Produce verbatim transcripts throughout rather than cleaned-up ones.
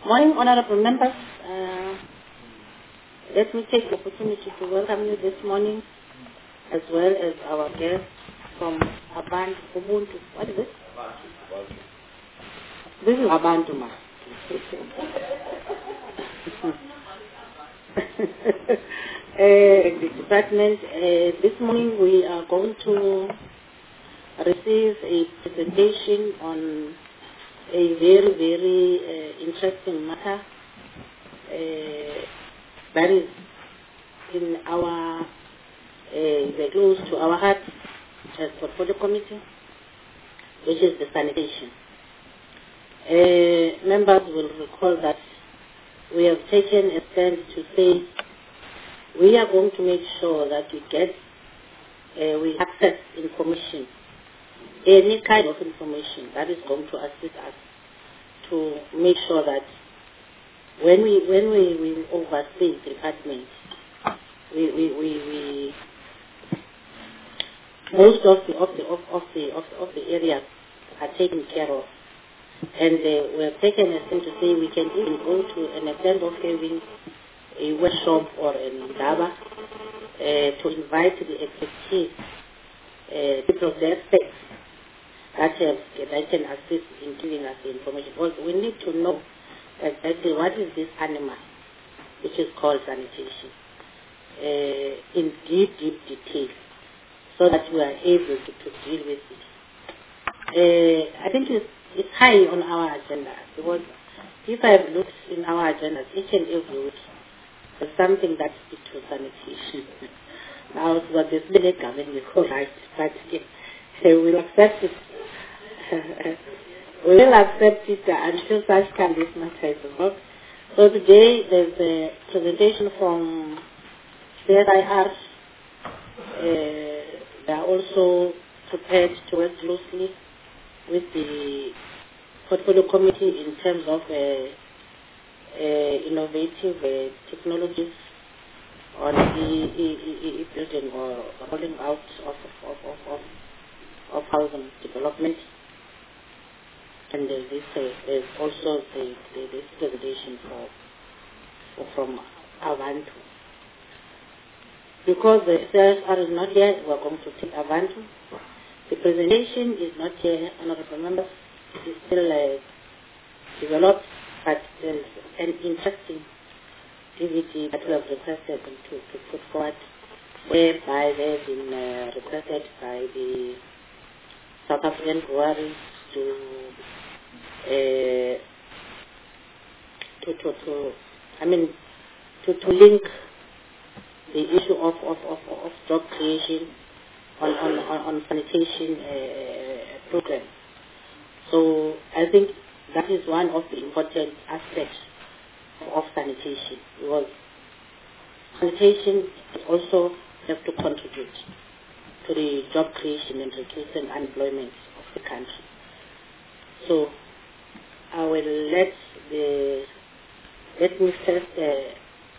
Morning, honorable members. Uh, let me take the opportunity to welcome you this morning, as well as our guests from Abantu Ubuntu. What is it? This is Abantu, ma. uh, the department. Uh, this morning we are going to receive a presentation on a very, very uh, interesting matter uh, that is in our, uh, very close to our heart as portfolio committee, which is the sanitation. Uh, members will recall that we have taken a stand to say we are going to make sure that we get, uh, we access information, any kind of information that is going to assist us to make sure that when we when we, we oversee the department, we we, we, we most of the of the of, of the of, of the areas are taken care of, and uh, we have taken a step to say we can even go to an extent of having a workshop or an indaba uh, to invite the expertise, uh, people of the experts that, have, that can assist in giving us the information. Because we need to know exactly what is this animal, which is called sanitation, uh, in deep, deep detail, so that we are able to, to deal with it. Uh, I think it's, it's high on our agenda, because if I have looked in our agenda, each and every week, there's something that speaks to sanitation. Now, so there's been a government, right, but uh, we'll accept it. we will accept it until such time this matter is resolved. So today there's a presentation from C S I R. Uh, they are also prepared to work closely with the portfolio committee in terms of uh, uh, innovative uh, technologies on the e- e- building or rolling out of of, of, of, of housing development. And uh, this uh, is also the, the, this presentation for, for from Abantu. Because the C S R is not here, we are going to take Abantu. The presentation is not here, honorable members. It is still uh, developed, but there is an interesting D V D that we have requested them to, to put forward, whereby they have been uh, requested by the South African breweries to Uh, to, to, to, I mean, to, to link the issue of, of, of, of job creation on, on, on, on sanitation uh, program. So I think that is one of the important aspects of sanitation, because sanitation also has to contribute to the job creation and reducing unemployment of the country. So I will let the, let me first uh,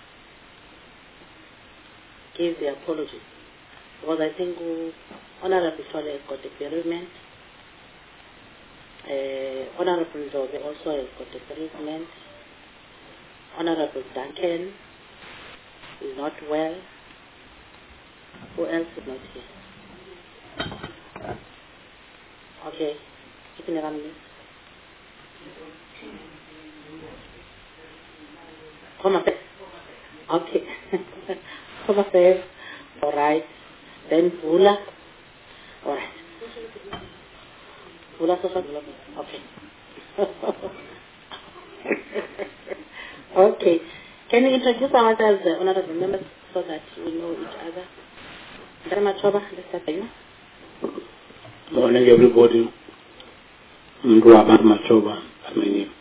give the apology, because I think uh, Honorable Sole has got a bereavement, uh, Honorable Zobe also has got a bereavement, Honorable Duncan is not well. Who else is not here? Okay, keep it on this. Home Affairs. Okay. Home Affairs. All right. Then Bula. All right. Bula Social Development. Okay. Okay. Can we introduce ourselves, uh, honorable members, so that we know each other? Very much over. Let's start by you. Morning, everybody. I'm Robert Machoba. That's my name.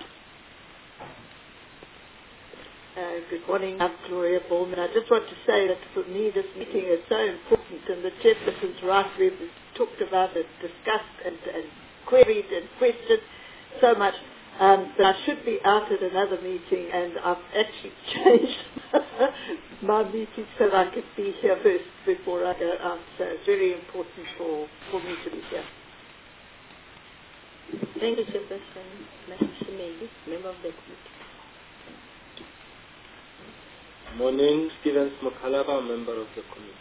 Uh, good morning, I'm Gloria Bowman. I just want to say that for me this meeting is so important, and the chairperson's right. We've talked about it, discussed and, and queried and questioned so much. Um, but I should be out at another meeting, and I've actually changed my meeting so that I could be here first before I go out. So it's very important for, for me to be here. Thank you, Chairperson. Mister Shimeli, member of the committee. Morning, Stephen Smokalaba, member of the committee.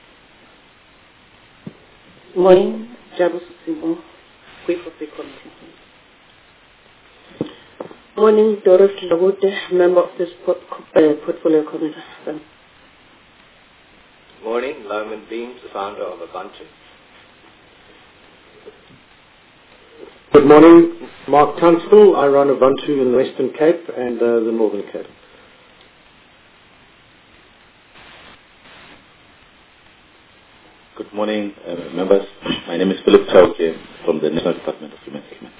Morning, Jabu Simo, Whip of the committee. Morning, Doris Lawode, member of this port, uh, portfolio committee. Morning, Loman Beams, the founder of Ubuntu. Good morning, Mark Tunstall. I run Ubuntu in the Western Cape and uh, the Northern Cape. Good morning, uh, members. My name is Philip Chauke from the National Department of Human Settlement.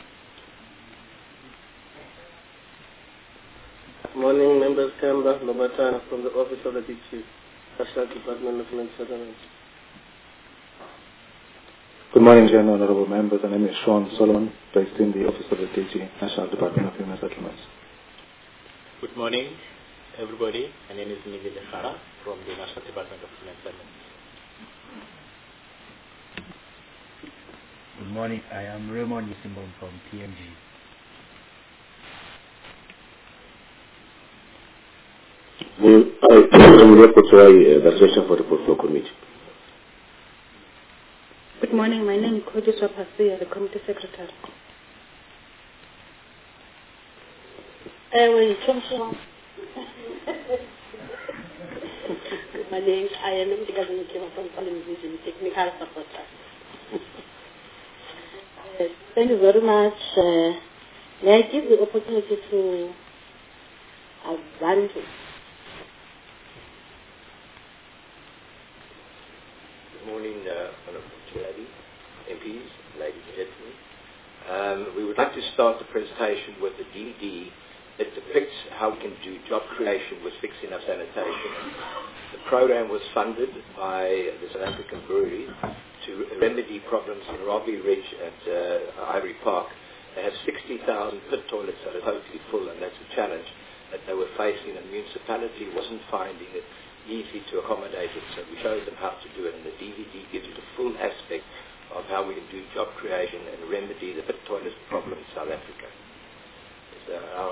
Good morning, members. Kamba Lobatana from the Office of the D G, National Department of Human Settlement. Good morning, General Honorable Members. My name is Sean Solomon, based in the Office of the D G, National Department of Human Settlements. Good morning, everybody. My name is Miguel Lefara from the National Department of Human Settlements. Good morning. I am Raymond Yusimbon from P M G. Will I put the resolution for the portfolio committee? Good morning, my name is Koji Swapasi, the committee secretary. Ewe, Chomsho. Good morning, I am Mdikazi Nkema from Colin Vision, technical supporter. uh, thank you very much. Uh, may I give the opportunity to Ubuntu? Good morning, uh, Honourable Lady, M Ps, ladies and gentlemen. Um, we would like to start the presentation with a D V D that depicts how we can do job creation with fixing up sanitation. The program was funded by the South African breweries to remedy problems in Robbie Ridge at uh, Ivory Park. They have sixty thousand pit toilets that are totally full, and that's a challenge that they were facing, and the municipality wasn't finding it easy to accommodate it, so we showed them how to do it, and the D V D gives you the full aspect of how we can do job creation and remedy the pit toilet problem in South Africa. So our,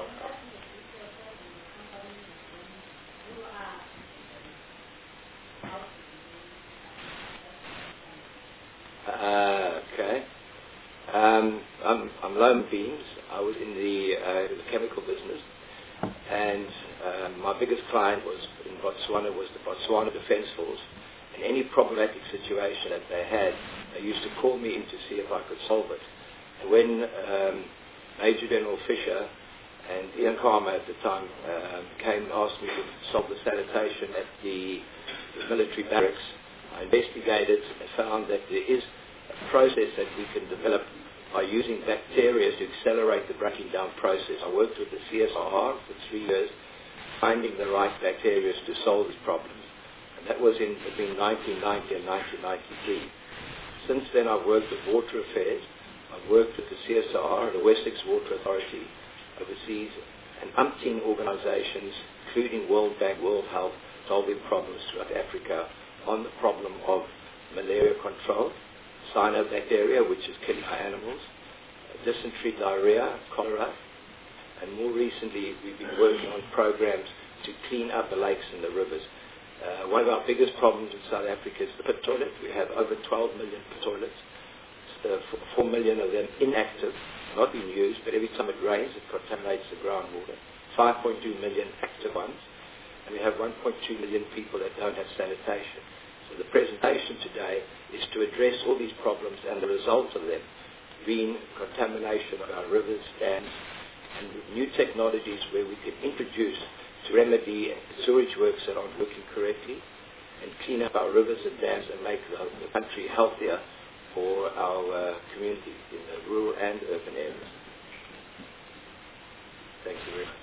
uh, okay. Um, I'm, I'm Loam Beams. I was in the, uh, the chemical business, and um, my biggest client was in Botswana was the Botswana Defence Force. And any problematic situation that they had, they used to call me in to see if I could solve it. And when um, Major General Fisher and Ian Kama at the time um, came and asked me to solve the sanitation at the, the military barracks, I investigated and found that there is a process that we can develop by using bacteria to accelerate the breaking down process. I worked with the C S R R for three years, finding the right bacteria to solve these problems. And that was in between nineteen ninety and nineteen ninety-three. Since then, I've worked with Water Affairs. I've worked with the C S R R, the Wessex Water Authority, overseas, and umpteen organizations, including World Bank, World Health, solving problems throughout Africa on the problem of malaria control, cyanobacteria, which is killing our animals, dysentery, diarrhea, cholera, and more recently we've been working on programs to clean up the lakes and the rivers. Uh, one of our biggest problems in South Africa is the pit toilet. We have over twelve million pit toilets, uh, four million of them inactive, not being used, but every time it rains it contaminates the groundwater. five point two million active ones, and we have one point two million people that don't have sanitation. So the presentation today is to address all these problems and the results of them, being contamination of our rivers, dams, and new technologies where we can introduce to remedy sewage works that aren't working correctly and clean up our rivers and dams and make the, the country healthier for our uh, communities in the rural and urban areas. Thank you very much.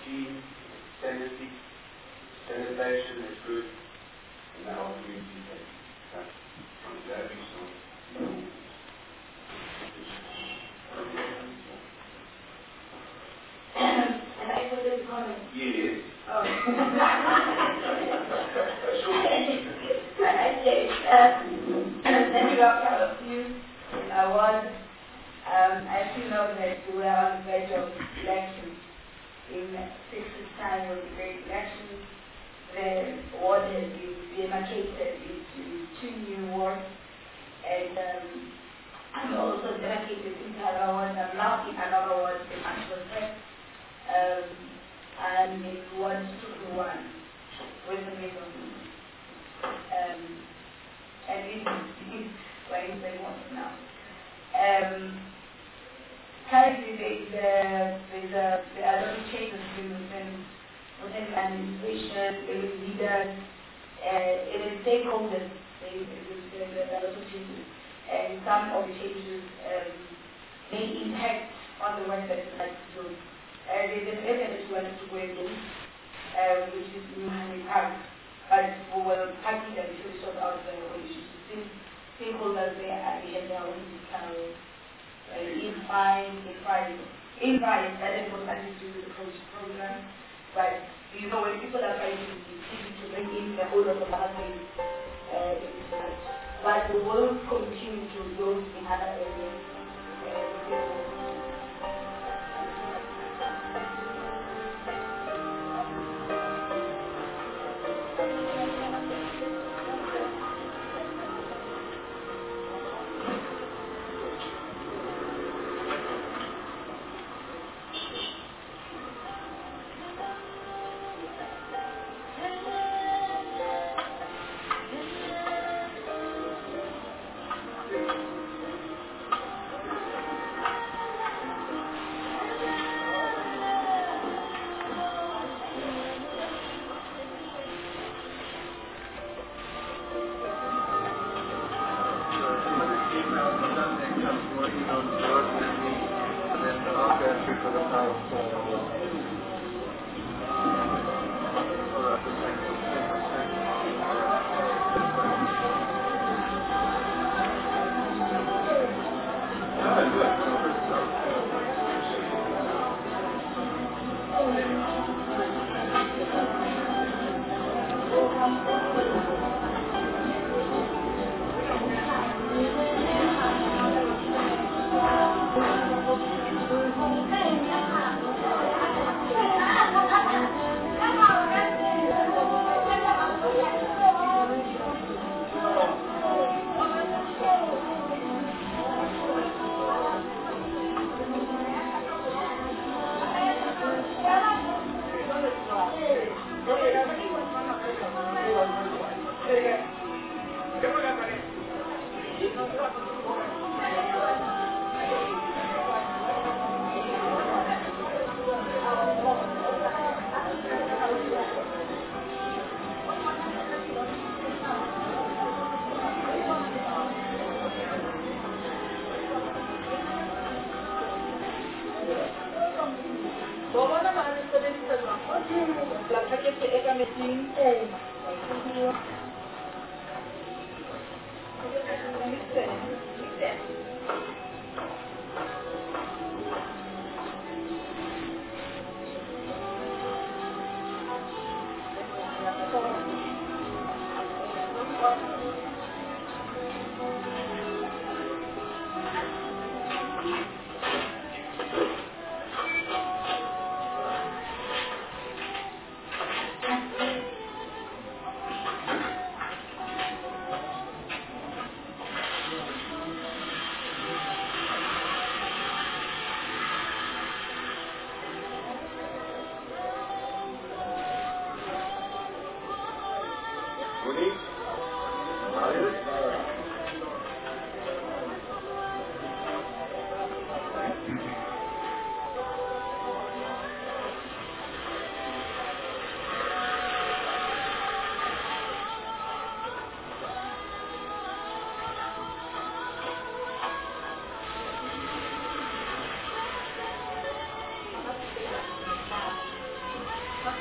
hygiene, sanity, sanitation is good in our community. From that, so. And I put this comment. Yes. Oh. I say, uh, let me walk out of you. I was, um, as you know, that we were on the verge of elections. In six weeks' time, will be great elections. The ward has been demarcated into two new wards. And um, I'm also dedicated to another one. I'm not in another one, the actual fact. Um, and it was two to one with the middle. Um, and it is what they want now. Um, currently, there is a lot of changes within within administration, within leaders, uh, it is stakeholders. There is a lot of changes, and some of the changes um, may impact on the work that we like to do. Uh, there's an area that we want to go into, uh, which is New Hanley Park, but we will party that we should sort out the issues. Since stakeholders there are in their own detail, in fine, in fine, in fine, that is what I need to do with the program. But you know, when people are trying to be easy to bring in the whole of the market, uh, but we will continue to go in other areas. Uh,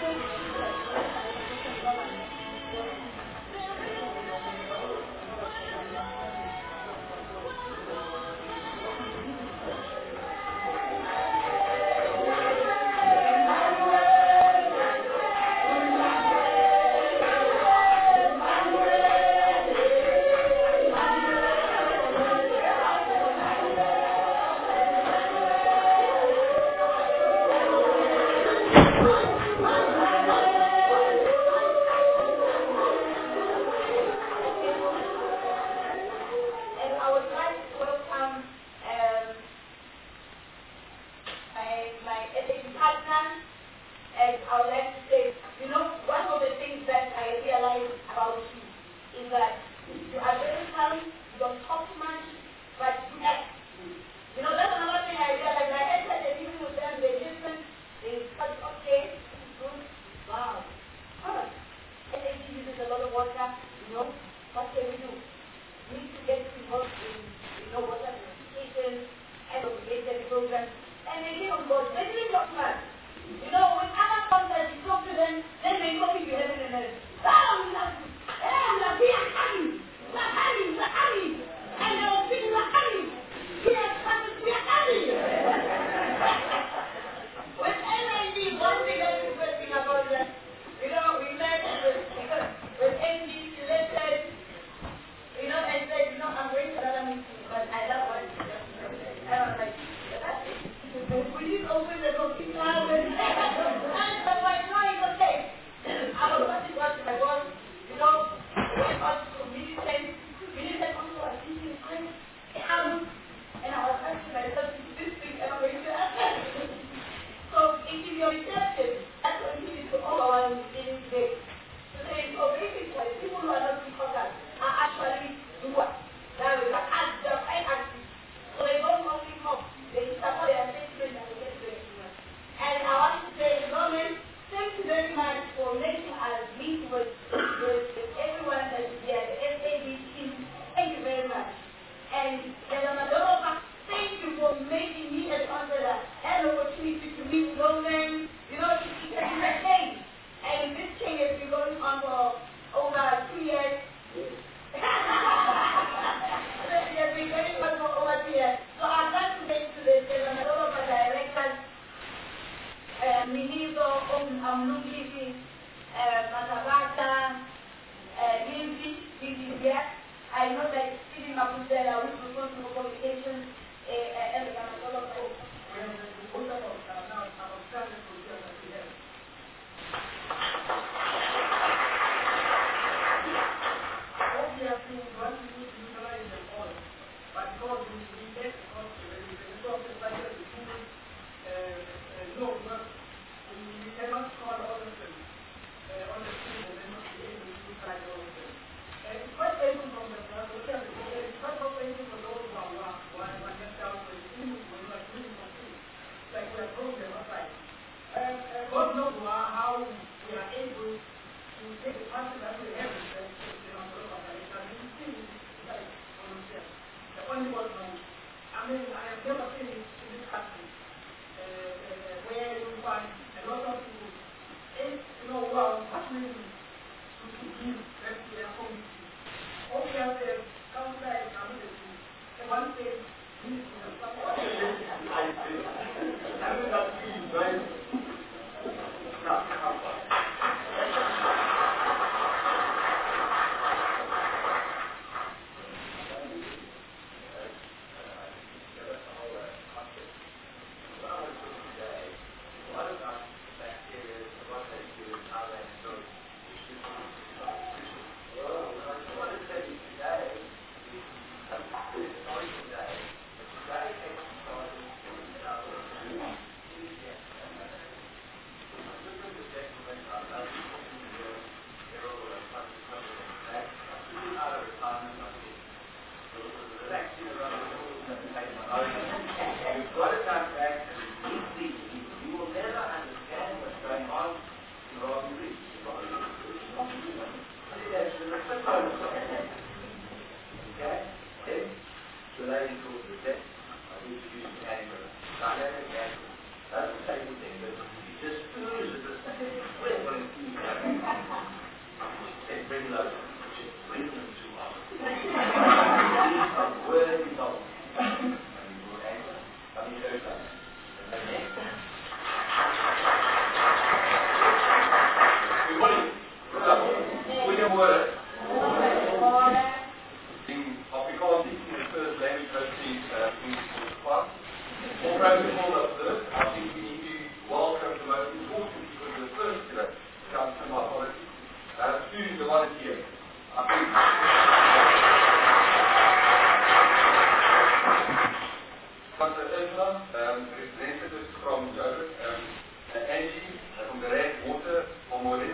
What about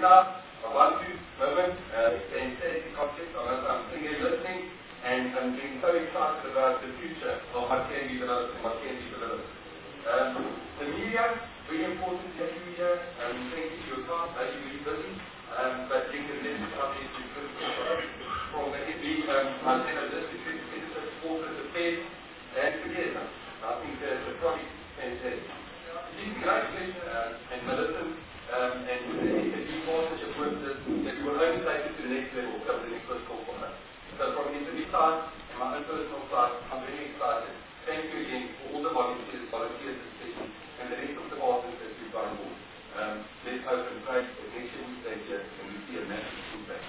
now, I want to, moment, uh, it's an insanity concept. I'm sitting here listening, and I'm being so excited about the future of what can be developed and what can be developed. Um, the media, very important to have media. Um, thank you for your time. I know you're really busy, um, but you can let us come into from the F B, um, I said of this, it's citizen corporate affairs, and together. I think uh, the project is fantastic. It's a great pleasure, uh, and Melissa, um, and the S B partnership with this, that we will only take it to the next level over the next fiscal quarter. So from the S B side and my own personal side, I'm very excited. Thank you again for all the volunteers, volunteers especially, and the rest of the partners that we've got on board. Um, let's hope and pray that next year we stay here and we see a massive impact.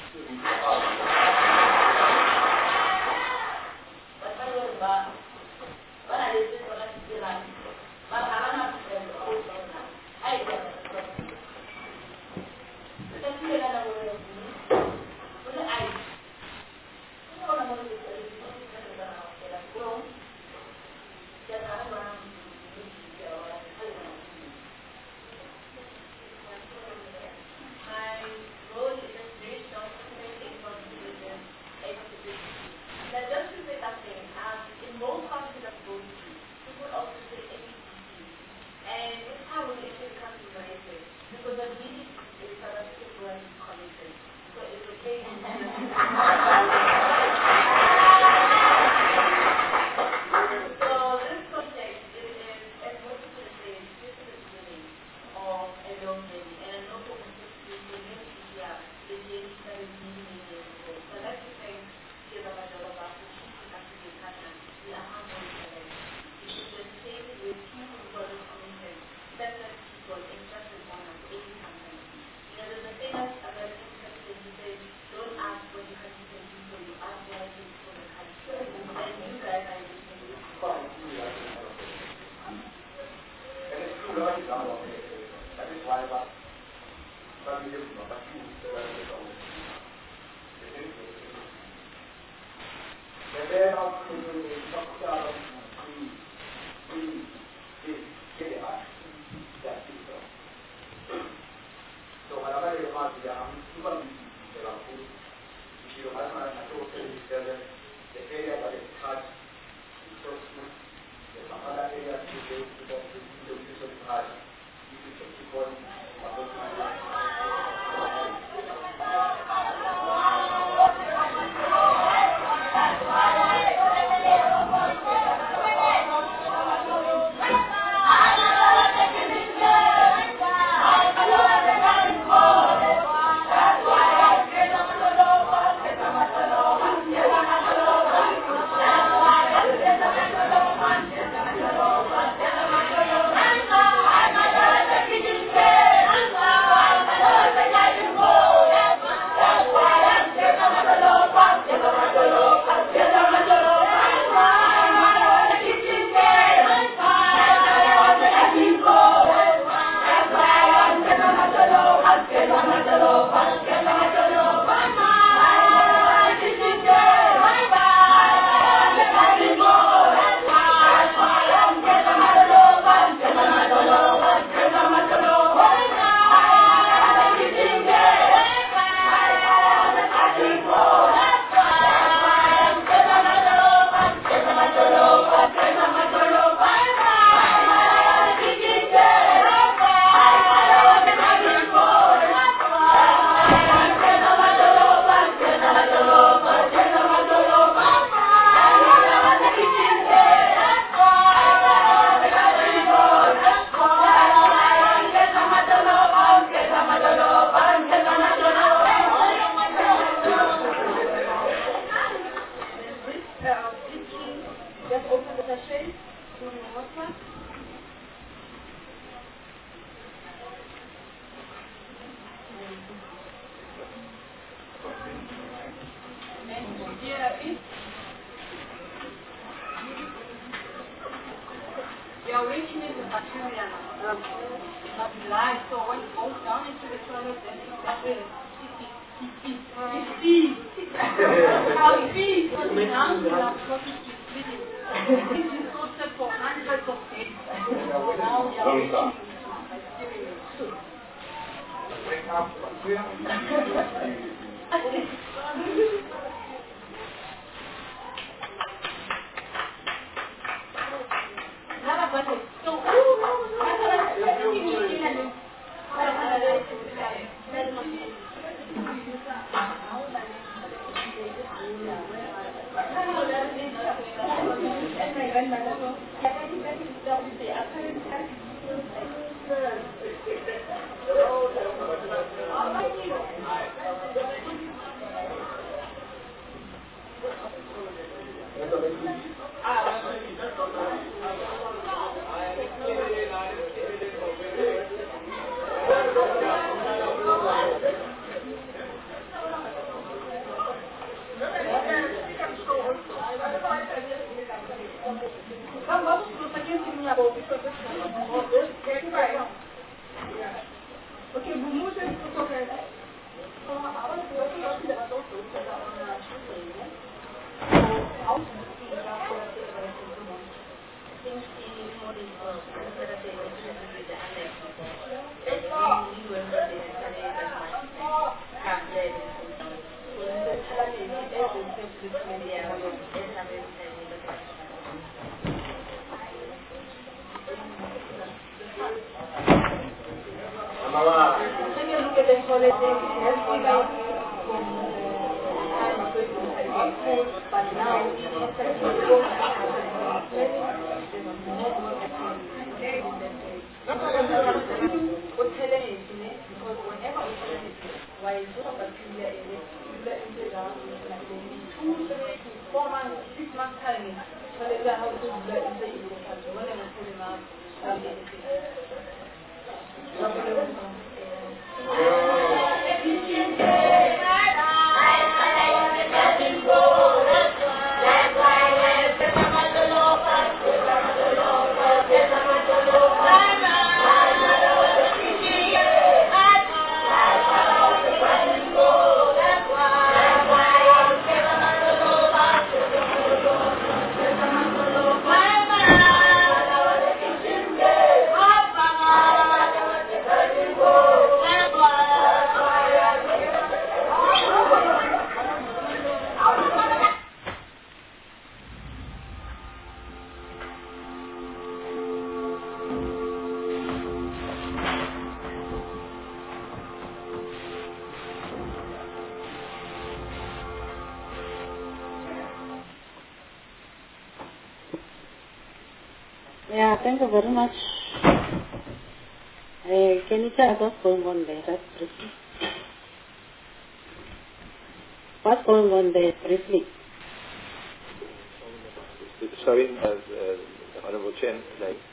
Yeah, thank you very much. Uh, can you tell us what's going on there, just briefly? What's going on there, briefly? Sorry, uh, uh, Honourable Chairman,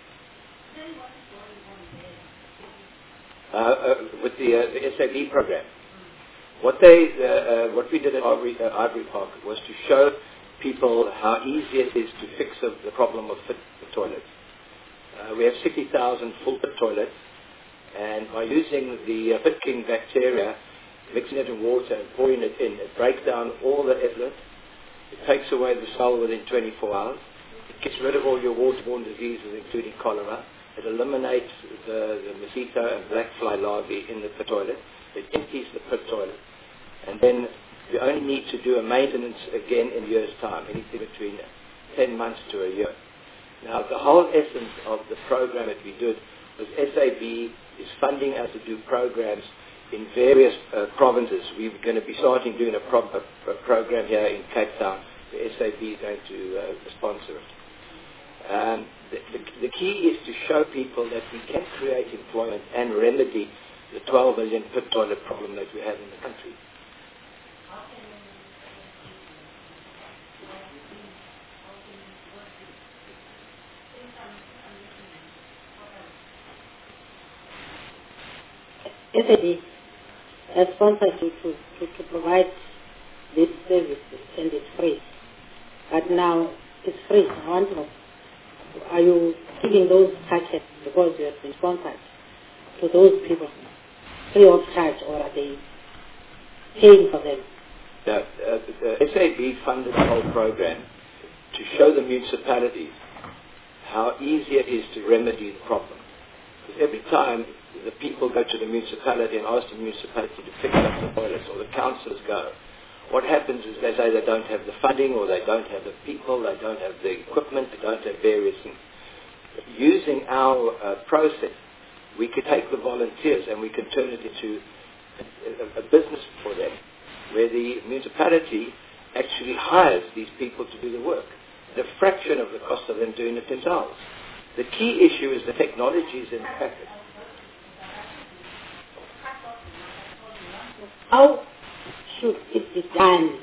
uh, uh, with the, uh, the S A B program. What they, uh, uh, what we did at Ivory, uh, Ivory Park was to show people how easy it is to fix the, the problem of fit toilets. Uh, we have sixty thousand full pit toilets, and by using the uh, Pit King bacteria, mixing it in water and pouring it in, it breaks down all the effluent. It takes away the smell within twenty-four hours. It gets rid of all your waterborne diseases, including cholera. It eliminates the, the mosquito and black fly larvae in the pit toilet. It empties the pit toilet. And then you only need to do a maintenance again in a year's time, anything between ten months to a year. Now, the whole essence of the program that we did was S A B is funding us to do programs in various uh, provinces. We're going to be starting doing a, pro- a, a program here in Cape Town. The S A B is going to uh, sponsor it. Um, the, the, the key is to show people that we can create employment and remedy the twelve million pit toilet problem that we have in the country. S A B has sponsored you to, to, to provide this service, and it's free. But now it's free. I want to know, are you giving those packets because you have been sponsored to those people free of charge, or are they paying for them? The, uh, the S A B funded the whole program to show the municipalities how easy it is to remedy the problem. Because every time the people go to the municipality and ask the municipality to fix up the toilets, or the councillors go. What happens is they say they don't have the funding, or they don't have the people, they don't have the equipment, they don't have various things. Using our uh, process, we could take the volunteers and we can turn it into a, a, a business for them, where the municipality actually hires these people to do the work, the fraction of the cost of them doing it themselves. The key issue is the technology is in packet. How should it be done?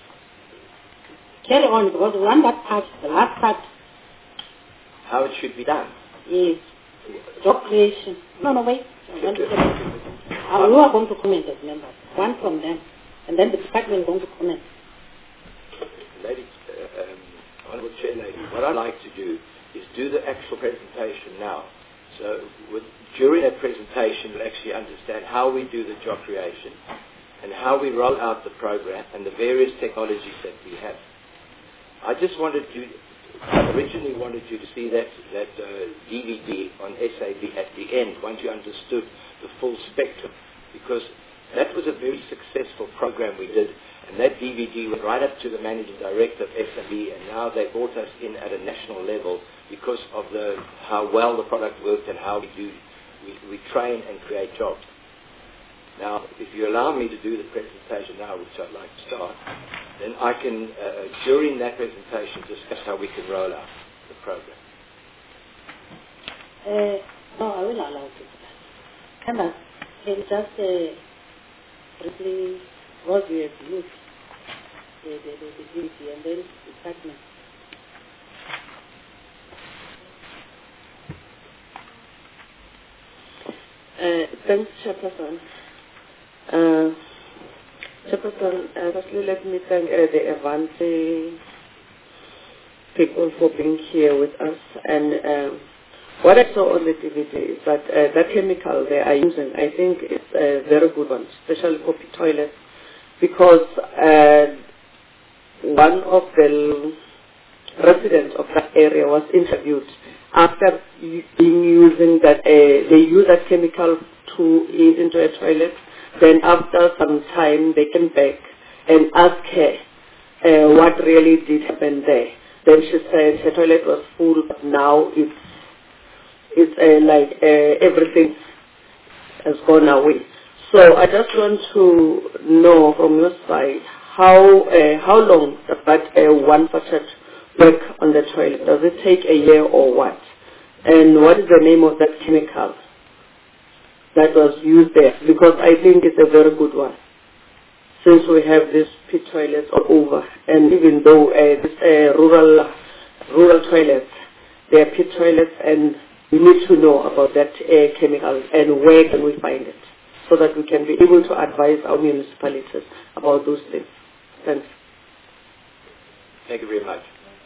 Carry on, because the one that part, the last part. How it should be done? Yes. Job creation. No, no, wait. I want to uh, we are going to comment as members. One from them. And then the department is going to comment. Lady, uh, um, Honourable Chair Lady, what I'd like to do is do the actual presentation now. So with, during that presentation, you'll actually understand how we do the job creation and how we roll out the program and the various technologies that we have. I just wanted to, I originally wanted you to see that, that uh, D V D on S A B at the end, once you understood the full spectrum, because that was a very successful program we did, and that D V D went right up to the managing director of S A B, and now they brought us in at a national level because of the how well the product worked and how we do we, we train and create jobs. Now, if you allow me to do the presentation now, which I'd like to start, then I can, uh, during that presentation, discuss how we can roll out the program. Uh, no, I will allow you. Emma, can you just uh, briefly what we have used, the, the, the, the D V D and then the department. Uh, thanks, Chairperson. Uh, Chairperson, uh, firstly, let me thank uh, the Avanti people for being here with us. And um, what I saw on the D V D is that uh, that chemical they are using, I think, is a very good one, especially for toilets, because uh, one of the residents of that area was interviewed after being using that, uh, they use that chemical to eat into a toilet. Then after some time, they came back and asked her uh, what really did happen there. Then she said her toilet was full, but now it's it's uh, like uh, everything has gone away. So I just want to know from your side how uh, how long does that uh, one facet work on the toilet? Does it take a year or what? And what is the name of that chemical that was used there? Because I think it's a very good one, since we have these pit toilets all over, and even though uh, this uh, rural rural toilets, they are pit toilets, and we need to know about that uh, chemical and where can we find it, so that we can be able to advise our municipalities about those things. Thanks. Thank you very much.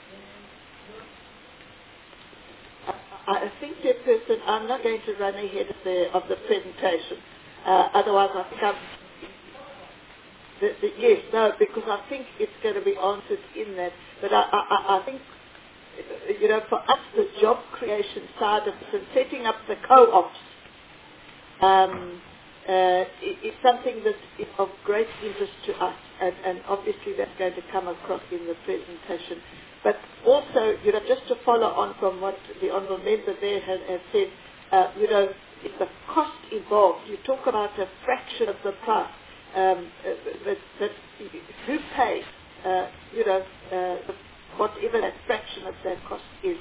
I think, Chairperson, I'm not going to run ahead of the, of the presentation. Uh, otherwise, I think I'm... The, the, yes, no, because I think it's going to be answered in that. But I, I, I think, you know, for us, the job creation side of this and setting up the co-ops um, uh, is something that is of great interest to us. And, and obviously that's going to come across in the presentation. But also, you know, just to follow on from what the Honourable Member there has, has said, uh, you know, it's the cost involved. You talk about a fraction of the price. Um, uh, but, but who pays, uh, you know, uh, whatever that fraction of that cost is.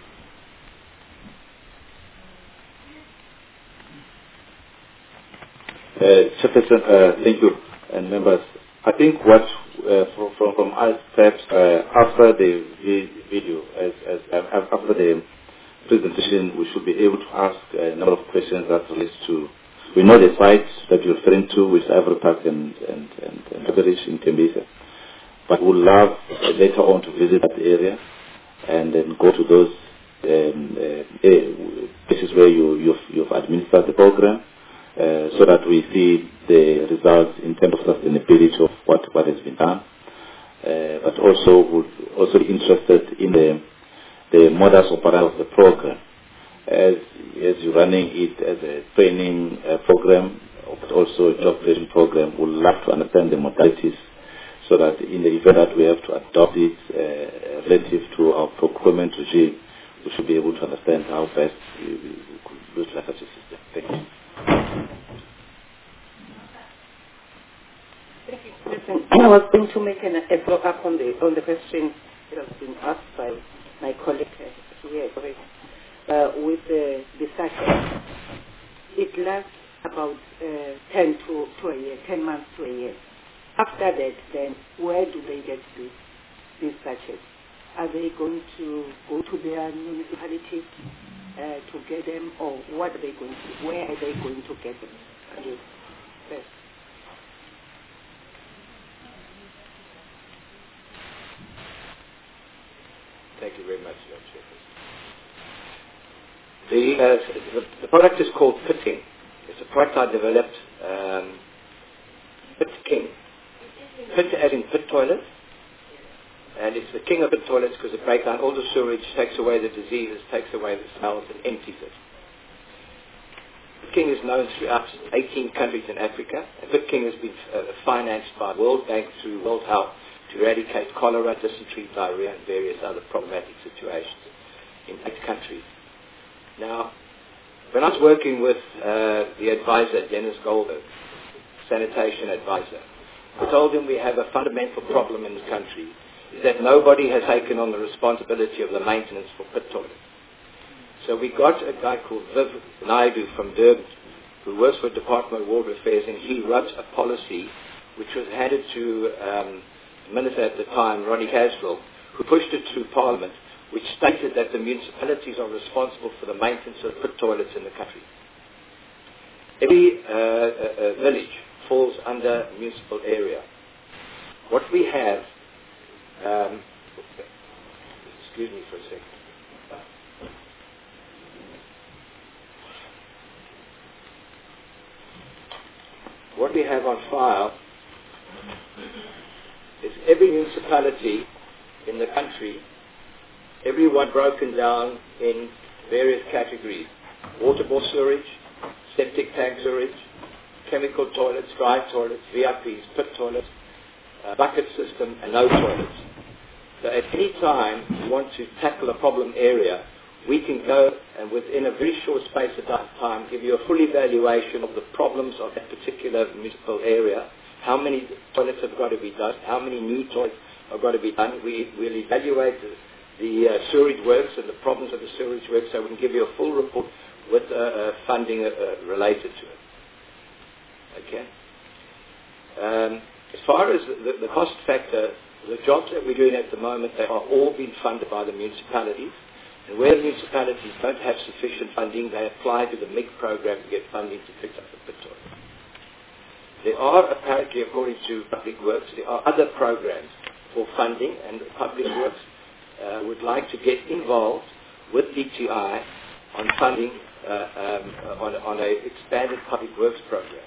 Uh, Chairperson, uh, thank you, and members. I think what uh, from, from from us perhaps uh, after the vi- video, as, as uh, after the presentation, we should be able to ask a number of questions that relates to. We know the sites that you're referring to, with Ivory Park and and and, and Beveridge in Tembisa, but we'd love uh, later on to visit that area and then go to those um, uh, places where you you've, you've administered the program. Uh, so that we see the results in terms of sustainability of what, what has been done. Uh, but also would also be interested in the, the modus operandi of the program. as, as you're running it as a training uh, program, but also a job creation program, we'd love to understand the modalities so that in the event that we have to adopt it uh, relative to our procurement regime, we should be able to understand how best we, we, we could utilize such a system. Thank you. Thank you. Listen, I was going to make an, a follow-up on the, on the question that has been asked by my colleague here. Uh, with uh, the sachet, it lasts about uh, ten to, to a year, ten months to a year. After that, then, where do they get this, these sachets? Are they going to go to their municipalities uh, to get them, or what are they going to, where are they going to get them? Yes. Yes. Thank you very much, Lord Shepherd. The, uh, the, the product is called Pit King. It's a product I developed, um, Pit King. Pit as in pit toilet. And it's the king of pit toilets because it breaks down all the sewage, takes away the diseases, takes away the smells, and empties it. Pit King is known throughout eighteen countries in Africa. And Pit King has been uh, financed by World Bank through World Health to eradicate cholera, dysentery, diarrhea, and various other problematic situations in eight countries. Now, when I was working with uh, the advisor, Dennis Goldberg, sanitation advisor, I told him we have a fundamental problem in the country, is that nobody has taken on the responsibility of the maintenance for pit toilets. So we got a guy called Viv Naidu from Durban, who works for the Department of Water Affairs, and he wrote a policy which was handed to um, the minister at the time, Ronnie Caswell, who pushed it through Parliament, which stated that the municipalities are responsible for the maintenance of pit toilets in the country. Every uh, uh, uh, village falls under a municipal area. What we have, um, excuse me for a second. What we have on file is every municipality in the country, everyone broken down in various categories: waterborne sewage, septic tank sewage, chemical toilets, dry toilets, V I Ps, pit toilets, uh, bucket system, and no toilets. So at any time we want to tackle a problem area, we can go and within a very short space of time give you a full evaluation of the problems of that particular municipal area, how many toilets have got to be done, how many new toilets have got to be done. We will evaluate the, the uh, sewerage works and the problems of the sewerage works, so we can give you a full report with uh, uh, funding uh, uh, related to it. Okay. Um, as far as the, the cost factor, the jobs that we're doing at the moment, they are all being funded by the municipalities. And where the municipalities don't have sufficient funding, they apply to the M I C program to get funding to fix up the pit toilets. There are apparently, according to Public Works, there are other programs for funding, and Public Works uh, would like to get involved with D T I on funding uh, um, on, on an expanded Public Works program.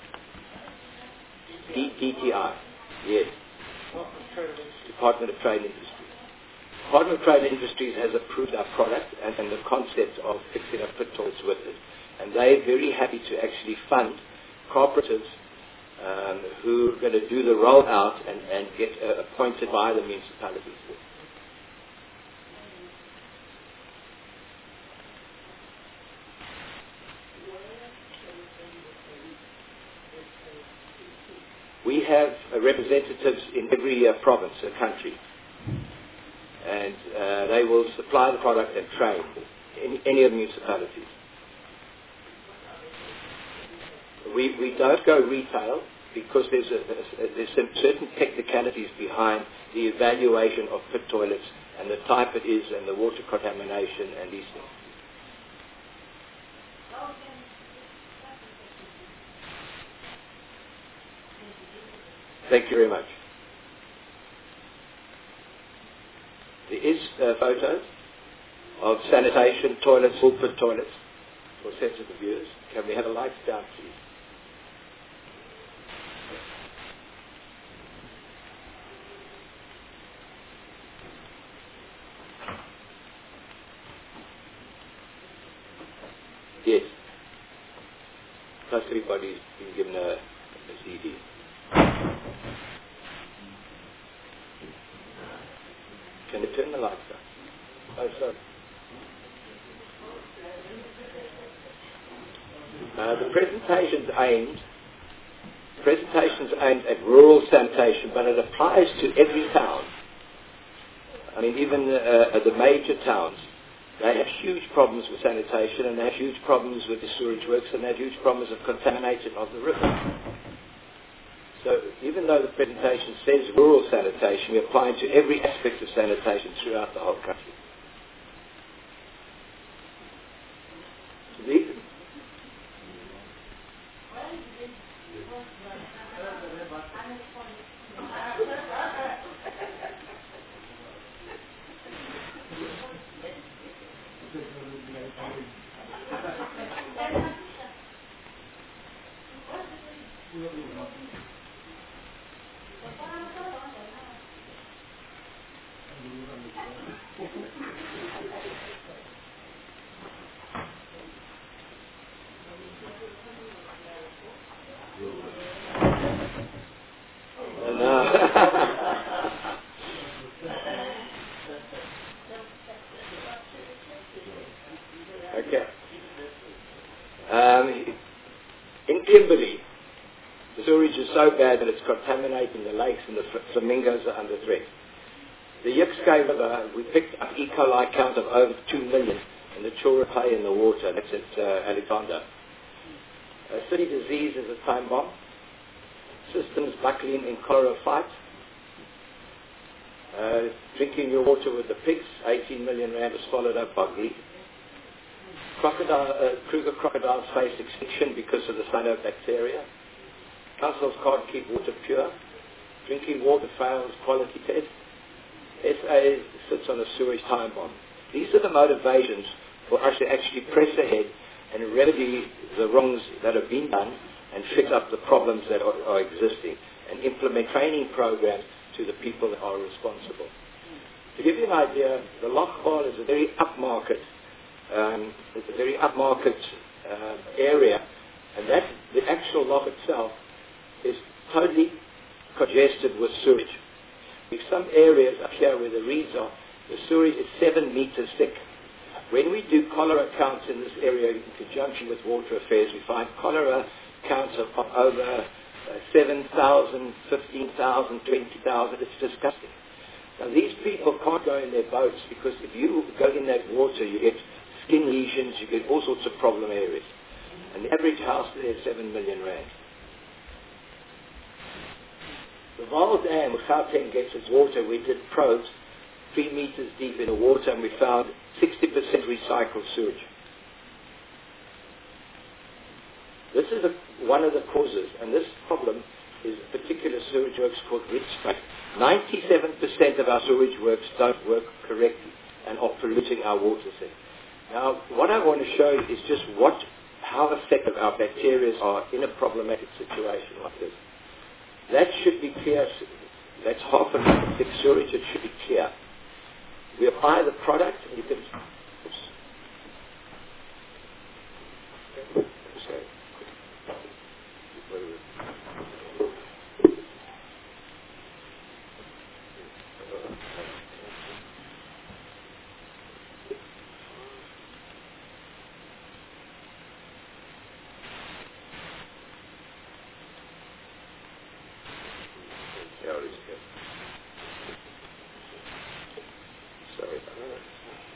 D T I, yes. Department of Trade and Industry. Department of Trade and Industries has approved our product and, and the concept of fixing up pit toilets with it. And they're very happy to actually fund cooperatives um, who are going to do the rollout and, and get uh, appointed by the municipalities. We have uh, representatives in every uh, province and country, and uh, they will supply the product and train in any of the municipalities. We, we don't go retail because there's, a, a, there's some certain technicalities behind the evaluation of pit toilets and the type it is and the water contamination and these things. Thank you very much. There is uh, photos of sanitation toilets, full pit toilets for sensitive viewers. Can we have the lights down, please? Yes. Plus everybody's been given a, a C D. Can you turn the lights on? Oh, sorry. Uh, the presentation's aimed, presentation's aimed at rural sanitation, but it applies to every town. I mean, even uh, at the major towns, they have huge problems with sanitation, and they have huge problems with the sewage works, and they have huge problems of contamination of the river. So even though the presentation says rural sanitation, we apply it to every aspect of sanitation throughout the whole country. The, Okay. Um, in Kimberley, the sewage is so bad that it's contaminating the lakes, and the flamingos are under threat. The Yixkay River, we picked up E. coli count of over two million in the Chora Bay in the water. That's at uh, Alexander. A city disease is a time bomb. Systems buckling in cholera fight. Uh, drinking your water with the pigs, eighteen million rand was followed up by greed. Crocodile, uh, Kruger crocodiles face extinction because of the cyanobacteria. Councils can't keep water pure. Drinking water fails quality test. S A sits on a sewage time bomb. These are the motivations for us to actually press ahead and remedy the wrongs that have been done and fix up the problems that are, are existing, and implement training programs to the people that are responsible. To give you an idea, the Lochbal is a very upmarket, um, it's a very upmarket uh, area, and that the actual loch itself is totally congested with sewage. In some areas up here where the reeds are, the sewage is seven meters thick. When we do cholera counts in this area in conjunction with water affairs, we find cholera counts of over uh, seven thousand, fifteen thousand, twenty thousand. It's disgusting. Now these people can't go in their boats because if you go in that water, you get skin lesions, you get all sorts of problem areas. And the average house there is seven million rand. The Vaal Dam, where Gauteng gets its water, we did probes three meters deep in the water, and we found sixty percent recycled sewage. This is a, one of the causes, and this problem is a particular sewage works called Rich Strike. ninety-seven percent of our sewage works don't work correctly and are polluting our water set. Now, what I want to show you is just what, how effective our bacteria are in a problematic situation like this. That should be clear. That's half a meter thick sewage. It should be clear. We apply the product, and you can. Oops. Sorry. Sorry about that.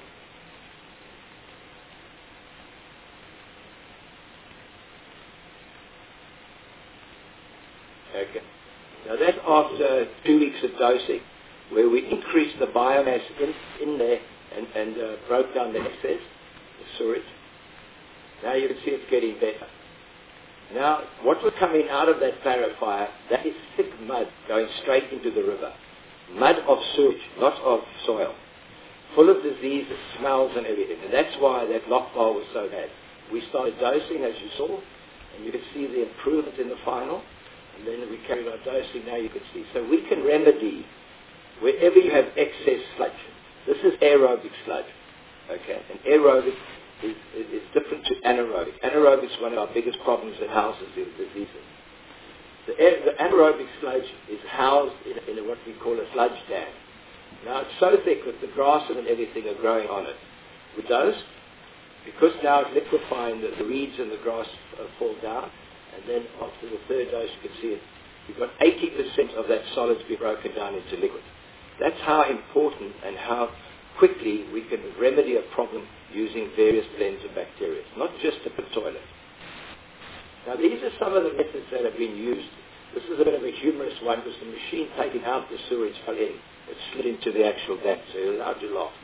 Okay. Now that's after two weeks of dosing, where we increased the biomass in, in there and, and uh, broke down the excess, the sewage. Now you can see it's getting better. Now, what was coming out of that clarifier, that is thick mud going straight into the river. Mud of sewage, not of soil. Full of disease, it smells and everything. And that's why that Lochbal was so bad. We started dosing, as you saw, and you can see the improvement in the final. And then we carried on dosing, now you can see. So we can remedy wherever you have excess sludge. This is aerobic sludge. Okay, and aerobic is, is, is different to anaerobic. Anaerobic is one of our biggest problems that houses these diseases. The, aer- the anaerobic sludge is housed in, in what we call a sludge dam. Now it's so thick that the grasses and everything are growing on it. With those, because now it's liquefying, the, the reeds and the grass uh, fall down, and then after the third dose you can see it. You've got eighty percent of that solid to be broken down into liquid. That's how important and how quickly we can remedy a problem using various blends of bacteria, not just a toilet. Now these are some of the methods that have been used. This is a bit of a humorous one because the machine taking out the sewage fell in. It slid into the actual dam, so you're allowed to laugh.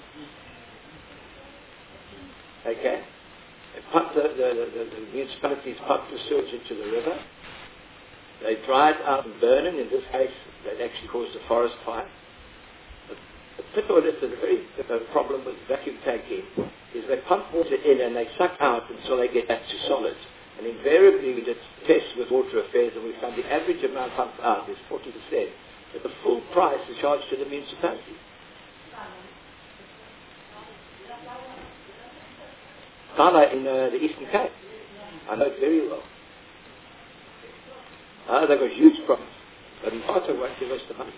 Okay? They pump the, the, the, the municipalities pump the sewage into the river. They dry it out and burn it. In this case, that actually caused a forest fire. The pit toilet is a very a problem with vacuum tanking is they pump water in and they suck out until they get back to solids. And invariably we did tests with Water Affairs and we found the average amount pumped out is forty percent. But the full price is charged to the municipality. Ghana in uh, the Eastern Cape. I know it very well. Uh, they've got huge problems. But Mfata won't give us the money.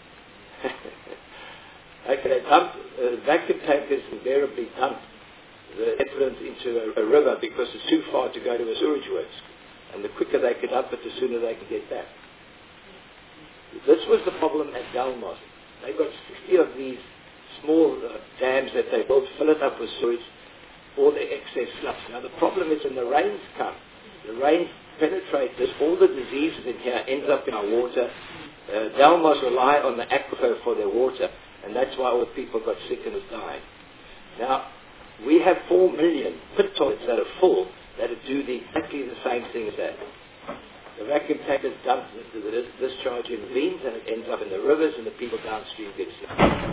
Okay, they dump, uh, vacuum tankers invariably dump the effluent into a, a river because it's too far to go to a sewage works. And the quicker they can dump it, the sooner they can get back. This was the problem at Delmas. They got sixty of these small uh, dams that they built, fill it up with sewage, all the excess sludge. Now the problem is when the rains come, the rains penetrate this, all the diseases in here ends up in our water. Uh, Delmas rely on the aquifer for their water, and that's why all the people got sick and was dying. Now, we have four million pit toilets that are full that do the, exactly the same thing as that. The vacuum tankers dump the, the, the discharge in ravines and it ends up in the rivers and the people downstream get sick.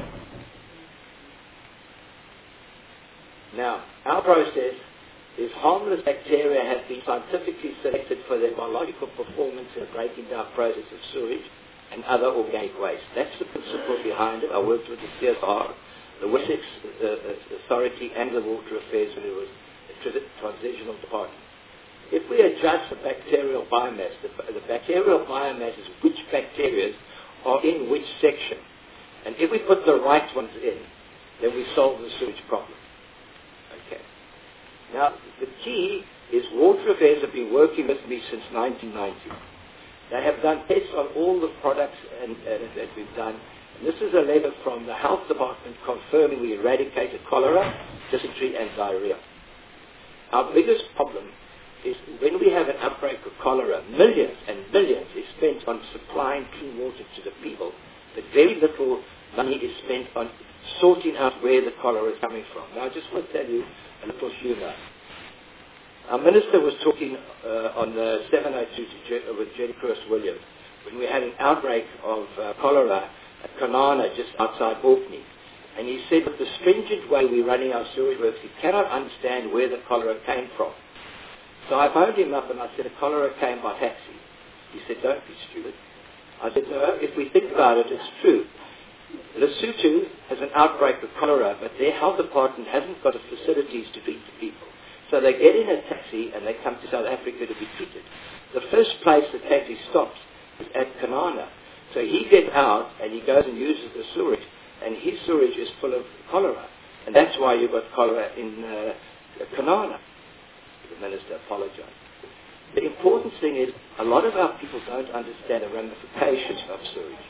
Now, our process is harmless bacteria have been scientifically selected for their biological performance in the breaking down process of sewage and other organic waste. That's the principle behind it. I worked with the C S R, the Wessex uh, Authority and the Water Affairs when it was a transitional department. If we adjust the bacterial biomass, the, the bacterial biomass is which bacteria are in which section. And if we put the right ones in, then we solve the sewage problem. Okay. Now, the key is Water Affairs have been working with me since nineteen ninety. They have done tests on all the products and, uh, that we've done. And this is a letter from the Health Department confirming we eradicated cholera, dysentery, and diarrhea. Our biggest problem is when we have an outbreak of cholera, millions and millions is spent on supplying clean water to the people, but very little money is spent on sorting out where the cholera is coming from. Now, I just want to tell you a little humor. Our minister was talking uh, on the seven oh two to Je- with Jenny Cress-Williams when we had an outbreak of uh, cholera at Kanana just outside Orkney. And he said with the stringent way we're running our sewage works, he cannot understand where the cholera came from. So I phoned him up and I said, the cholera came by taxi. He said, don't be stupid. I said, no, if we think about it, it's true. Lesotho has an outbreak of cholera, but their health department hasn't got the facilities to feed the people. So they get in a taxi and they come to South Africa to be treated. The first place the taxi stops is at Kanana. So he gets out and he goes and uses the sewage, and his sewage is full of cholera. And that's why you've got cholera in uh, Kanana. The minister apologized. The important thing is a lot of our people don't understand the ramifications of sewage.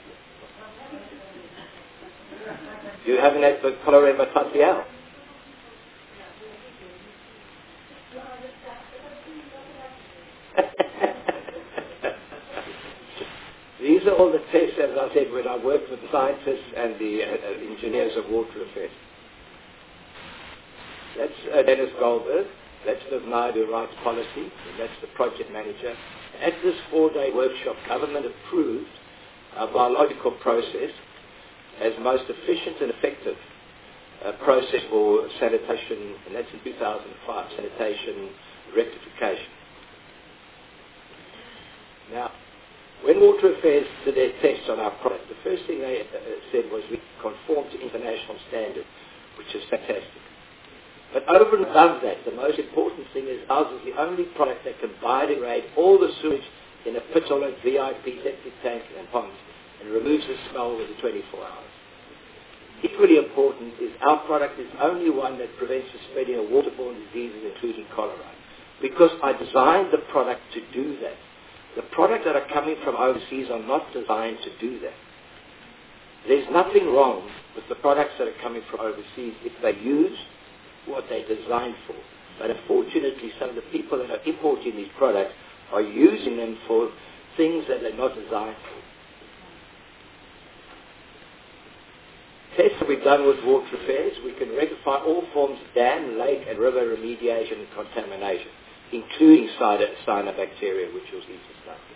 You haven't had the cholera hepatitis L. These are all the tests, as I said, when I work with the scientists and the uh, engineers of Water Affairs. That's uh, Dennis Goldberg. That's the Naidu Rights Policy. And that's the project manager. At this four-day workshop, government approved a biological process as most efficient and effective uh, process for sanitation, and that's in two thousand five, sanitation rectification. Now, when Water Affairs did their tests on our product, the first thing they uh, said was we conform to international standard, which is fantastic. But over and above that, the most important thing is ours is the only product that can biodegrade all the sewage in a pit toilet, V I P, septic tank and ponds, and removes the smell within twenty-four hours. Equally important is our product is the only one that prevents the spreading of waterborne diseases, including cholera. Because I designed the product to do that. The products that are coming from overseas are not designed to do that. There's nothing wrong with the products that are coming from overseas if they use what they're designed for. But unfortunately, some of the people that are importing these products are using them for things that they're not designed for. Tests that we've done with water affairs, we can rectify all forms of dam, lake and river remediation and contamination, including cyanobacteria, which you'll see to start with.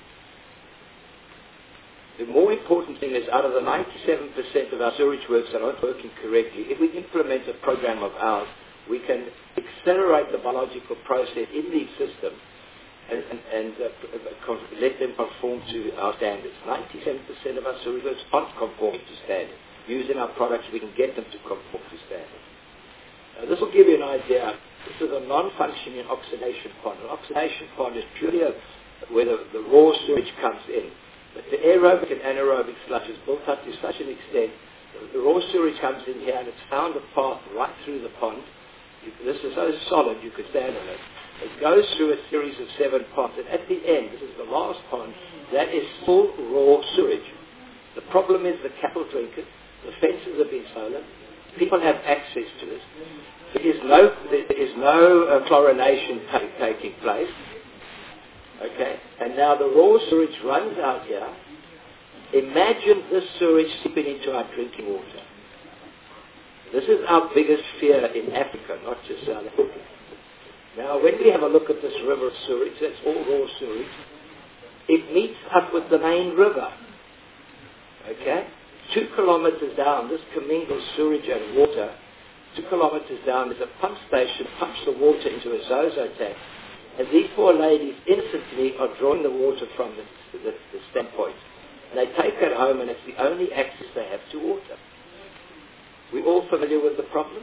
The more important thing is, out of the ninety-seven percent of our sewage works that aren't working correctly, if we implement a program of ours, we can accelerate the biological process in these systems and, and, and uh, let them conform to our standards. ninety-seven percent of our sewage works aren't conforming to standards. Using our products, we can get them to conform to standards. Uh, this will give you an idea. This is a non-functioning oxidation pond. An oxidation pond is purely a, where the, the raw sewage comes in. But the aerobic and anaerobic sludge is built up to such an extent that the raw sewage comes in here and it's found a path right through the pond. You, this is so solid you could stand on it. It goes through a series of seven ponds, and at the end, this is the last pond, that is full raw sewage. The problem is the cattle drink it. The fences have been stolen. People have access to this. There is no, there is no uh, chlorination take, taking place. Okay? And now the raw sewage runs out here. Imagine this sewage seeping into our drinking water. This is our biggest fear in Africa, not just South Africa. Now, when we have a look at this river of sewage, that's all raw sewage, it meets up with the main river. Okay? Two kilometers down, this commingles sewage and water. Two kilometers down, there's a pump station, pumps the water into a Zozo tank. And these poor ladies instantly are drawing the water from the, the, the standpoint. And they take it home, and it's the only access they have to water. We all familiar with the problem?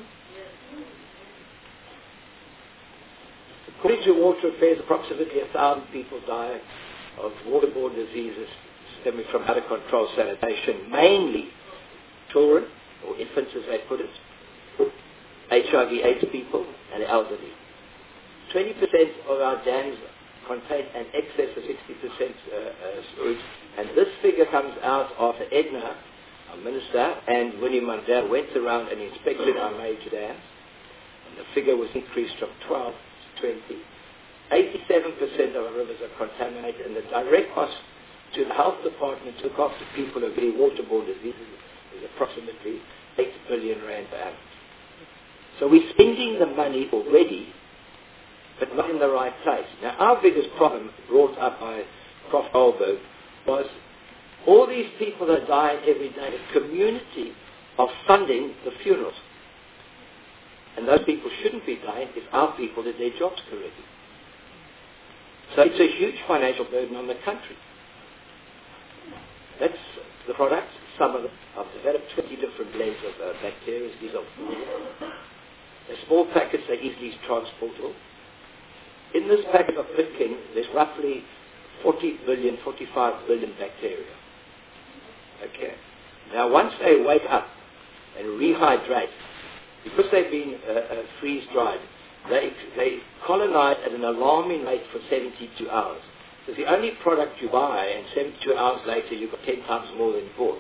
According to Water Affairs, approximately a thousand people die of waterborne diseases stemming from out of control sanitation, mainly children or infants, as they put it, H I V AIDS people, and elderly. twenty percent of our dams contain an excess of sixty percent uh, uh, sewage, and this figure comes out after Edna, our minister, and William Mandela went around and inspected our major dams, and the figure was increased from twelve to twenty. eighty-seven percent of our rivers are contaminated, and the direct cost to the health department to look after people who have waterborne diseases is approximately eight billion rand per annum. So we're spending the money already, but not in the right place. Now, our biggest problem, brought up by Prof Goldberg, was all these people that are dying every day, the community are funding the funerals. And those people shouldn't be dying if our people did their jobs correctly. So it's a huge financial burden on the country. That's the products. Some of them. I've developed twenty different blends of uh, bacteria. These are the small packets are easily transportable. In this packet of Pitkin, there's roughly forty billion, forty-five billion bacteria. Okay. Now, once they wake up and rehydrate, because they've been uh, uh, freeze-dried, they, they colonize at an alarming rate for seventy-two hours. It's the only product you buy, and seventy-two hours later you've got ten times more than you bought.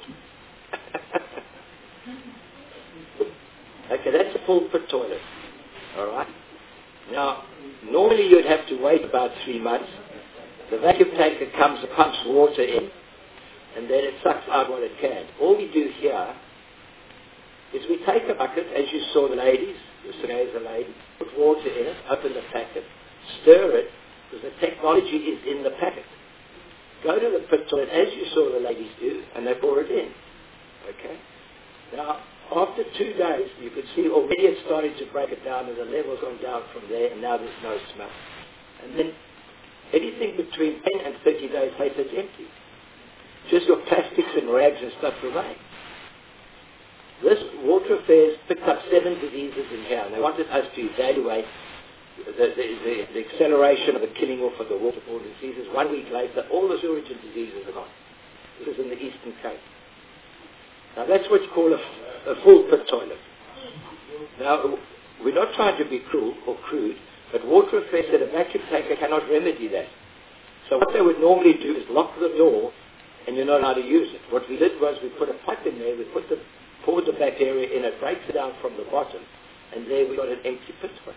Okay, that's a full pit toilet. All right? Now, normally you'd have to wait about three months. The vacuum tanker comes and pumps water in, and then it sucks out what it can. All we do here is we take a bucket, as you saw the ladies, yesterday is a lady, put water in it, open the packet, stir it, because the technology is in the packet. Go to the pit toilet, as you saw the ladies do, and they pour it in. Okay? Now, after two days, you could see already it's starting to break it down, and the level's gone down from there, and now there's no smell. And then anything between ten and thirty days later, it's empty. Just your plastics and rags and stuff remain. This Water Affairs picked up seven diseases in here, and they wanted us to evaluate the, the, the, the acceleration of the killing off of the waterborne diseases. One week later, all the sewage and diseases are gone. This is in the Eastern Cape. Now that's what you call a, a full pit toilet. Now, we're not trying to be cruel or crude, but Water Affairs said a vacuum tanker cannot remedy that. So what they would normally do is lock the door, and you're not allowed to use it. What we did was we put a pipe in there, we put the, poured the bacteria in, it breaks it down from the bottom, and there we got an empty pit toilet.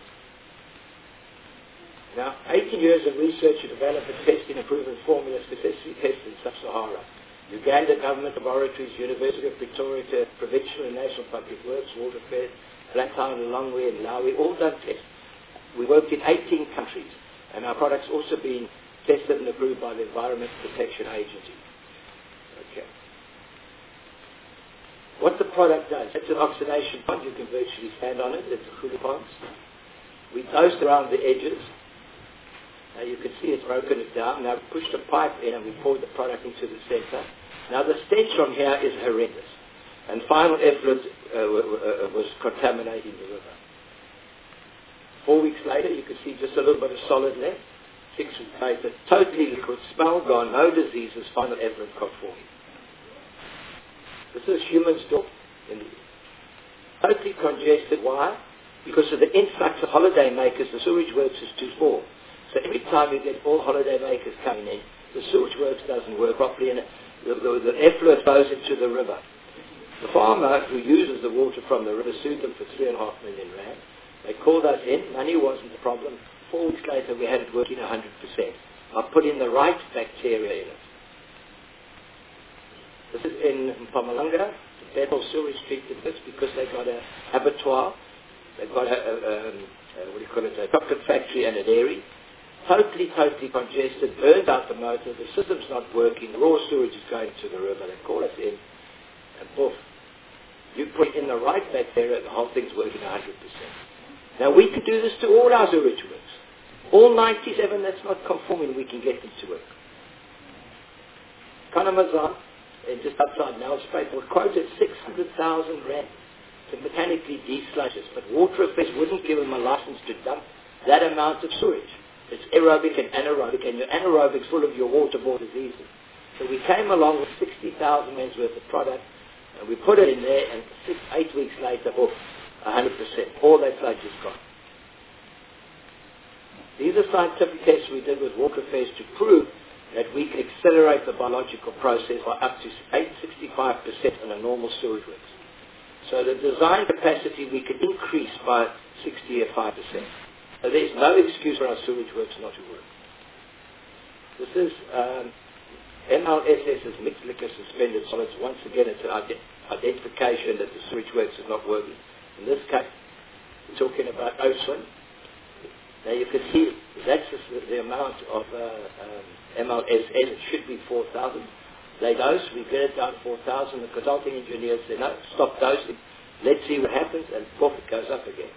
Now, eighteen years of research to develop and test and improvement formulas successfully tested in Sub-Sahara. Uganda Government Laboratories, University of Pretoria, Provincial and National Public Works, Water Affairs, Blacktown, Lilongwe and Lawi, all done tests. We worked in eighteen countries, and our products also been tested and approved by the Environment Protection Agency. Okay. What the product does, it's an oxidation pond. You can virtually stand on it. It's a cooler pond. We dosed around the edges. Now you can see it's broken it down. Now we pushed a pipe in and we poured the product into the center. Now the stench from here is horrendous. And final effluent uh, was contaminating the river. Four weeks later, you can see just a little bit of solid left. Six weeks later, totally liquid, smell gone, no diseases, final effluent conforming. This is human stock. Totally congested. Why? Because of the influx of holiday makers, the sewage works is too small. So every time you get all holiday makers coming in, the sewage works doesn't work properly and the, the, the effluent goes into the river. The farmer who uses the water from the river sued them for three and a half million rand. They called us in. Money wasn't the problem. Four weeks later, we had it working one hundred percent. I put in the right bacteria in it. This is in Mpumalanga, the Bethel sewage treated this because they got a abattoir. They've got a, a, um, a what do you call it, a chocolate factory and a dairy. Totally, totally congested, burned out the motor, the system's not working, raw sewage is going to the river. They call us in, and poof. You put in the right bacteria, the whole thing's working one hundred percent. Now we can do this to all our sewage works. All ninety-seven that's not conforming, we can get them to work. Kanamazan, and just outside Nelspruit, was quoted six hundred thousand rand to mechanically desludge us, but Water Affairs wouldn't give them a license to dump that amount of sewage. It's aerobic and anaerobic, and your anaerobic's full of your waterborne diseases. So we came along with sixty thousand rands worth of product, and we put it in there, and six, eight weeks later, off, one hundred percent. All that sludge is gone. These are scientific tests we did with Water Affairs to prove that we can accelerate the biological process by up to sixty-five percent on a normal sewage works. So the design capacity we can increase by sixty-five percent. So there's no excuse for our sewage works not to work. This is um, M L S S is mixed liquor suspended solids. Once again, it's an ide- identification that the sewage works is not working. In this case, we're talking about Oswin. Now you can see that's the, the amount of uh, um, M L S S. It should be four thousand. They dose, we get it down to four thousand. The consulting engineers say, no, stop dosing. Let's see what happens, and poof, it goes up again.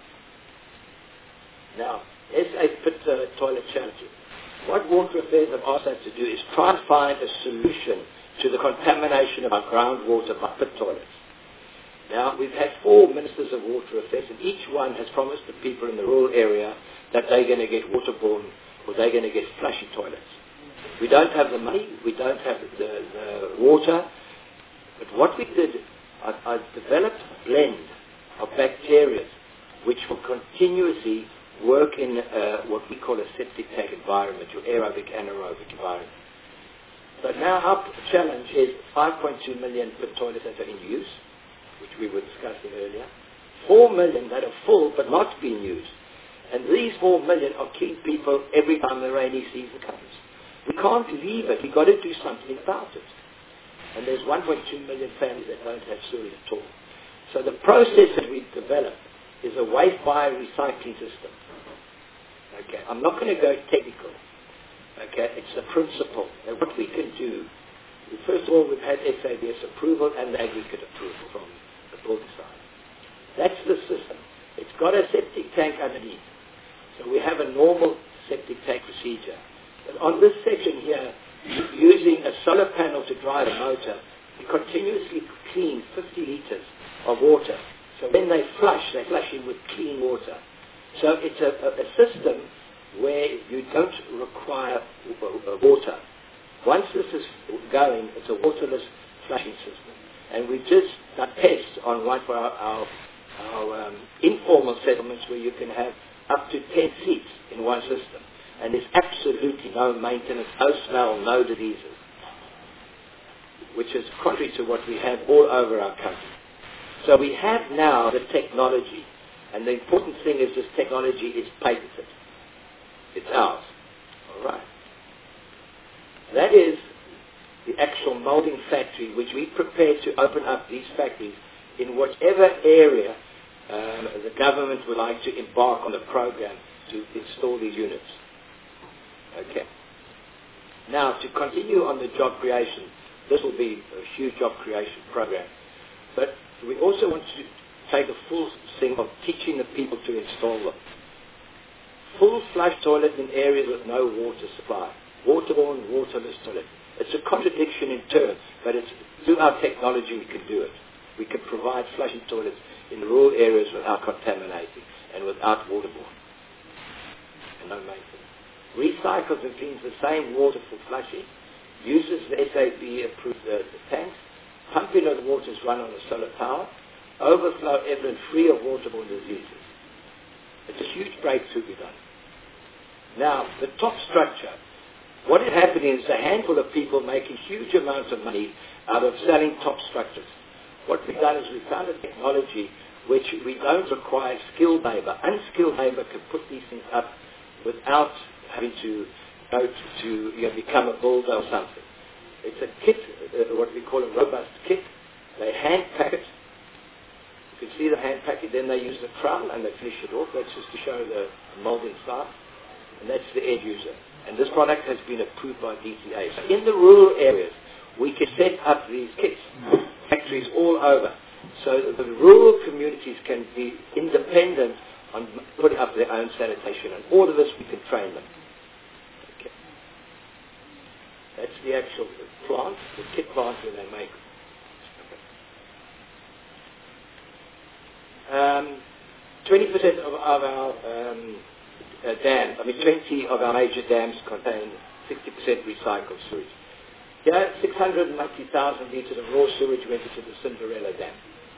Now, S A pit uh, toilet challenge. What Water Affairs have asked us to do is try and find a solution to the contamination of our groundwater by pit toilets. Now, we've had four ministers of Water Affairs, and each one has promised the people in the rural area that they're going to get waterborne or they're going to get flushy toilets. We don't have the money, we don't have the, the water, but what we did, I, I developed a blend of bacteria which will continuously work in uh, what we call a septic tank environment, your aerobic anaerobic environment. So now our challenge is five point two million pit toilets that are in use, which we were discussing earlier, four million that are full but not being used. And these four million are killing people every time the rainy season comes. We can't leave it. We've got to do something about it. And there's one point two million families that don't have sewage at all. So the process that we've developed is a waste bio recycling system. Okay, I'm not going to go technical. Okay, it's the principle. And what we can do, first of all, we've had S A B S approval and the aggregate approval from the builder side. That's the system. It's got a septic tank underneath. So we have a normal septic tank procedure. But on this section here, using a solar panel to drive a motor, we continuously clean fifty litres of water. So when they flush, they flush in with clean water. So it's a, a, a system where you don't require water. Once this is going, it's a waterless flushing system. And we just done tests on one for our, our, our um, informal settlements where you can have up to ten seats in one system. And there's absolutely no maintenance, no smell, no diseases, which is contrary to what we have all over our country. So we have now the technology, and the important thing is this technology is patented. It's ours. All right. That is the actual molding factory, which we prepare to open up these factories in whatever area um, the government would like to embark on the program to install these units. Okay. Now, to continue on the job creation, this will be a huge job creation program. But we also want to take a full thing of teaching the people to install them. Full flush toilet in areas with no water supply. Waterborne, waterless toilet. It's a contradiction in terms, but it's through our technology we can do it. We can provide flushing toilets in rural areas without contaminating and without waterborne. And no maintenance. Recycles and cleans the same water for flushing. Uses the S A B approved uh, the tanks. Pumping of the water is run on a solar power. Overflow evident free of waterborne diseases. It's a huge breakthrough we've done. Now, the top structure. What is happening is a handful of people making huge amounts of money out of selling top structures. What we've done is we've found a technology which we don't require skilled labor. Unskilled labor can put these things up without having to go to, to you know, become a builder or something. It's a kit, uh, what we call a robust kit. They hand pack it. You can see the hand pack it. Then they use the trowel and they finish it off. That's just to show the molding style. And that's the end user. And this product has been approved by D T A. So in the rural areas, we can set up these kits, factories all over, so that the rural communities can be independent on putting up their own sanitation. And all of this, we can train them. Okay. That's the actual plant, the kit plant where they make it. Um, twenty percent of, of our um, uh, dams, I mean twenty of our major dams contain sixty percent recycled sewage. Here, six hundred ninety thousand litres of raw sewage went into the Cinderella Dam.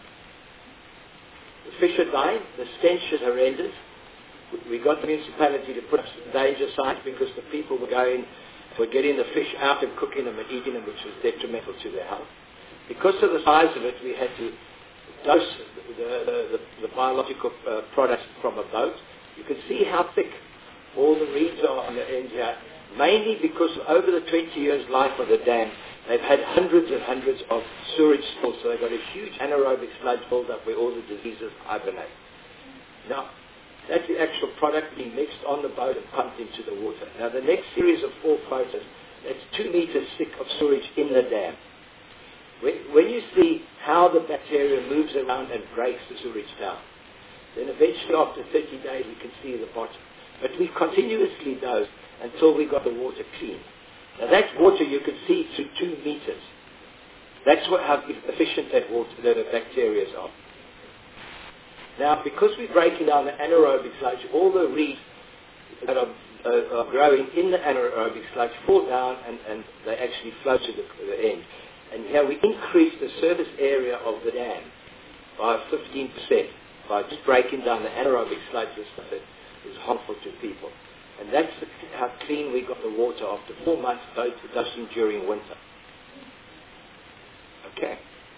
The fish are dying, the stench is horrendous. We got the municipality to put up danger signs because the people were going, were getting the fish out and cooking them and eating them, which was detrimental to their health. Because of the size of it, we had to dose the, the, the, the biological uh, products from a boat. You can see how thick all the reeds are on the end here, mainly because over the twenty years life of the dam, they've had hundreds and hundreds of sewage spills, so they've got a huge anaerobic sludge build-up where all the diseases hibernate. Now, that's the actual product being mixed on the boat and pumped into the water. Now, the next series of four photos, that's two meters thick of sewage in the dam. When, when you see how the bacteria moves around and breaks the sewage down, then eventually after thirty days we can see the bottom. But we continuously dose until we got the water clean. Now that water you can see through two meters. That's what, how efficient that water, the bacteria are. Now, because we're breaking down the anaerobic sludge, all the reeds that are, uh, are growing in the anaerobic sludge fall down and, and they actually flow to the, the end. And here we increase the surface area of the dam by fifteen percent by just breaking down the anaerobic sludge and stuff that is harmful to people. And that's the, how clean we got the water after four months dosing during winter. Okay.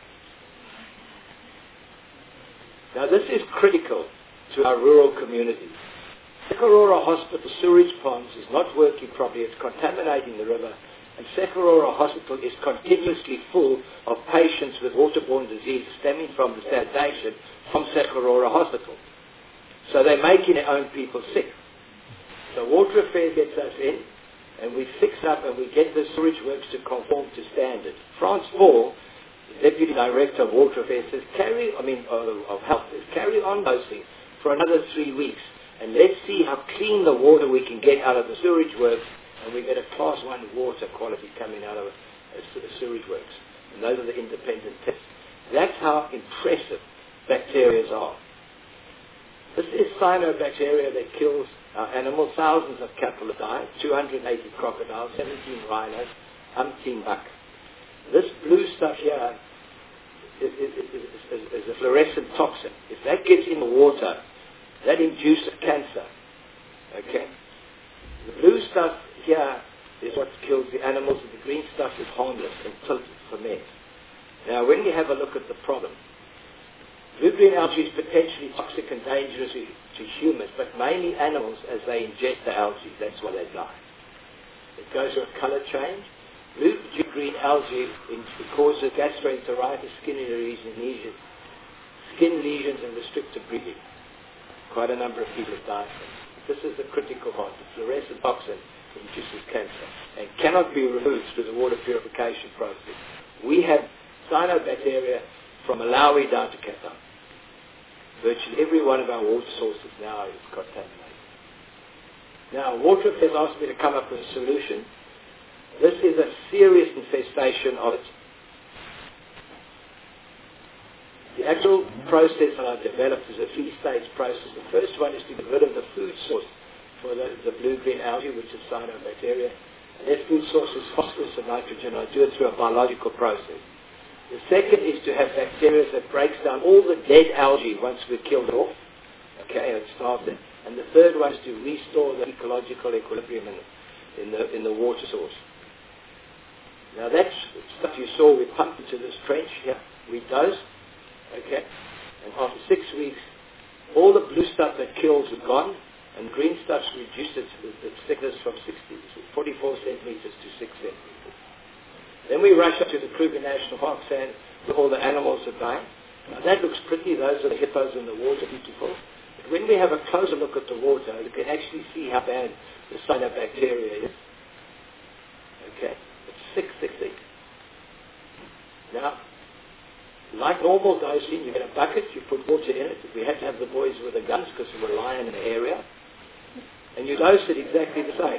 Now this is critical to our rural communities. Sekarora Hospital sewage ponds is not working properly. It's contaminating the river. And Sekarora Hospital is continuously full of patients with waterborne disease stemming from the sanitation from Sekarora Hospital. So they're making their own people sick. So Water Affairs gets us in, and we fix up and we get the sewage works to conform to standard. Frans Paul, the Deputy Director of Water Affairs, says carry, I mean, of, of health, says carry on dosing for another three weeks, and let's see how clean the water we can get out of the sewage works, and we get a class one water quality coming out of the sewage works. And those are the independent tests. That's how impressive bacteria are. This is cyanobacteria that kills our animals. Thousands of cattle have died, two hundred eighty crocodiles, seventeen rhinos, umpteen buck. This blue stuff here is, is, is, is, is a fluorescent toxin. If that gets in the water, that induces cancer. Okay? The blue stuff here is what kills the animals, and the green stuff is harmless until it ferments. Now, when we have a look at the problem, blue-green algae is potentially toxic and dangerous to, to humans, but mainly animals as they ingest the algae. That's why they die. It goes through a color change. Blue-green algae causes gastroenteritis, skin lesions, skin lesions, and restricted breathing. Quite a number of people have died from it. This is the critical part. The fluorescent toxin induces cancer and cannot be removed through the water purification process. We have cyanobacteria from Malawi down to Cape Town. Virtually every one of our water sources now is contaminated. Now, Water Affairs asked me to come up with a solution. This is a serious infestation of it. The actual process that I've developed is a three-stage process. The first one is to get rid of the food source for the, the blue-green algae, which is cyanobacteria. And that food source is phosphorus and nitrogen. I do it through a biological process. The second is to have bacteria that breaks down all the dead algae once we've killed it off. Okay, and it starves it. And the third one is to restore the ecological equilibrium in, in, the, in the water source. Now that's stuff you saw we pumped into this trench here. We dosed. Okay, and after six weeks, all the blue stuff that kills is gone, and green stuff's reduced its, its thickness from sixty, forty-four centimeters to six centimeters. Then we rush up to the Kruger National Park and all the animals are dying. Now that looks pretty, those are the hippos in the water, beautiful. But when we have a closer look at the water, you can actually see how bad the cyanobacteria is. Okay, it's sick, sick, sick. Now, like normal dosing, you get a bucket, you put water in it. We had to have the boys with the guns because we were lying in the area. And you dose it exactly the same.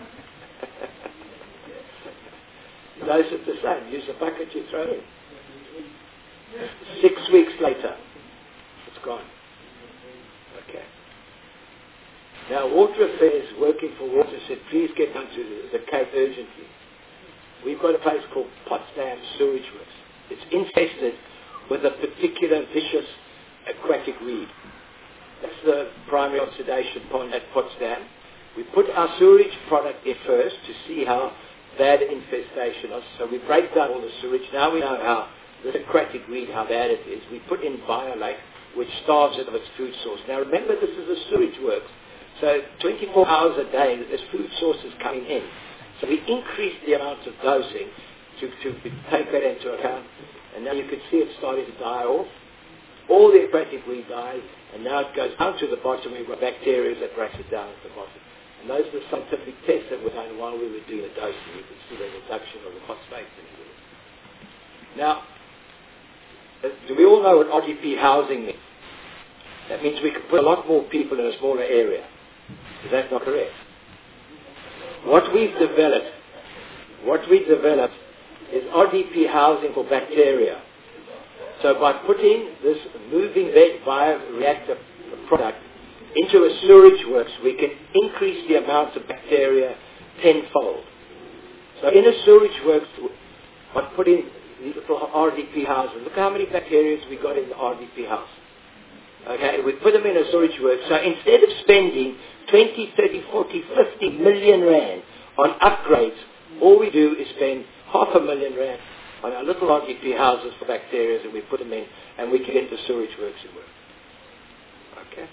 You dose it the same. Use a bucket, you throw it in. Six weeks later, it's gone. Okay. Now, Water Affairs, working for Water, said, please get down to the Cape urgently. We've got a place called Potsdam Sewage Works. It's infested with a particular vicious aquatic weed. That's the primary oxidation pond at Potsdam. We put our sewage product in first to see how bad the infestation is. So we break down all the sewage. Now we know how this aquatic weed, how bad it is. We put in BioLake, which starves it of its food source. Now remember, this is a sewage works. So twenty-four hours a day, there's food sources coming in. So we increase the amount of dosing to, to take that into account. And now you can see it starting to die off. All the aquatic weed dies, and now it goes down to the bottom. We've got bacteria that breaks it down at the bottom. And those are the scientific tests that were done while we were doing the dosing. You can see the reduction of the phosphate in it. Now, do we all know what R D P housing means? That means we can put a lot more people in a smaller area. Is that not correct? What we've developed, what we developed is R D P housing for bacteria. So by putting this moving bed bioreactor product into a sewage works, we can increase the amount of bacteria tenfold. So in a sewage works, by putting these little R D P houses, look how many bacteria we got in the R D P house. Okay, we put them in a sewage works. So instead of spending twenty, thirty, forty, fifty million rand on upgrades, all we do is spend half a million rand on our little R D P houses for bacteria, and we put them in, and we can get the sewage works to work. Okay.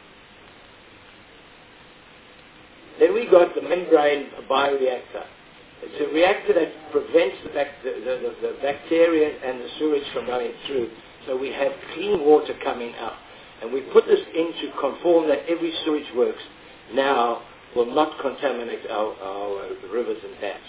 Then we got the membrane bioreactor. It's a reactor that prevents the, bac- the, the, the, the bacteria and the sewage from going through, so we have clean water coming out. And we put this in to conform that every sewage works now will not contaminate our, our rivers and dams.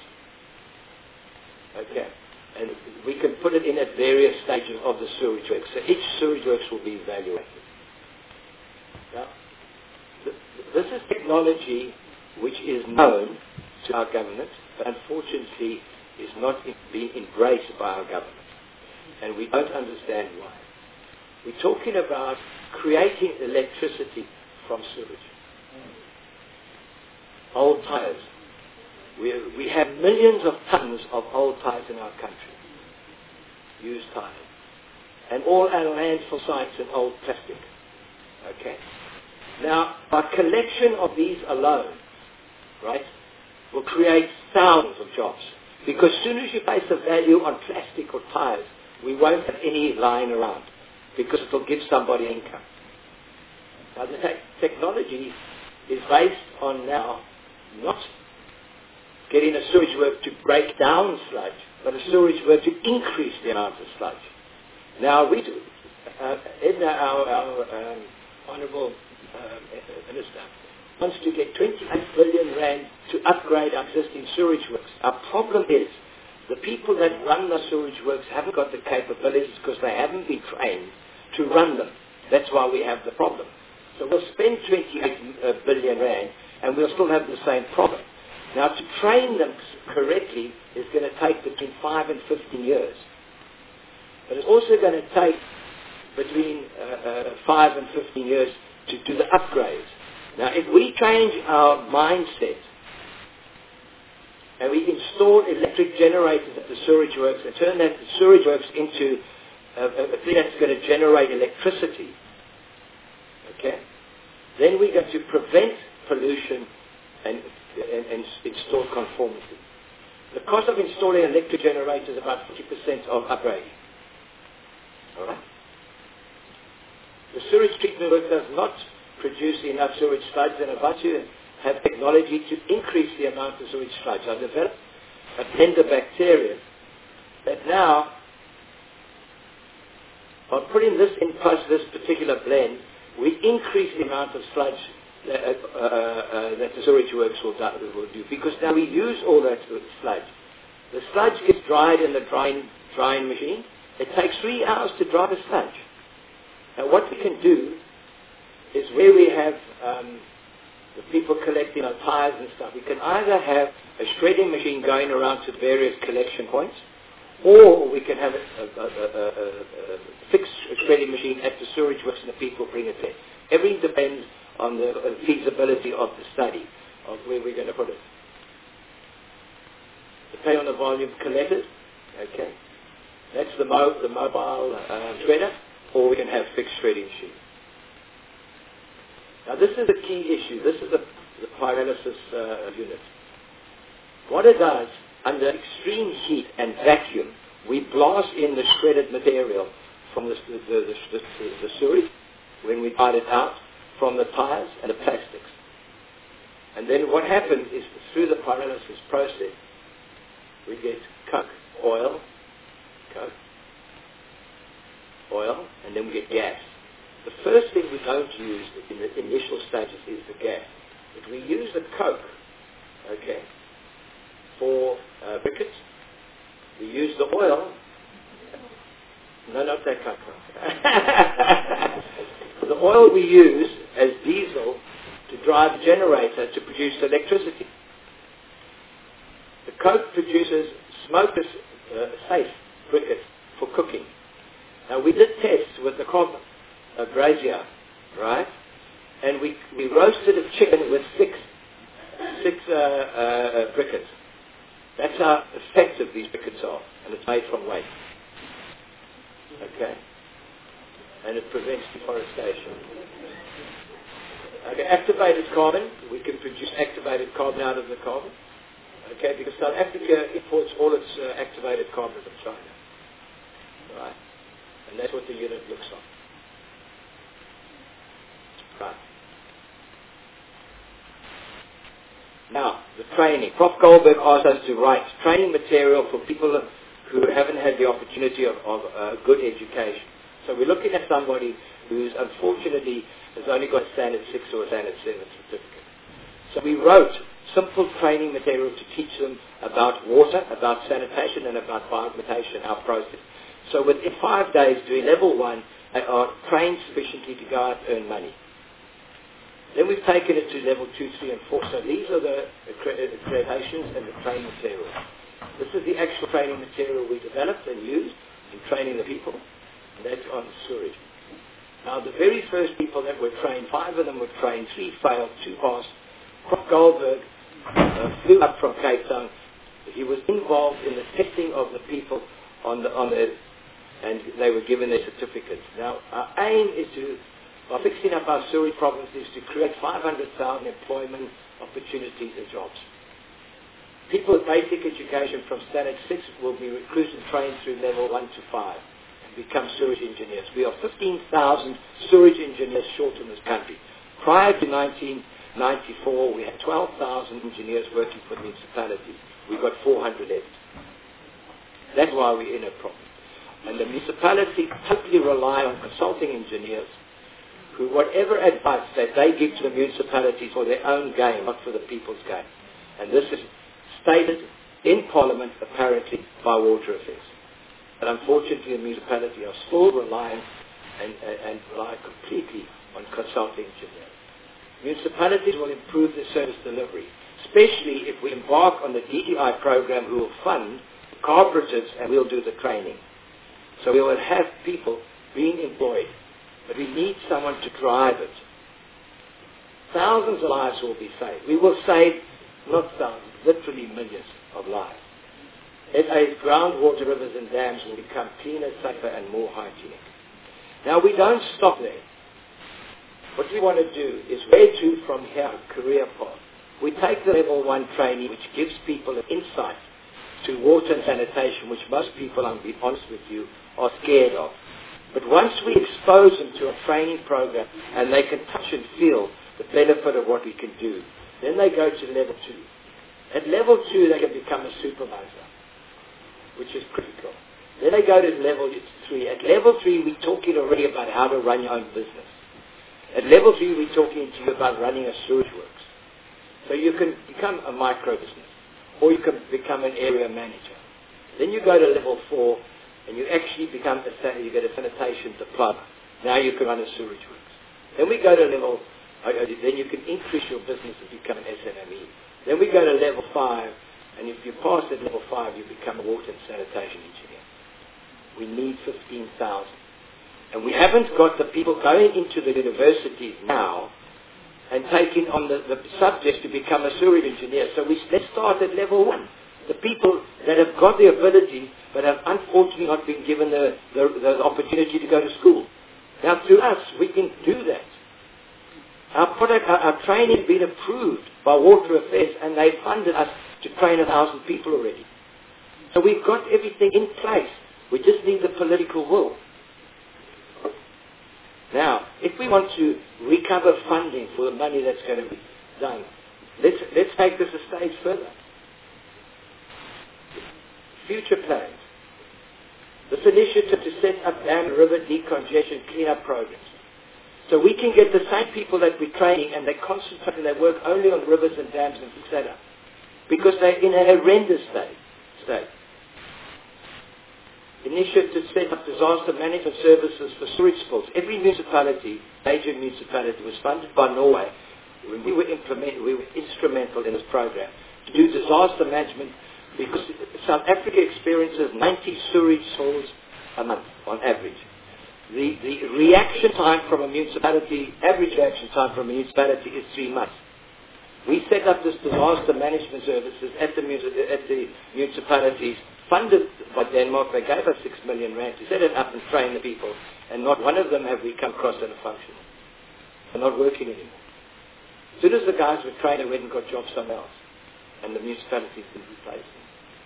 Okay. And we can put it in at various stages of the sewage works. So each sewage works will be evaluated. Now, th- this is technology which is known to our government, but unfortunately is not in, being embraced by our government. and we don't understand why. We're talking about creating electricity from sewage. Old tires. We, we have millions of tons of old tires in our country. Used tires. And all our landfill sites in old plastic. Okay? Now, our collection of these alone, right, will create thousands of jobs. Because as soon as you place a value on plastic or tires, we won't have any lying around. Because it will give somebody income. Now, the te- technology is based on now not getting a sewage work to break down sludge, but a sewage work to increase the amount of sludge. Now, we do, uh, Edna, our, our um, Honourable uh, Minister, wants to get twenty-eight billion rand to upgrade our existing sewage works. Our problem is the people that run the sewage works haven't got the capabilities because they haven't been trained to run them. That's why we have the problem. So we'll spend twenty-eight billion rand and we'll still have the same problem. Now, to train them correctly is going to take between five and fifteen years. But it's also going to take between uh, uh, five and fifteen years to do the upgrades. Now, if we change our mindset and we install electric generators at the sewage works and turn that the sewage works into a, a thing that's going to generate electricity, okay, then we're going to prevent pollution and, and, and install conformity. The cost of installing electric generators is about fifty percent of upgrading. All right? The sewage treatment work does not produce enough sewage sludge, and about to have technology to increase the amount of sewage sludge. I developed a blender bacteria that now, by putting this in plus this particular blend, we increase the amount of sludge that, uh, uh, that the sewage works will do, will do. Because now we use all that sludge. The sludge gets dried in the drying, drying machine. It takes three hours to dry the sludge. Now what we can do is where we have um, the people collecting our tires and stuff, we can either have a shredding machine going around to various collection points, or we can have a, a, a, a, a, a fixed shredding machine at the sewage works and the people bring it there. Everything depends on the feasibility of the study of where we're going to put it. Depending on the volume collected, okay, that's the, mo- the mobile uh, shredder, or we can have fixed shredding machine. Now this is the key issue. This is the, the pyrolysis uh, unit. What it does, under extreme heat and vacuum, we blast in the shredded material from the, the, the, the, the, the sewage when we bite it out, from the tires and the plastics. And then what happens is through the pyrolysis process, we get coke, oil, coke, oil, and then we get gas. The first thing we don't use in the initial stages is the gas. But we use the coke, okay, for uh, briquettes. We use the oil. No, not that kind of The oil we use as diesel to drive the generator to produce electricity. The coke produces smokeless, uh, safe briquettes for cooking. Now we did tests with the carbon. A brazier, right? And we, we roasted a chicken with six, six uh, uh, briquettes. That's how effective these briquettes are, and it's made from waste. Okay? And it prevents deforestation. Okay, activated carbon, we can produce activated carbon out of the carbon. Okay, because South Africa imports all its uh, activated carbon from China. Right? And that's what the unit looks like. Right. Now, the training. Professor Goldberg asked us to write training material for people who haven't had the opportunity of, of uh, good education. So we're looking at somebody who's unfortunately has only got a standard six or a standard seven certificate. So we wrote simple training material to teach them about water, about sanitation, and about biomitation, our process. So within five days, doing level one, they are trained sufficiently to go out and earn money. Then we've taken it to level two, three, and four. So these are the accreditations and the training material. This is the actual training material we developed and used in training the people, and that's on sewage. Now, the very first people that were trained, five of them were trained, three failed, two passed. Prof Goldberg uh, flew up from Cape Town. He was involved in the testing of the people on the, on the, and they were given their certificates. Now, our aim is to, by fixing up our sewage problems, is to create five hundred thousand employment opportunities and jobs. People with basic education from standard six will be recruited and trained through level one to five and become sewage engineers. We are fifteen thousand sewage engineers short in this country. Prior to nineteen ninety-four, we had twelve thousand engineers working for the municipalities. We've got four hundred left. That's why we're in a problem. And the municipality totally rely on consulting engineers who, whatever advice that they give to the municipality for their own gain, not for the people's gain. And this is stated in Parliament, apparently, by Water Affairs. But unfortunately, the municipality are still reliant and, and, and rely completely on consulting engineers. Municipalities will improve their service delivery, especially if we embark on the D E I program who will fund cooperatives and we'll do the training. So we will have people being employed, but we need someone to drive it. Thousands of lives will be saved. We will save, not thousands, literally millions of lives. S A's groundwater, rivers and dams will become cleaner, safer and more hygienic. Now we don't stop there. What we want to do is where to from here, career path. We take the level one training, which gives people an insight to water and sanitation, which most people, I'll be honest with you, are scared of. But once we expose them to a training program and they can touch and feel the benefit of what we can do, then they go to level two. At level two, they can become a supervisor, which is critical. Then they go to level three. At level three, we're talking already about how to run your own business. At level three, we're talking to you about running a sewage works. So you can become a micro business, or you can become an area manager. Then you go to level four, and you actually become a, you get a sanitation diploma. Now you can run a sewage works. Then we go to level, uh, then you can increase your business and become an S M M E. Then we go to level five, and if you pass at level five, you become a water and sanitation engineer. We need fifteen thousand. And we haven't got the people going into the universities now and taking on the, the subjects to become a sewage engineer. So we, let's start at level one. The people that have got the ability but have unfortunately not been given the, the, the opportunity to go to school. Now through us, we can do that. Our product, our, our training has been approved by Water Affairs and they funded us to train a thousand people already. So we've got everything in place. We just need the political will. Now, if we want to recover funding for the money that's going to be done, let's, let's take this a stage further. Future plans. This initiative to set up dam and river decongestion cleanup programs. So we can get the same people that we're training and they concentrate and they work only on rivers and dams and fix that up. Because they're in a horrendous state. state. Initiative to set up disaster management services for sewage spills. Every municipality, major municipality, was funded by Norway. When we were implement, we were instrumental in this program to do disaster management because South Africa experiences ninety sewage spills a month on average. The, the reaction time from a municipality, average reaction time from a municipality is three months. We set up this disaster management services at the, at the municipalities, funded by Denmark. They gave us six million rand to set it up and train the people, and not one of them have we come across that are functional. They're not working anymore. As soon as the guys were trained, they went and got jobs somewhere else, and the municipalities didn't replace them.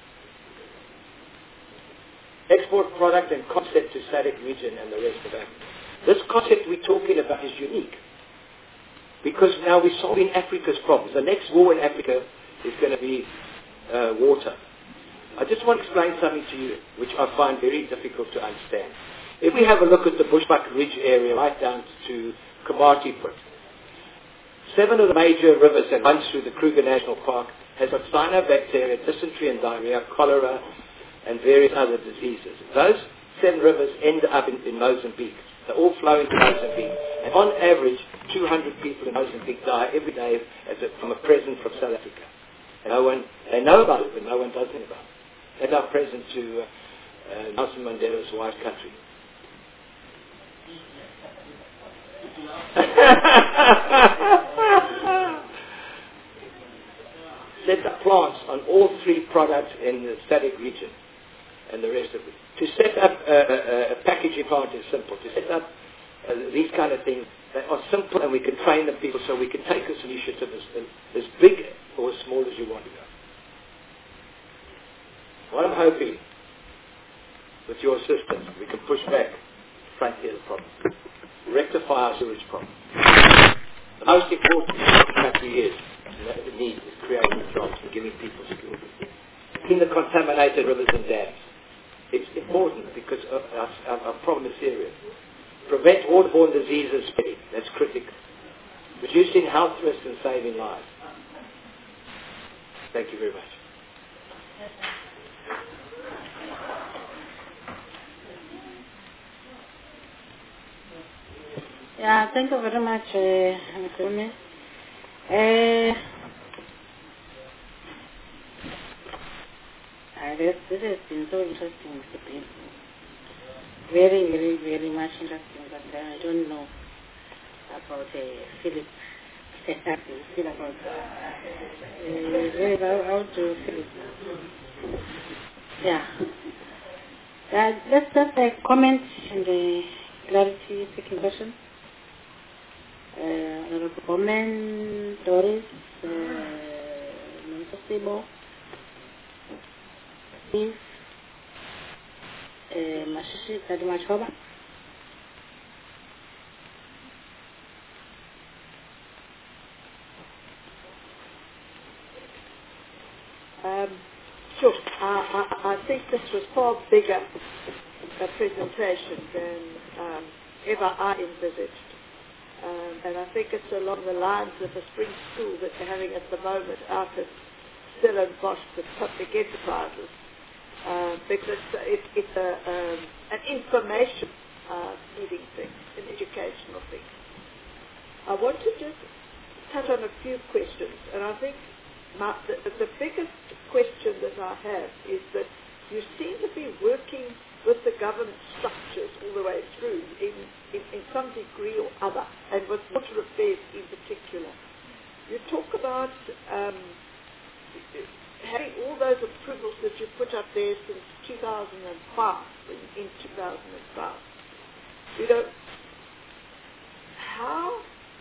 Export product and concept to SADC region and the rest of Africa. This concept we're talking about is unique because now we're solving Africa's problems. The next war in Africa is going to be uh, water. I just want to explain something to you which I find very difficult to understand. If we have a look at the Bushbuck Ridge area right down to Komatipoort, seven of the major rivers that run through the Kruger National Park has got cyanobacteria, dysentery and diarrhea, cholera, and various other diseases. Those seven rivers end up in, in Mozambique. They all flow into Mozambique. And on average, two hundred people in Mozambique die every day as a, from a present from South Africa. And no one, they know about it, but no one does anything about it. They're not present to uh, uh, Nelson Mandela's white country. Set up plants on all three products in the SADC region and the rest of it. To set up a, a, a packaging plant is simple. To set up uh, these kind of things, they are simple, and we can train the people so we can take this initiative as, as big or as small as you want to go. What I'm hoping, with your assistance, we can push back the frontier of the problem, rectify our sewage problem. The most important thing in the country is, and the need is creating jobs and giving people skills. In the contaminated rivers and dams, it's important because of our, our, our problem is serious. Prevent waterborne diseases spreading, that's critical. Reducing health risks and saving lives. Thank you very much. Yeah, thank you very much, uh, Mister Uh, uh, this, this has been so interesting, Mister P. Very, very, very much interesting, but uh, I don't know about uh, Philip. Still about uh, uh, how to Philip. Yeah. Uh, let's just a uh, comment and a clarity seeking question. Uh, Honorable Comment, Doris, uh, Minister Sibo, Steve, uh, Mashishi Tadimachoba. Um, sure. I, I, I think this was far bigger a presentation than um, ever I envisaged. Um, and I think it's along the lines of the spring school that they're having at the moment out at Stellenbosch with public enterprises. Uh, because it, it's a, um, an information uh, feeding thing, an educational thing. I want to just touch on a few questions, and I think my, the, the biggest question that I have is that you seem to be working with the government structures all the way through in, in, in some degree or other, and with water affairs in particular. You talk about um, having all those approvals that you put up there since two thousand five, in, in two thousand five. You know, how,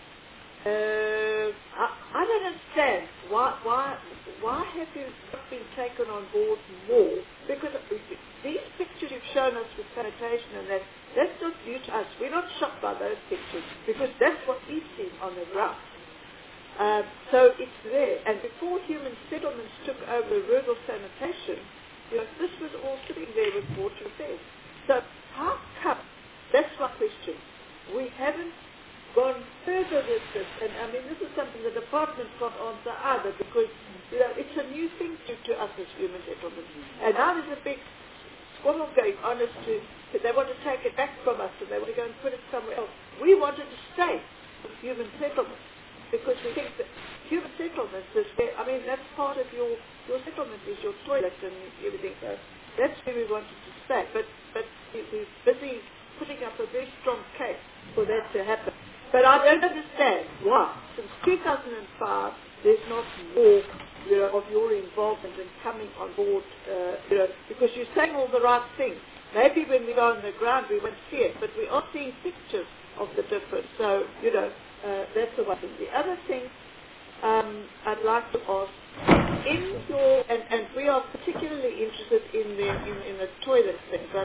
uh, I, I don't understand, why, why, why have you not been taken on board more? Because these pictures you've shown us with sanitation and that, that's not new to us. We're not shocked by those pictures because that's what we've seen on the ground. Um, so it's there. And before human settlements took over rural sanitation, you know, this was all sitting there with water affairs. So how come, that's my question, we haven't gone further with this? And I mean, this is something the department can't answer either because, you know, it's a new thing to, to us as human settlements. And now there's a big squabble going on as to, that they want to take it back from us and they want to go and put it somewhere else. We wanted to stay with human settlements because we think that human settlements is where, I mean, that's part of your, your settlement is your toilet and everything. So that's where we wanted to stay. But, but we're busy putting up a very strong case for that to happen. But I don't understand why. Since two thousand five, there's not more, you know, of your involvement in coming on board, uh, you know, because you're saying all the right things. Maybe when we go on the ground we won't see it, but we are seeing pictures of the difference. So, you know, uh, that's the one thing. The other thing um, I'd like to ask, in your, and, and we are particularly interested in the, in, in the toilet thing, but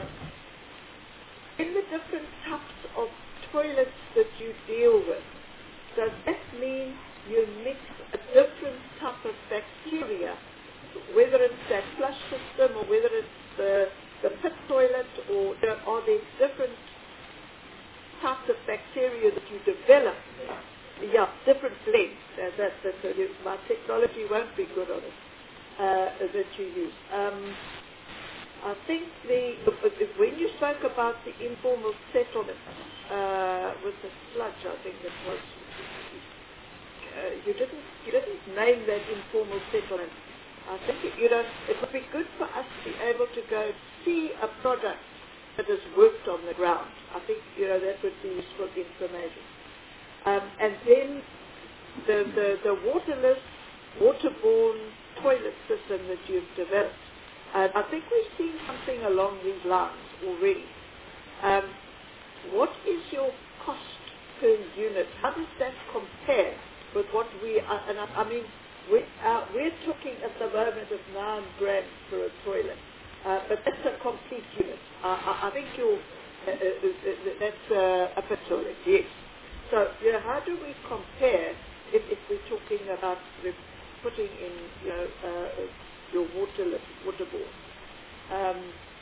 in the different types of toilets that you deal with, does that mean you mix a different type of bacteria, whether it's that flush system or whether it's the, the pit toilet, or you know, are there different types of bacteria that you develop? Yeah, different blends. Uh, that, that, uh, my technology won't be good on it, uh, that you use. Um, I think the, when you spoke about the informal settlement uh, with the sludge, I think it was, uh, you didn't you didn't name that informal settlement. I think, you know, it would be good for us to be able to go see a product that has worked on the ground. I think, you know, that would be useful information. Um, and then the, the, the waterless, waterborne toilet system that you've developed. And I think we've seen something along these lines already. Um, what is your cost per unit? How does that compare with what we are? And I, I mean, we, uh, we're talking at the moment of nine grand for a toilet. Uh, but that's a complete unit. Uh, I, I think you're, uh, uh, uh, that's uh, a pit toilet, yes. So, you know, how do we compare if, if we're talking about the putting in, you know, uh, your water waterboard? Um,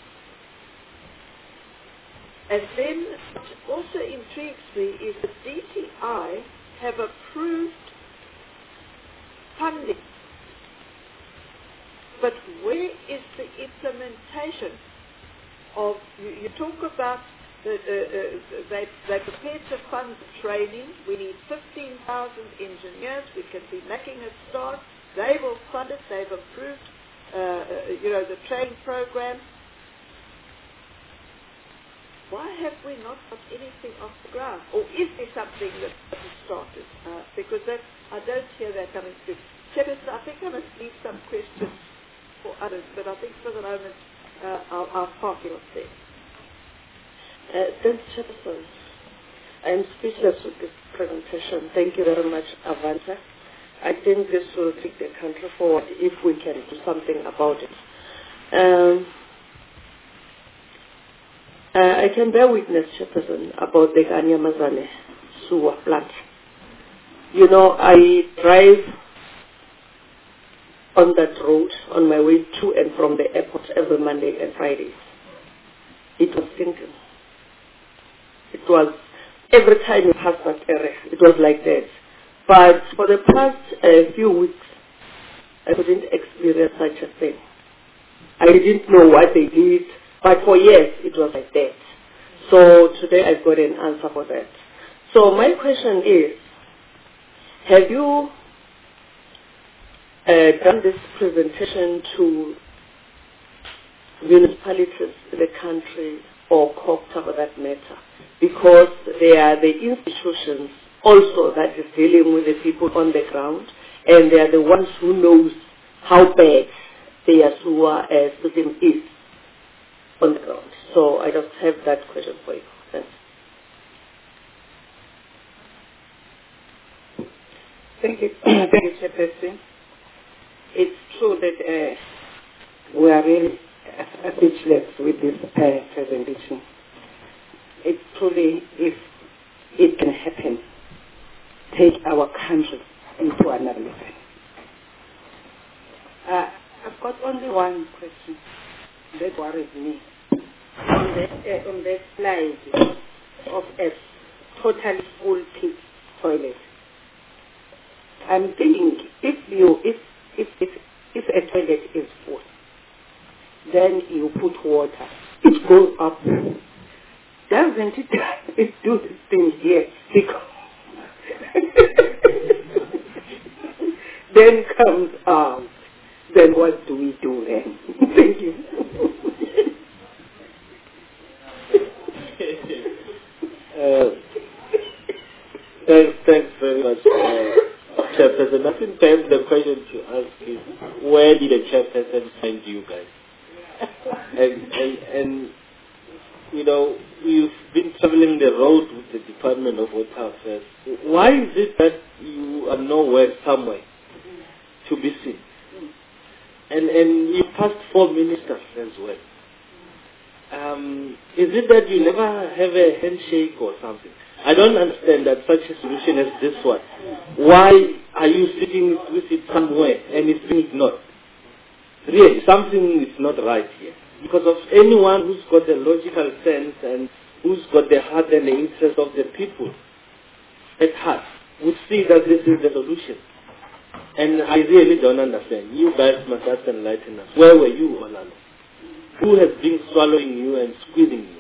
and then what also intrigues me is that D T I have approved funding. But where is the implementation of, you, you talk about, the, uh, uh, they, they prepared to fund the training. We need fifteen thousand engineers. We can be making a start. They will fund it. They've approved, uh, uh, you know, the training program. Why have we not got anything off the ground? Or is there something that hasn't started? Uh, because that, I don't hear that coming through. Chairperson, I think I must leave some questions for others, but I think for the moment uh, I'll, I'll park it up there. Uh, thanks, Chairperson. I'm speechless with this presentation. Thank you very much, Avanta. I think this will take the country forward if we can do something about it. Um, uh, I can bear witness, Chairperson, about the Kanyamazane sewer plant. You know, I drive on that road on my way to and from the airport every Monday and Friday. It was sinking. It was, every time you pass that area, it was like that. But for the past uh, few weeks, I couldn't experience such a thing. I didn't know what they did, but for years it was like that. So today I got an answer for that. So my question is, have you uh, done this presentation to municipalities in the country or COGTA for that matter? Because they are the institutions also that is dealing with the people on the ground, and they are the ones who knows how bad their sewer uh, system is on the ground. So I just have that question for you. Thanks. Thank you, thank you, Chairperson. It's true that uh, we are really uh, speechless with this uh, presentation. It's truly, if it can happen, take our country into another level. Uh, I've got only one question that worries me. On that, uh, on that slide of a totally full pit toilet, I'm thinking if you if if if, if a toilet is full, then you put water, it goes up. Doesn't it? It do this thing here because then comes out. Then what do we do then? Thank you. uh, thanks, thanks very much, uh, Chairperson. I think perhaps the question to ask is, where did the Chairperson find you guys? and, and, and, you know, you've been traveling the road with the Department of Water Affairs. Why is it that you are nowhere somewhere to be seen? And, and you passed four ministers as well. Um, is it that you never have a handshake or something? I don't understand that such a solution as this one. Why are you sitting with it somewhere and it's being ignored? Really, something is not right here. Because of anyone who's got a logical sense and who's got the heart and the interest of the people at heart would see that this is the solution. And I really don't understand. You guys must have enlighten us. Where were you all along? Who has been swallowing you and squeezing you?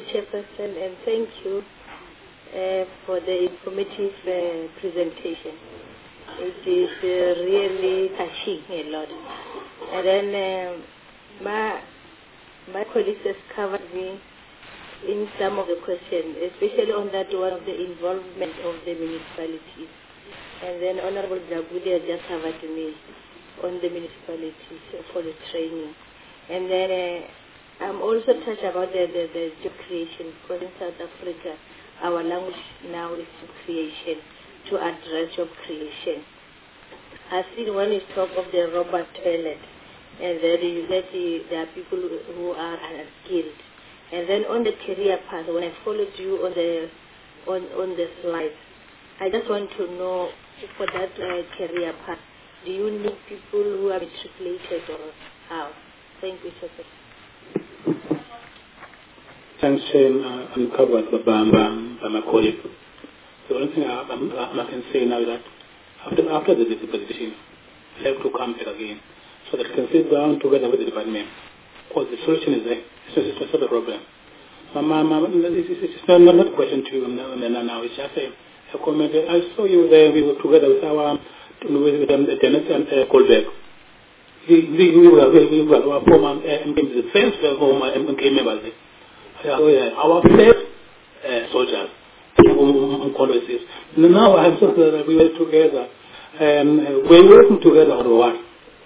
Chairperson, and thank you uh, for the informative uh, presentation. It is uh, really touching a lot. And then um, my, my colleagues has covered me in some of the questions, especially on that one of the involvement of the municipalities. And then Honorable Jabudi has just covered me on the municipalities for the training. And then uh, I'm also touched about the, the, the job creation, because in South Africa, our language now is job creation, to address job creation. I've seen when you talk of the robot toilet, and then you get the, there are people who are unskilled. And then on the career path, when I followed you on the on, on the slides, I just want to know, for that uh, career path, do you need people who are matriculated or how? Thank you, sir. Thanks, Shane. Uh, I'm covered by, by, by my colleague. The only thing I, I, I can say now is that after, after the presentation, I have to come back again so that we can sit down together with the department. Because the solution is there. It's just, it's just not a problem. My, my, my, it's, it's not, not a question to you now, now. It's just a, a comment. I saw you there. We were together with our with, with um, Dennis and uh, Colbeck. We, we, we were we were our former uh, the first former M K members. So, yeah, our first uh, soldiers. Now I'm so glad that we were together. Um, we're working together on what?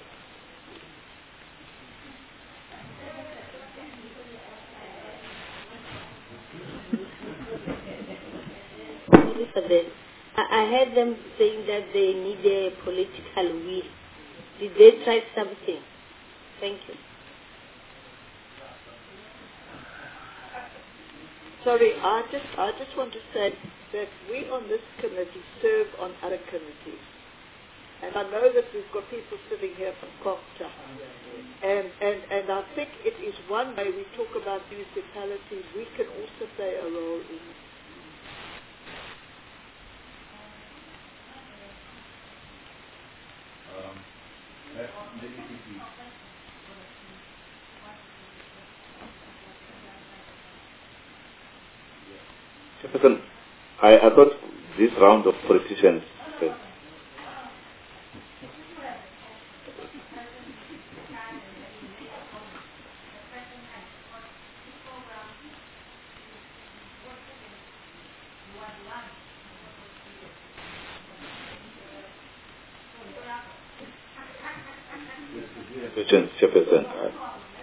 Elizabeth, I heard them saying that they need a political will. Did they try something? Thank you. Sorry, I just I just want to say that we on this committee serve on other committees. And I know that we've got people sitting here from COGTA. And, and, and I think it is one way we talk about municipalities, we can also play a role in it. Chairperson, I, I thought this round of politicians uh, questions, Chairperson. Uh,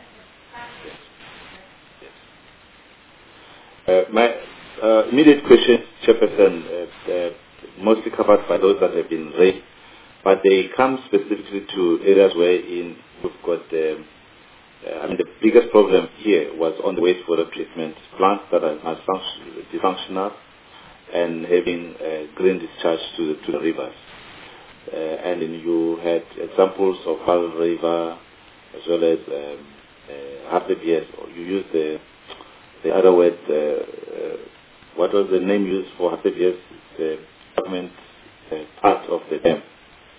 uh, my uh, immediate question, Chairperson, uh, uh, mostly covered by those that have been raised, but they come specifically to areas where in you've got, um, uh, I mean, the biggest problem here was on the wastewater treatment plants that are dysfunctional and having uh, green discharge to the, to the rivers. Uh, and then you had examples of Hull River as well as um, uh, Hartbees, or you used the the other word, uh, uh, what was the name used for Hartbees? The government uh, part of the dam.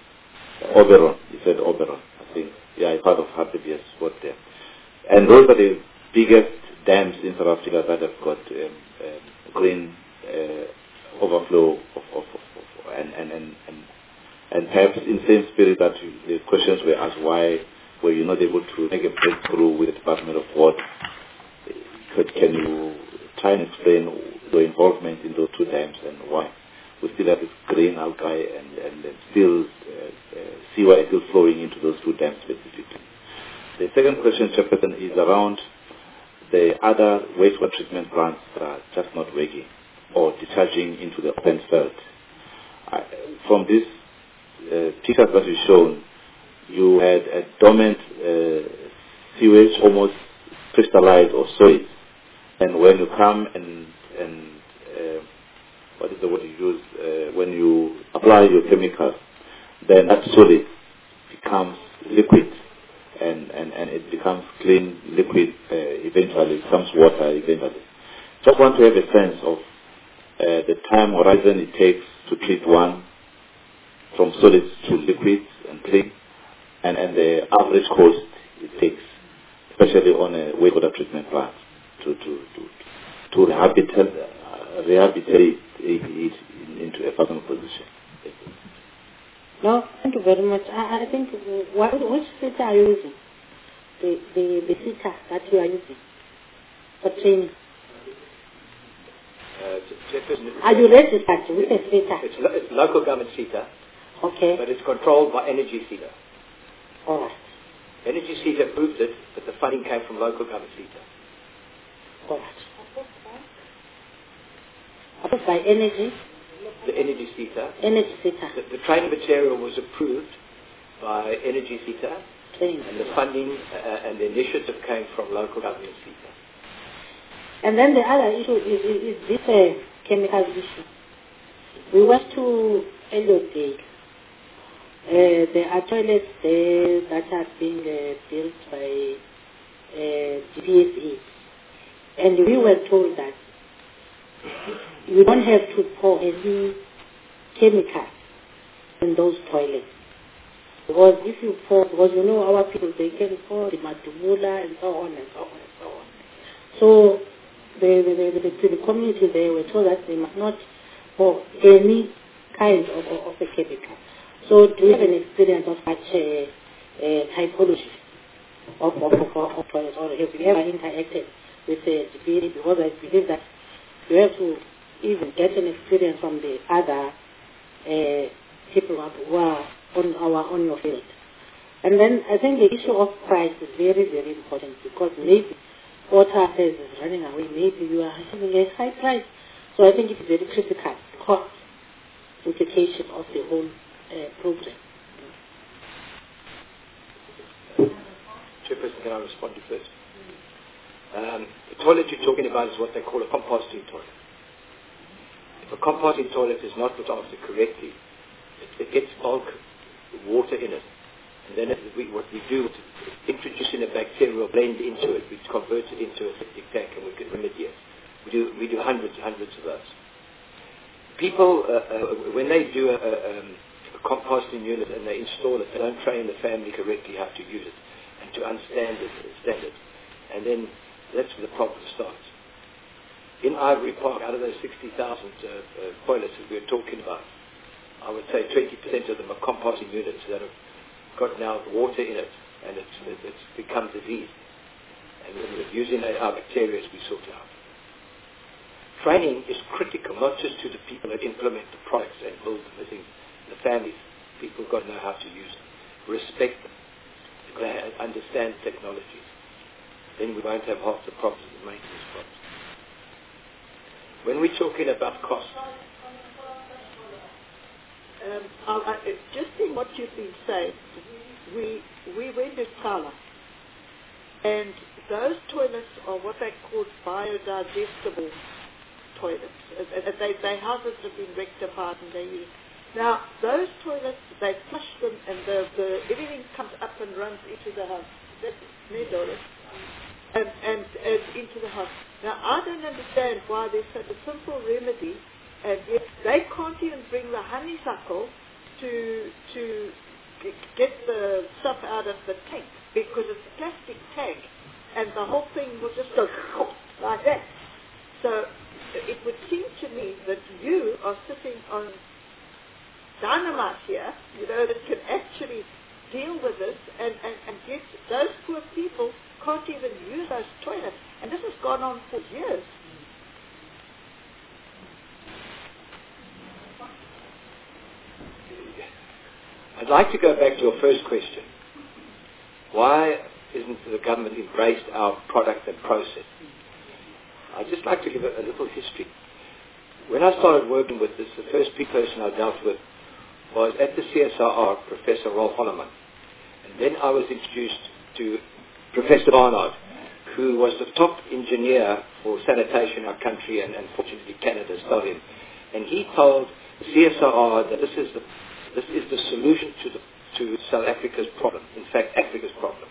Uh, Oberon, you said Oberon, I think. Yeah, part of Hartbees was there. And those are the biggest dams in South Africa that have got um, uh, green uh, overflow of, of, of, of and, and, and, and And perhaps in the same spirit that you, the questions were asked, why were you not able to make a breakthrough with the Department of Water? Could, can you try and explain the involvement in those two dams and why we still have this green algae and, and, and still uh, uh, seawater still flowing into those two dams specifically? The second question, Chairperson, is around the other wastewater treatment plants that are just not working or discharging into the open field. I, from this Uh, pictures that you've shown, you had a dormant uh, sewage, almost crystallized or solid. And when you come and, and uh, what is the word you use, uh, when you apply your chemical, then that solid becomes liquid and, and, and it becomes clean liquid uh, eventually, it becomes water eventually. Just want to have a sense of uh, the time horizon it takes to treat one from solids to liquids and clean, and, and the average cost it takes, especially on a wastewater treatment plant, to, to, to, to rehabilitate, uh, rehabilitate it into a functional position. No, thank you very much. I, I think, what, which filter are you using? The, the, the filter that you are using for training? Uh, are you registered with a filter? It's, lo- it's local government CETA. Okay. But it's controlled by Energy CETA. All right. Energy CETA approved it, but the funding came from local government CETA. All right. Approved by Energy? The Energy CETA. Energy CETA. The, the training material was approved by Energy CETA. Training. And the funding uh, and the initiative came from local government CETA. And then the other issue is, is, is this uh, chemical issue. We went to Elliotdale. Uh, there are toilets there that are being uh, built by uh, G P S A. And we were told that you don't have to pour any chemical in those toilets. Because if you pour, because you know our people, they can pour the madumula and so on and so on and so on. So the, the, the, the, the community there were told that they must not pour any kind of, of, of a chemical. So do you have an experience of such a, a typology of, of, of, of toilets, or have you ever interacted with the G P A? Because I believe that you have to even get an experience from the other uh, people who are on our on your field. And then I think the issue of price is very, very important, because maybe water is running away, maybe you are having a high price. So I think it's very critical, cost implication of the whole uh, program. Chairperson, can I respond to first? Um, the toilet you're talking about is what they call a composting toilet. If a composting toilet is not looked after correctly, it, it gets bulk water in it. And then it, we, what we do is introduce in a bacterial blend into it, we convert it into a septic tank, and we can remedy it. We do, we do hundreds and hundreds of those. People, uh, uh, when they do a, a, um, a composting unit and they install it, they don't train the family correctly how to use it and to understand it, understand it. And then that's where the problem starts. In Ivory Park, out of those sixty thousand uh, uh, toilets that we were talking about, I would say twenty percent of them are composting units that have got now water in it, and it's, it's become diseased. And we're using our bacteria we sort out. Training is critical, not just to the people that implement the products and build the things, the families. People got to know how to use them, respect them, understand technologies. Then we won't have half the problems and maintenance problems. When we're talking about cost, um, I, I, just in what you've been saying, we we went to Kala, and those toilets are what they call biodigestible toilets. Uh, they, they houses have been rectified and they use. Now those toilets, they flush them and the, the everything comes up and runs into the house. That's and, and, and into the house. Now I don't understand why there's such a simple remedy, and yet they can't even bring the honeysuckle to to get the stuff out of the tank, because it's a plastic tank, and the whole thing will just go like that. So it would seem to me that you are sitting on dynamite here, you know, that can actually deal with this, and, and, and yet those poor people can't even use those toilets. And this has gone on for years. I'd like to go back to your first question. Why isn't the government embraced our product and process? I'd just like to give a, a little history. When I started working with this, the first big person I dealt with was at the C S I R, Professor Rolf Holleman. And then I was introduced to Professor Barnard, who was the top engineer for sanitation in our country, and unfortunately Canada stole him. And he told C S I R that this is the this is the solution to the to South Africa's problem. In fact, Africa's problem.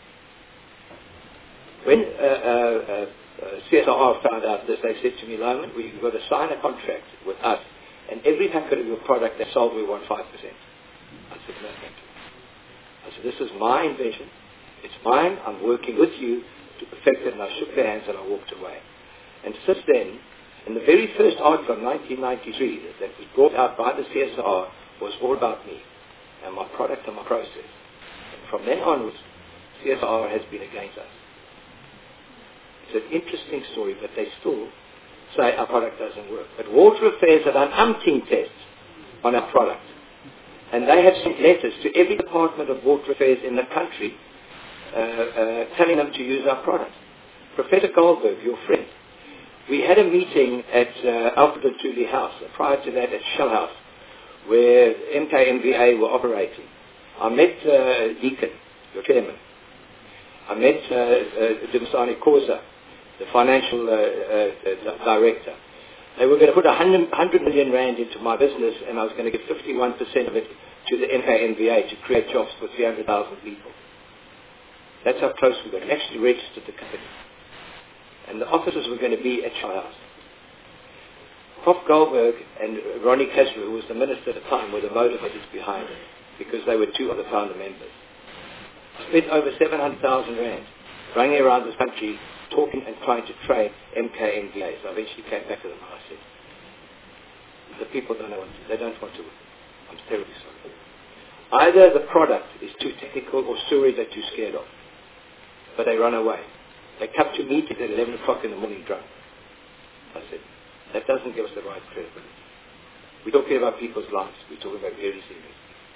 When uh, uh, uh, C S I R found out this, they said to me, Lyman, we've got to sign a contract with us, and every packet of your product they sold, we want five percent. I said, no, thank you. I said, this is my invention. It's mine. I'm working with you to perfect it. And I shook their hands and I walked away. And since then, in the very first article of nineteen ninety-three that, that was brought out by the C S R was all about me and my product and my process. And from then onwards, C S R has been against us. It's an interesting story, but they still say our product doesn't work. But Water Affairs have done umpteen tests on our product. And they have sent letters to every department of Water Affairs in the country uh, uh, telling them to use our product. Professor Goldberg, your friend, we had a meeting at uh, Alfred Tully House, uh, prior to that at Shell House, where M K M V A were operating. I met uh, Deacon, your chairman. I met uh, uh, Dumisani Khoza, the financial uh, uh, uh, director. They were going to put one hundred million rand into my business, and I was going to give fifty-one percent of it to the M K M V A to create jobs for three hundred thousand people. That's how close we got. We actually registered the company. And the offices were going to be at Shell House. Prof Goldberg and Ronnie Kesler, who was the minister at the time, were the motivators behind it, because they were two of the founder members. Spent over seven hundred thousand rand running around this country talking and trying to train M K M V A. So I eventually came back to them and I said, the people don't know what to, they don't want to work. I'm terribly sorry. Either the product is too technical or stories they're too scared of. But they run away. They come to meetings at eleven o'clock in the morning drunk. I said, that doesn't give us the right credibility. We're talking about people's lives. We're talking about very serious.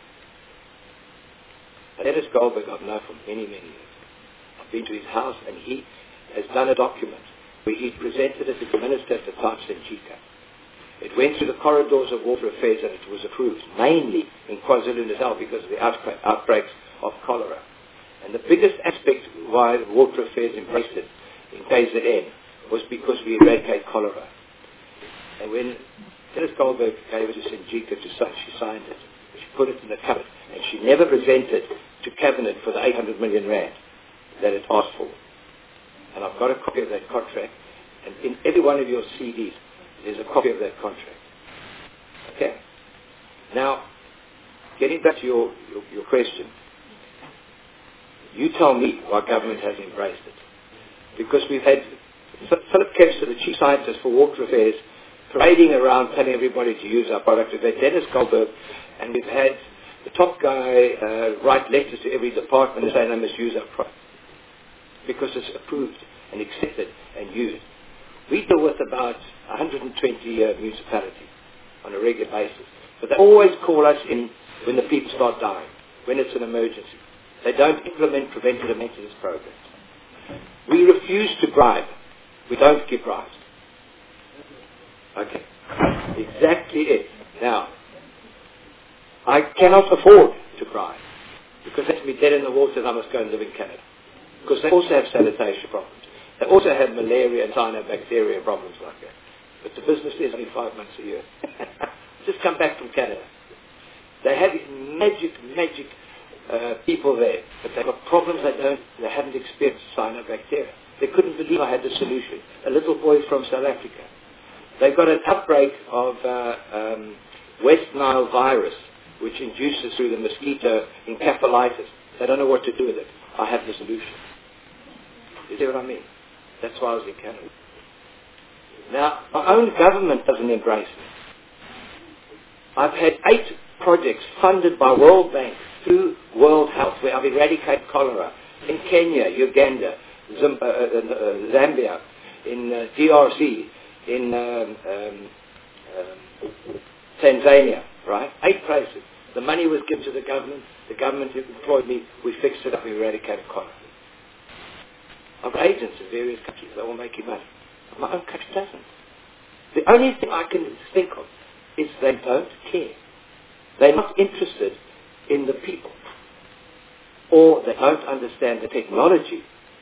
And Dennis Goldberg I've known for many, many years. I've been to his house and he has done a document where he presented it to the minister at the time, Senchika. It went through the corridors of Water Affairs and it was approved, mainly in KwaZulu-Natal because of the outbreak, outbreaks of cholera. And the biggest aspect why Water Affairs embraced it in K Z N was because we eradicate cholera. And when Dennis Goldberg gave it to Senchika to sign, she signed it. She put it in the cupboard. And she never presented to Cabinet for the eight hundred million rand that it asked for. And I've got a copy of that contract. And in every one of your C Ds, there's a copy of that contract. Okay. Now, getting back to your, your, your question. You tell me why government has embraced it. Because we've had Philip Kempster, the chief scientist for Water Affairs, parading around telling everybody to use our product. We've had Dennis Goldberg, and we've had the top guy uh, write letters to every department saying they must use our product. Because it's approved and accepted and used. We deal with about one hundred twenty uh, municipalities on a regular basis. But they always call us in when the people start dying, when it's an emergency. They don't implement preventative maintenance programs. We refuse to bribe. We don't give bribes. Okay. Exactly it. Now, I cannot afford to bribe because that's me dead in the water and I must go and live in Canada. Because they also have sanitation problems. They also have malaria and cyanobacteria problems like that. But the business is only five months a year. Just come back from Canada. They have magic, magic uh, people there, but they've got problems they don't, they haven't experienced cyanobacteria. They couldn't believe I had the solution. A little boy from South Africa. They've got an outbreak of uh, um, West Nile virus, which induces through the mosquito encephalitis. They don't know what to do with it. I have the solution. You see what I mean? That's why I was in Canada. Now, my own government doesn't embrace me. I've had eight projects funded by World Bank through World Health where I've eradicated cholera in Kenya, Uganda, Zim- uh, uh, Zambia, in uh, D R C, in um, um, um, Tanzania, right? Eight places. The money was given to the government. The government employed me. We fixed it up. We eradicated cholera. I've got agents in various countries. They're all making money. My own country doesn't. The only thing I can think of is they don't care. They're not interested in the people. Or they don't understand the technology.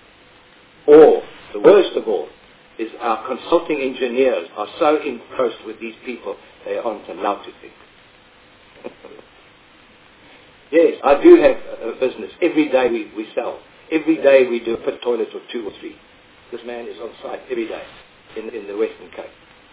Or, the worst of all, is our consulting engineers are so engrossed with these people, they aren't allowed to think. Yes, I do have a business. Every day we, we sell. Every day we do a pit toilet or two or three. This man is on site every day in, in the Western Cape.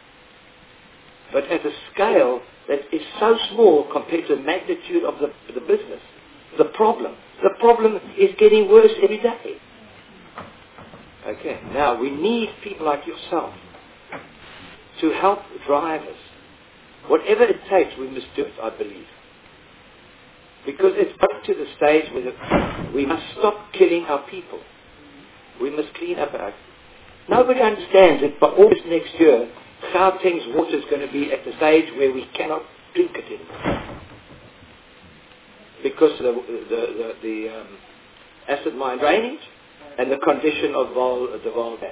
But at a scale that is so small compared to the magnitude of the, the business, the problem. The problem is getting worse every day. Okay, now we need people like yourself to help drive us. Whatever it takes, we must do it, I believe. Because it's up to the stage where the, we must stop killing our people. We must clean up our... Nobody understands that by August next year, Gauteng's water is going to be at the stage where we cannot drink it anymore. Because of the, the, the, the um, acid mine drainage and the condition of Vol, the Vol Dam.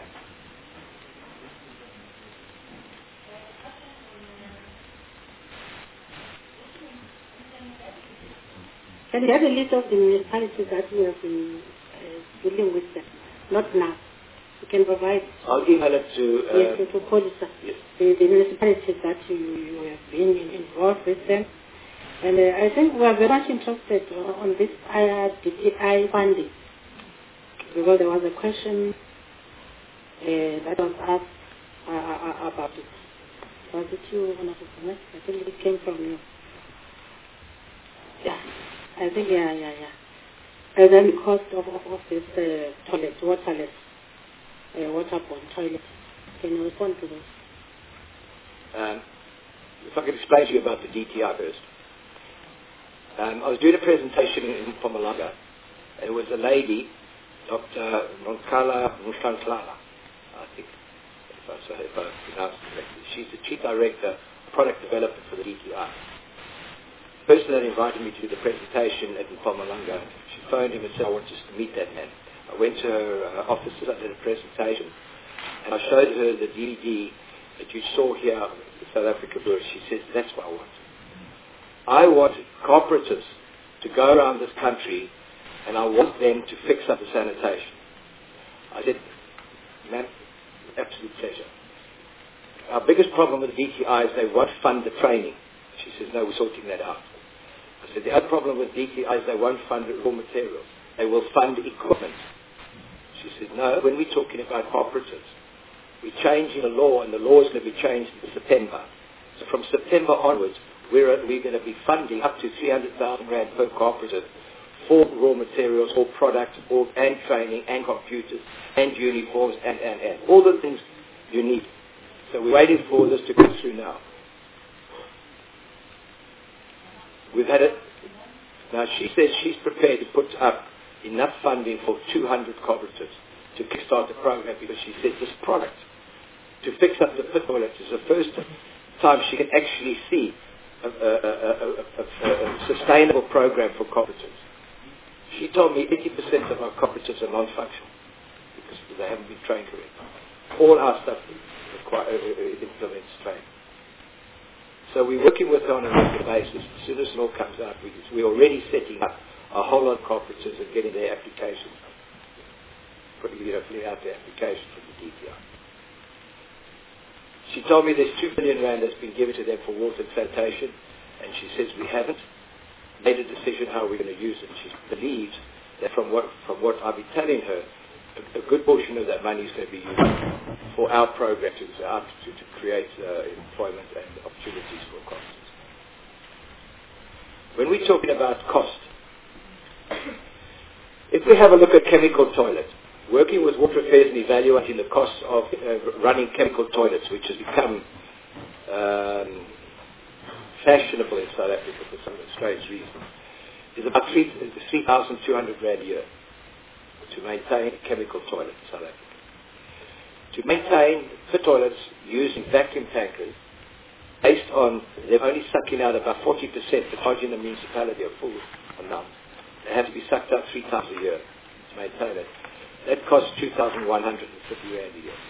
Can you have a list of the municipalities that we have been uh, dealing with them? Not now. You can provide. I'll email it to... Uh, yes, to police. Yes. The, the municipalities that you, you have been involved with them. And uh, I think we are very much interested on, on this I D T I funding. Because there was a question uh, that was asked uh, uh, about it. Was it you, Honorable Gomez? I think it came from you. Yeah. I think, yeah, yeah, yeah. And then the cost of, of, of this uh, toilet, waterless, uh, waterborne toilet. Can you respond to this? Um, if I could explain to you about the D T I first. Um, I was doing a presentation in, in Mpumalanga. It was a lady, Doctor Nonkala Nushantlala, I think, if I, say, if I pronounce it correctly. She's the Chief Director of Product Development for the D T I. The person that invited me to do the presentation at Mpumalanga, she phoned him and said, I want us to meet that man. I went to her uh, offices, I did a presentation, and I showed her the D V D that you saw here, the South Africa Bureau. She said, that's what I want. I want cooperatives to go around this country, and I want them to fix up the sanitation. I said, ma'am, absolute pleasure. Our biggest problem with the D T I is they won't fund the training. She says, no, we're sorting that out. I said, the other problem with D T I is they won't fund raw materials. They will fund equipment. She said, no, when we're talking about cooperatives, we're changing the law, and the law is going to be changed in September. So from September onwards, we're, we're going to be funding up to three hundred thousand rand per cooperative for raw materials, for products, for, and training, and computers, and uniforms, and, and, and. All the things you need. So we're waiting for this to go through now. We've had it. Now she says she's prepared to put up enough funding for two hundred cooperatives to kickstart the program, because she said this product to fix up the pit toilets is the first time she can actually see a, a, a, a, a, a sustainable program for cooperatives. She told me eighty percent of our cooperatives are non-functional because they haven't been trained correctly. All our stuff require, uh, implements training. So we're working with her on a regular basis. As soon as law comes out, we, we're already setting up a whole lot of cooperatives and getting their applications, putting, you know, filling out their applications for the D T I. She told me there's two billion rand that's been given to them for water and sanitation, and she says we haven't made a decision how we're going to use it. She believes that from what from what I've been telling her, a, a good portion of that money is going to be used for our program to, uh, to, to create uh, employment and opportunities for cooperatives. When we're talking about cost, if we have a look at chemical toilets, working with Water Affairs and evaluating the cost of uh, running chemical toilets, which has become um, fashionable in South Africa for some strange reasons, is about three thousand two hundred rand a year to maintain a chemical toilet in South Africa. To maintain the toilets using vacuum tankers, based on them only sucking out about forty percent, but charging the municipality a full amount. They have to be sucked out three times a year to maintain it. That costs two thousand one hundred fifty rand a year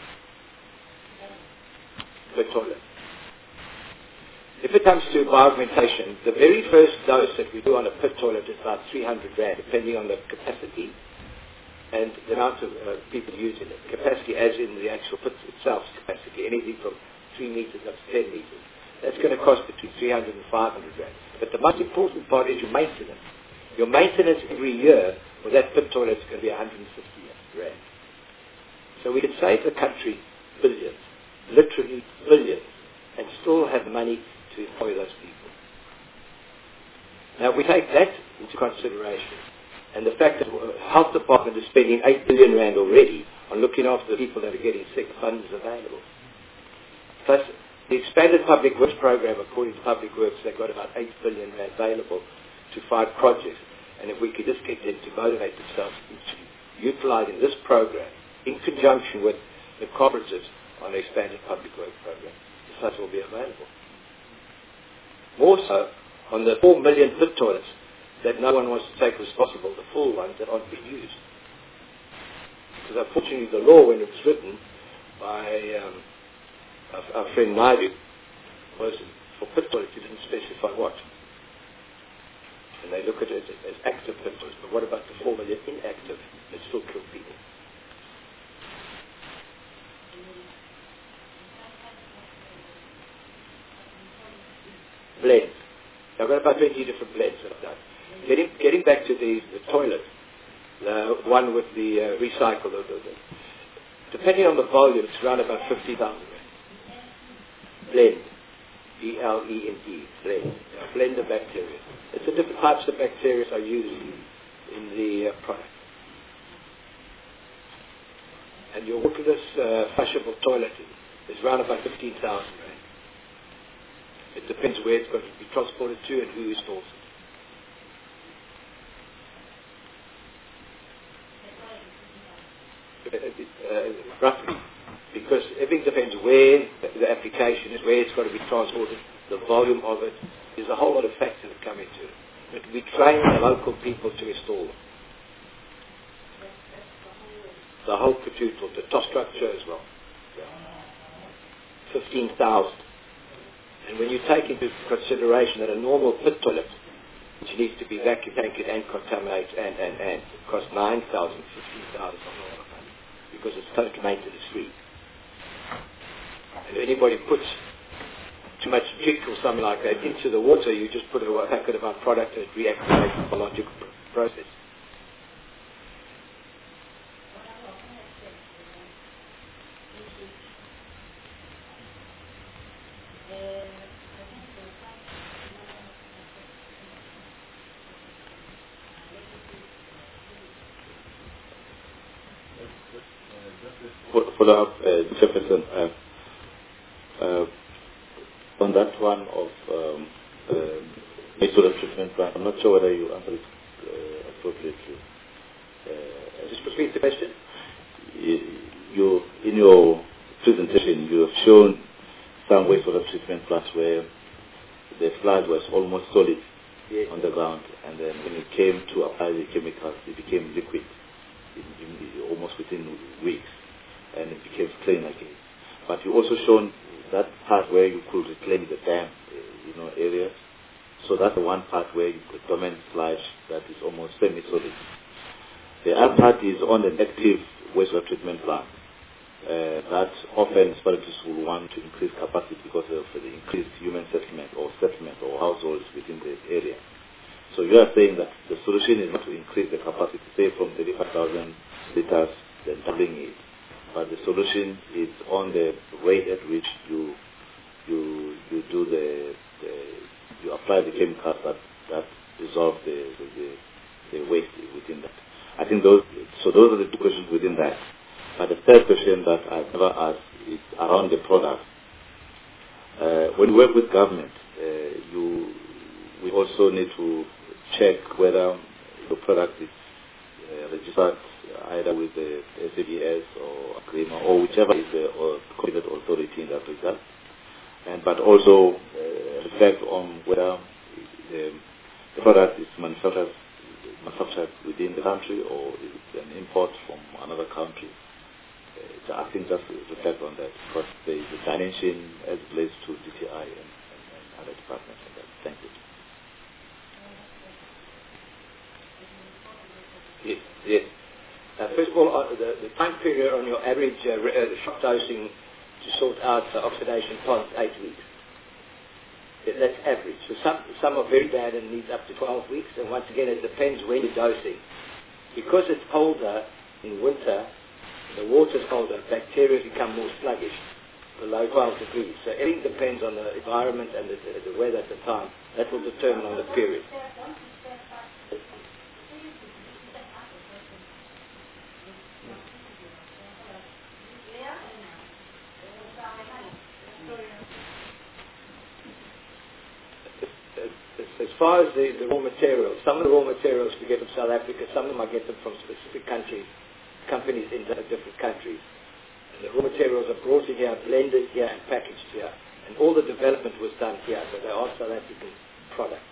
per toilet. If it comes to bioaugmentation, the very first dose that we do on a pit toilet is about three hundred rand, depending on the capacity and the amount of uh, people using it. Capacity as in the actual pit itself capacity, anything from three meters up to ten meters. That's going to cost between three hundred and five hundred rand. But the most important part is your maintenance. Your maintenance every year for that pit toilet is going to be one hundred fifty rand. So we could save the country billions, literally billions, and still have money to employ those people. Now, we take that into consideration, and the fact that the health department is spending eight billion rand already on looking after the people that are getting sick, funds available. Plus, The expanded public works program, according to Public Works, they've got about eight billion rand available to five projects. And if we could just get them to motivate themselves into utilizing this program in conjunction with the cooperatives on the expanded public works program, the funds will be available. More so on the four million pit toilets that no one wants to take responsible, the full ones that aren't being used. Because unfortunately the law, when it was written by um, our, our friend Naidu, was for pit toilets, he didn't specify what. And they look at it as active pit toilets, but what about the four million inactive that still kill people? Blends. I've got about twenty different blends that I've done. Getting, getting back to the, the toilet, the one with the uh, recycle, the, the, the, depending on the volume, it's around about fifty thousand rand. Blend. B L E N D. Blend. You know, blend of bacteria. It's the different types of bacteria are used in the uh, product. And your waterless uh, flushable toilet is around about fifteen thousand rand. It depends where it's going to be transported to and who installs it. Uh, roughly. Because everything depends where the application is, where it's going to be transported, the volume of it. There's a whole lot of factors that come into it. But we train the local people to install them. The whole cathedral, the top structure as well. fifteen thousand. And when you take into consideration that a normal pit toilet, which needs to be vacuum tanked and contaminated and, and, and, it costs nine thousand, fifteen thousand because it's totally maintenance free. And if anybody puts too much jig or something like that into the water, you just put a packet of our product and it reactivates the biological process. Follow up, uh, Jefferson, uh, uh, on that one of um, uh, wastewater treatment plant. I'm not sure whether you answered it uh, appropriately. Uh, Just repeat the question. You, you, in your presentation, you have shown some wastewater treatment plants where the sludge was almost solid yes. on the ground, and then when it came to apply the chemicals, it became liquid in, in, almost within weeks. And it became clean again. But you also shown that part where you could reclaim the dam, you know, areas. So that's the one part where you could dormant sludge that is almost semi-solid. The other part is on an active wastewater treatment plant. Uh, that often municipalities will want to increase capacity because of the increased human settlement or settlement or households within the area. So you are saying that the solution is not to increase the capacity, say from thirty-five thousand liters, then doubling it. But the solution is on the rate at which you you you do the, the you apply the chemicals that that dissolve the the, the waste within that. I think those so those are the two questions within that. But the third question that I've never asked is around the product. Uh, when you work with government, uh, you we also need to check whether the product is uh, registered either with the S A B S or AGRIMA or whichever is the or competent authority in that regard, and but also uh, reflect on whether the, the product is manufactured manufactured within the country or is it an import from another country. Uh, I think just reflect on that because there is a dimension as it relates to D T I and, and, and other departments on that. Thank you. Yes. Yes. Uh, first of all, uh, the, the time period on your average uh, re- uh, shock dosing to sort out uh, oxidation past eight weeks. Yeah, that's average. So some some are very bad and need up to twelve weeks. And once again, it depends when you're dosing. Because it's colder in winter, the water's colder, bacteria become more sluggish below twelve degrees. So everything depends on the environment and the, the, the weather at the time. That will determine on the period. as far as the, the raw materials, some of the raw materials we get from South Africa, some of them I get them from specific countries, companies in different countries. And the raw materials are brought in here, blended here, and packaged here. And all the development was done here, so they are South African products.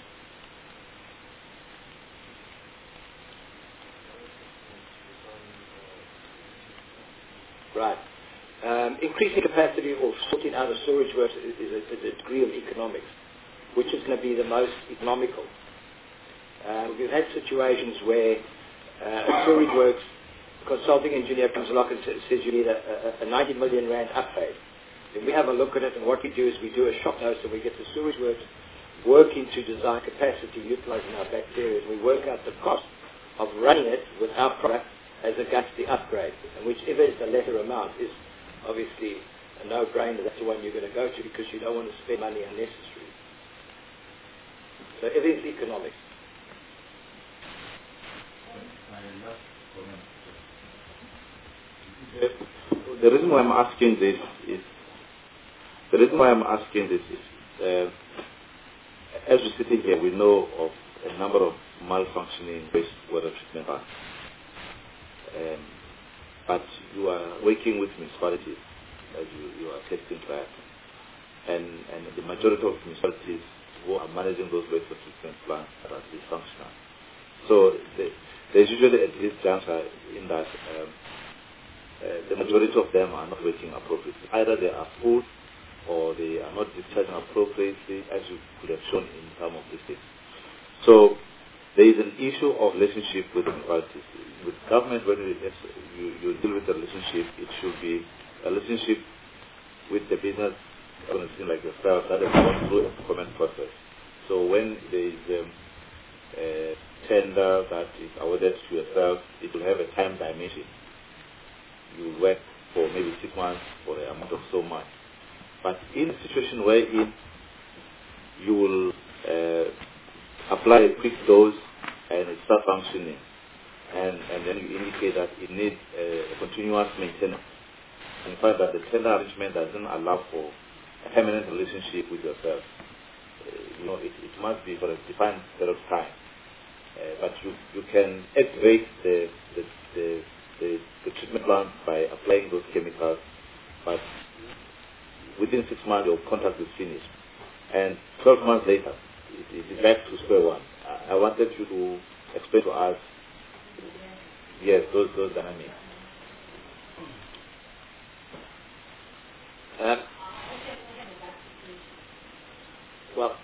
Right. Um, increasing capacity or sorting out of storage works is, is, a, is a degree of economics, which is going to be the most economical. Uh, we've had situations where uh, storage works, consulting engineer comes along and says, says you need a, a, a ninety million rand upgrade. Then we have a look at it, and what we do is we do a shop host, and we get the storage works working to design capacity, utilizing our bacteria, and we work out the cost of running it with our product as against the upgrade. And whichever is the lesser amount is obviously a no-brainer. That's the one you're going to go to because you don't want to spend money unnecessarily. So everything's economics. The reason why I'm asking this is the reason why I'm asking this is uh, as we're sitting here, we know of a number of malfunctioning wastewater treatment plants. Um, but you are working with municipalities as you, you are testing that, and and the majority of municipalities who are managing those wastewater treatment plants are dysfunctional. So the, there's usually a disjuncture in that. Um, Uh, the majority of them are not working appropriately. Either they are full or they are not discharging appropriately, as you could have shown in some of these things. So there is an issue of relationship with municipalities. With government, when you, you, you deal with the relationship, it should be a relationship with the business organization like yourself that has gone through a procurement process. So when there is um, a tender that is awarded to yourself, it will have a time dimension. You work for maybe six months for an amount of so much. But in a situation wherein you will uh, apply a quick dose and it starts functioning, and, and then you indicate that it needs a, a continuous maintenance, and you find that the tender arrangement doesn't allow for a permanent relationship with yourself, uh, you know, it, it must be for a defined period of time. Uh, but you, you can activate the, the, the The, the treatment plant by applying those chemicals, but within six months your contract is finished, and twelve months later it, it is back to square one. I, I wanted you to explain to us, yes, those those dynamics. Uh, well,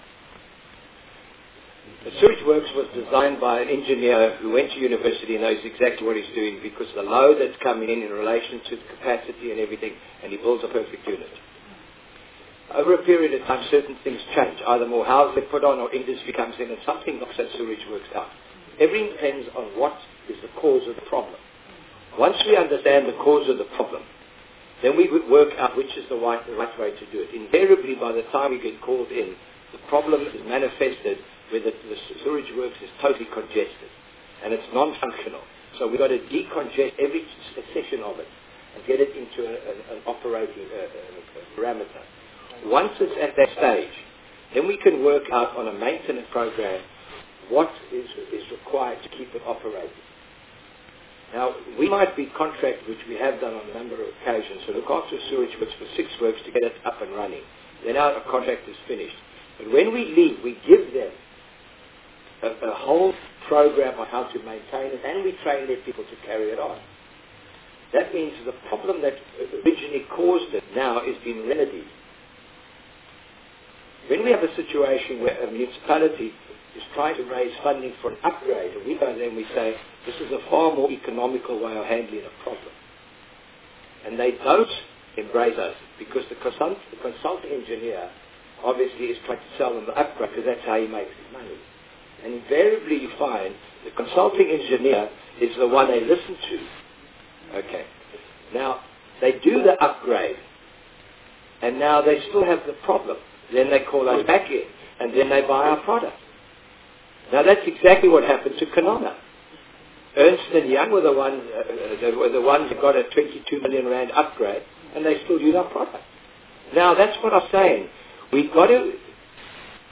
the sewage works was designed by an engineer who went to university and knows exactly what he's doing because the load that's coming in in relation to the capacity and everything, and he builds a perfect unit. Over a period of time, certain things change. Either more houses are put on or industry comes in and something knocks that sewage works out. Everything depends on what is the cause of the problem. Once we understand the cause of the problem, then we would work out which is the right, the right way to do it. Invariably, by the time we get called in, the problem is manifested where the, the sewage works is totally congested and it's non-functional. So we've got to decongest every section of it and get it into a, a, an operating uh, a parameter. Once it's at that stage, then we can work out on a maintenance program what is, is required to keep it operating. Now, we might be contracted, which we have done on a number of occasions, to look after sewage works for six works to get it up and running. Then our contract is finished. But when we leave, we give them A, a whole program on how to maintain it, and we train their people to carry it on. That means the problem that originally caused it now is being remedied. When we have a situation where a municipality is trying to raise funding for an upgrade, and we go there and we say, this is a far more economical way of handling a problem. And they don't embrace us because the, consult, the consulting engineer obviously is trying to sell them the upgrade because that's how he makes his money. And invariably you find the consulting engineer is the one they listen to. Okay. Now, they do the upgrade, and now they still have the problem. Then they call us back in, and then they buy our product. Now, that's exactly what happened to Canona. Ernst and Young were the ones, uh, they were the ones who got a twenty-two million rand upgrade, and they still use our product. Now, that's what I'm saying. We've got to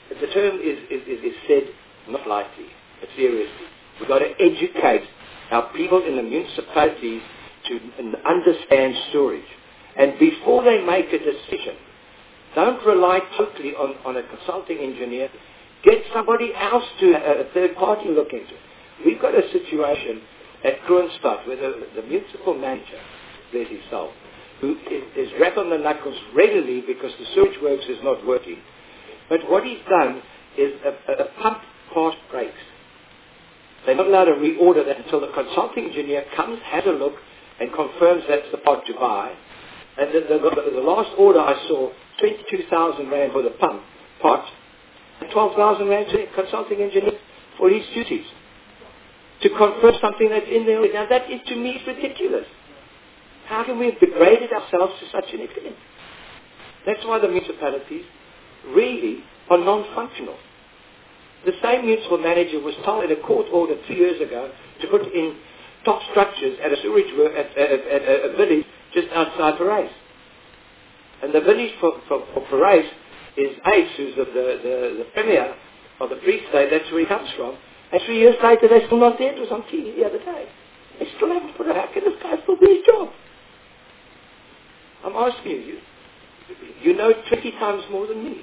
the term is, is, is, is said not lightly, but seriously. We've got to educate our people in the municipalities to understand storage. And before they make a decision, don't rely totally on, on a consulting engineer. Get somebody else to, a third party look into it. We've got a situation at Kroonstad where the, the municipal manager, bless his soul, who is, is wrapped on the knuckles regularly because the sewage works is not working. But what he's done is a, a, a pump part breaks. They're not allowed to reorder that until the consulting engineer comes, has a look, and confirms that's the part to buy. And the, the, the last order I saw, twenty-two thousand rand for the pump part, and twelve thousand rand to the consulting engineer for his duties. To confirm something that's in there. Now that is, to me, is ridiculous. How can we have degraded ourselves to such an extent? That's why the municipalities really are non-functional. The same municipal manager was told in a court order two years ago to put in top structures at a sewage work, at, at, at, at a village just outside Parys. And the village for, for, for Parys is Ace, who's the, the, the, the premier of the Free State. That's where he comes from. And three years later, they're still not there. It was on T V the other day. They still haven't put it. How can this guy still do his job? I'm asking you. You know twenty times more than me.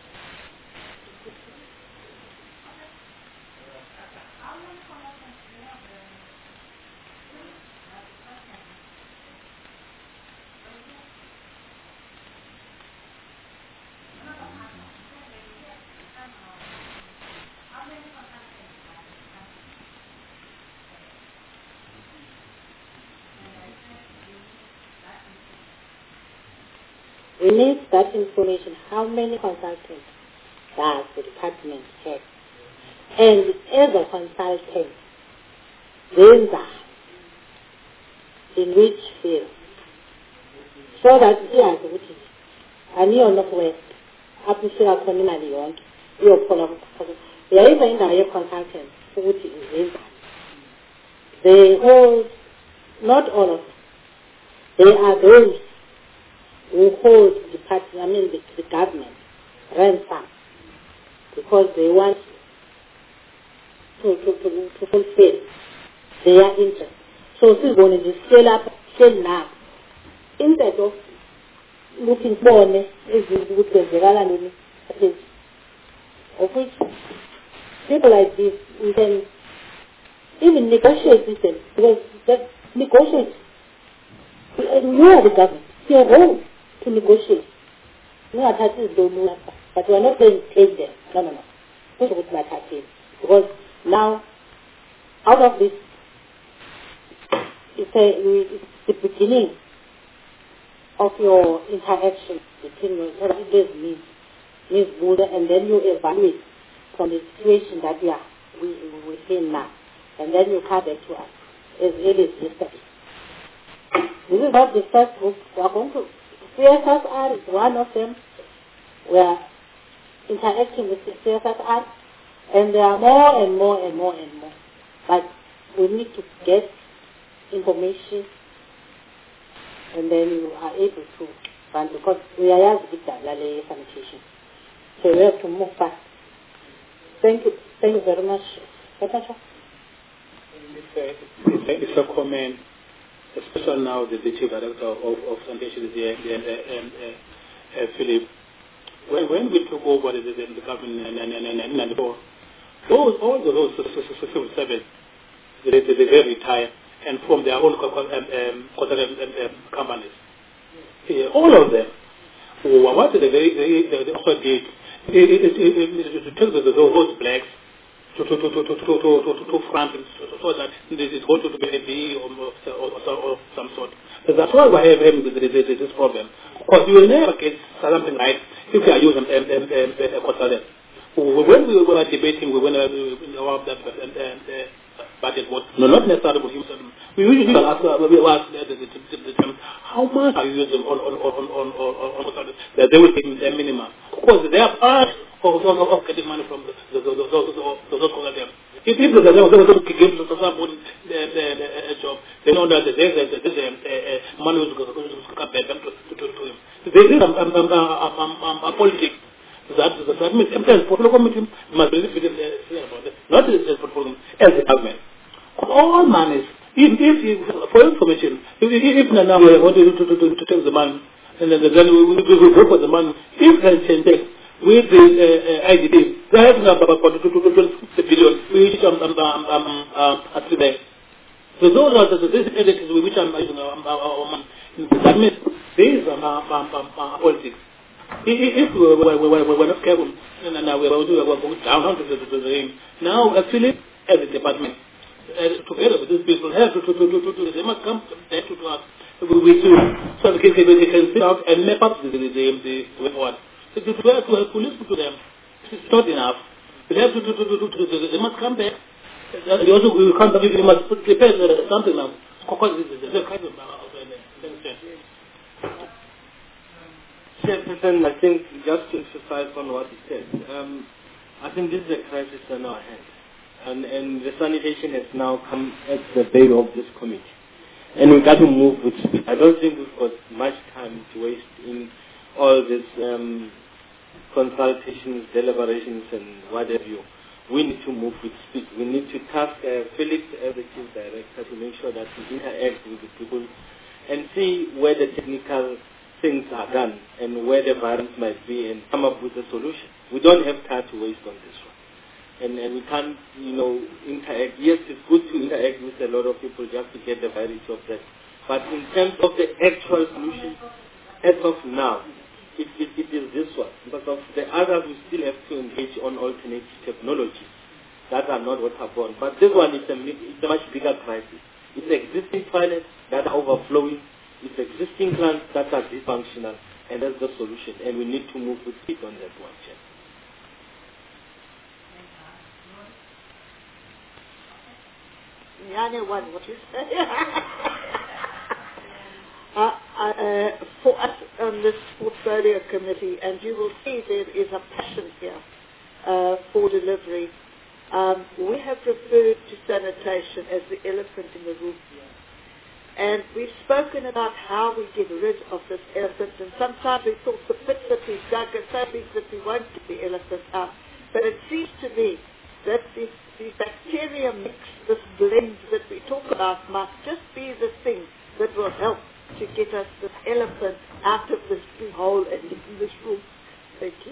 We need that information. How many consultants does the department have? And as a consultant, then in which field? So that we are good. And you are not west. Up to see our community on your follow. We are even a consultant who is in They hold, not all of them, they are those who hold the party, I mean the, the government, ransom, because they want to, to, to, to fulfill their interest. So this is going to scale up, scale now. Instead of looking for me, is the of which people like this, we can even negotiate with them, because that negotiate, we are the government, it's your role to negotiate. No attacks don't know that, but we are not going to take them. No, no, no. This is what my is. Because now, out of this, it's, a, it's the beginning of your interaction between your leaders, Miz Miz Buddha, and then you evaluate from the situation that we are we, we're in now, and then you come back to us as early as yesterday. This is not the first group. We are going to C S S R is one of them. We are interacting with the C S S R, and there are more and more and more and more. But we need to get information, and then you are able to run, because we are with the sanitation. So we have to move fast. Thank you. Thank you very much. It's a, it's a comment, especially now the, the chief director of, of sanitation is here, and, and uh, uh, Philip. When, when we took over the, the, the government in nineteen ninety-four, those, all those civil servants, they, they, they retired and formed their own um, um, um, companies. Yeah, all of them. What they, they, they, they also did, it, it, it, it, it tells us those blacks to to to to to to to to to France, so that it's going to be a B or, or, or, or some sort. So that's why we have having this problem. Because you will never get something like if you are using a consultant. When we were debating, we went about that budget board. No, not necessarily with him. We usually ask, we ask them, how much are you using on on on on on on consultants? That they will give the minimum. Of course, they are part of of getting money from those those those consultants. If people that they want to give to somebody a job, they know that there's a money who's going to come back to him. There is a politics. That, that means M P L portfolio committee must be about it, not the portfolio as the government. All monies, if, if, if, for information, if, if, if now we want to, to, to, to take the money, and then, then we, we, we will go for the money, if they change it with the uh, uh, I D D, they have about twenty billion, which um, um, um, um, um, at today. So those are the these entities which I'm using our money. That means these are um, um, um, uh, politics. If we were not careful, and now we are going down to the now actually as a department, uh, together with these people, have to, to, to, to, to, they must come there to, to us. We, we do, so they can, they can sit out and map up the, the, the, the way forward. So to, to, to, to listen to them, it's not enough. They have to, to, to, to, to, to, to they must come back. They also, we can't, we must prepare something now. Because it's a kind of, Chairperson, I think just to emphasize on what he said, um, I think this is a crisis on our hands. And, and the sanitation has now come at the bait of this committee. And we've got to move with speed. I don't think we've got much time to waste in all these um, consultations, deliberations, and what have you. We need to move with speed. We need to task uh, Philip as the chief director to make sure that we interact with the people and see where the technical things are done and where the variance might be and come up with a solution. We don't have time to waste on this one. And, and we can't, you know, interact. Yes, it's good to interact with a lot of people just to get the variety of that. But in terms of the actual solution, as of now, it, it, it is this one. Because of the others, we still have to engage on alternative technologies that are not waterborne. But this one is a, it's a much bigger crisis. It's existing toilets that are overflowing. It's existing plants that are dysfunctional. And that's the solution. And we need to move with speed on that one, Chair. I know one, what you say. uh, uh, for us on this portfolio committee, and you will see there is a passion here uh, for delivery. Um, we have referred to sanitation as the elephant in the room. And we've spoken about how we get rid of this elephant, and sometimes we thought the pits that we've dug are so big that we won't get the elephant out. But it seems to me that this, the bacteria mix, this blend that we talk about, must just be the thing that will help to get us this elephant out of this big hole and in this room. Thank you.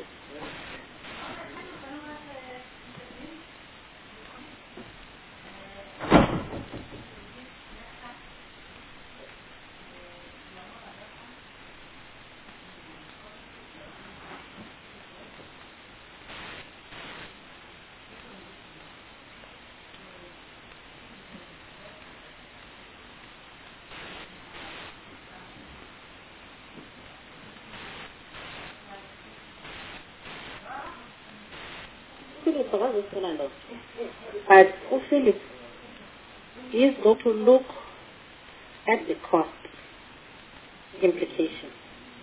But Philip is going to look at the cost implications.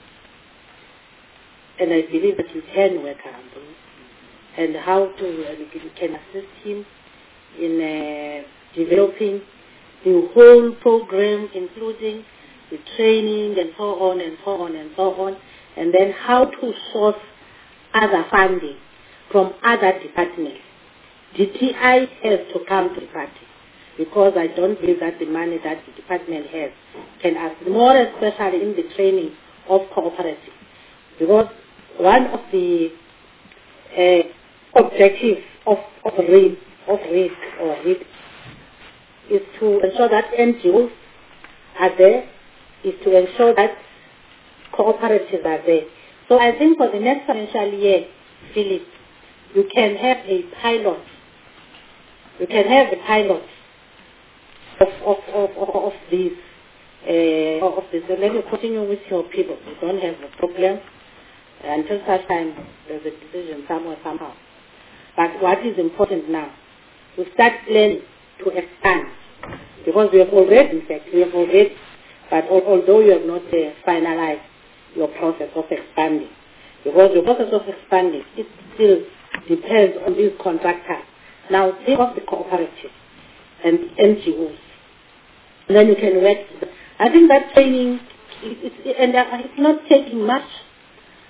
And I believe that you can work around those and how to uh, you can assist him in uh, developing the whole program, including the training and so on and so on and so on, and then how to source other funding from other departments. D T I has to come to the party because I don't believe that the money that the department has can ask, more especially in the training of cooperatives. Because one of the uh, objectives of, of REAP, of REAP or REAP is to ensure that N G Os are there, is to ensure that cooperatives are there. So I think for the next financial year, Philip, you can have a pilot. You can have a pilot of of of of, of these uh, of this. So let me continue with your people. You don't have a problem until such time there's a decision somewhere somehow. But what is important now, we start planning to expand because we have already, in fact, we have already. But although you have not uh, finalized your process of expanding, because the process of expanding it still depends on these contractors. Now think of the cooperative and N G Os. And then you can work. I think that training, it, it, and uh, it's not taking much.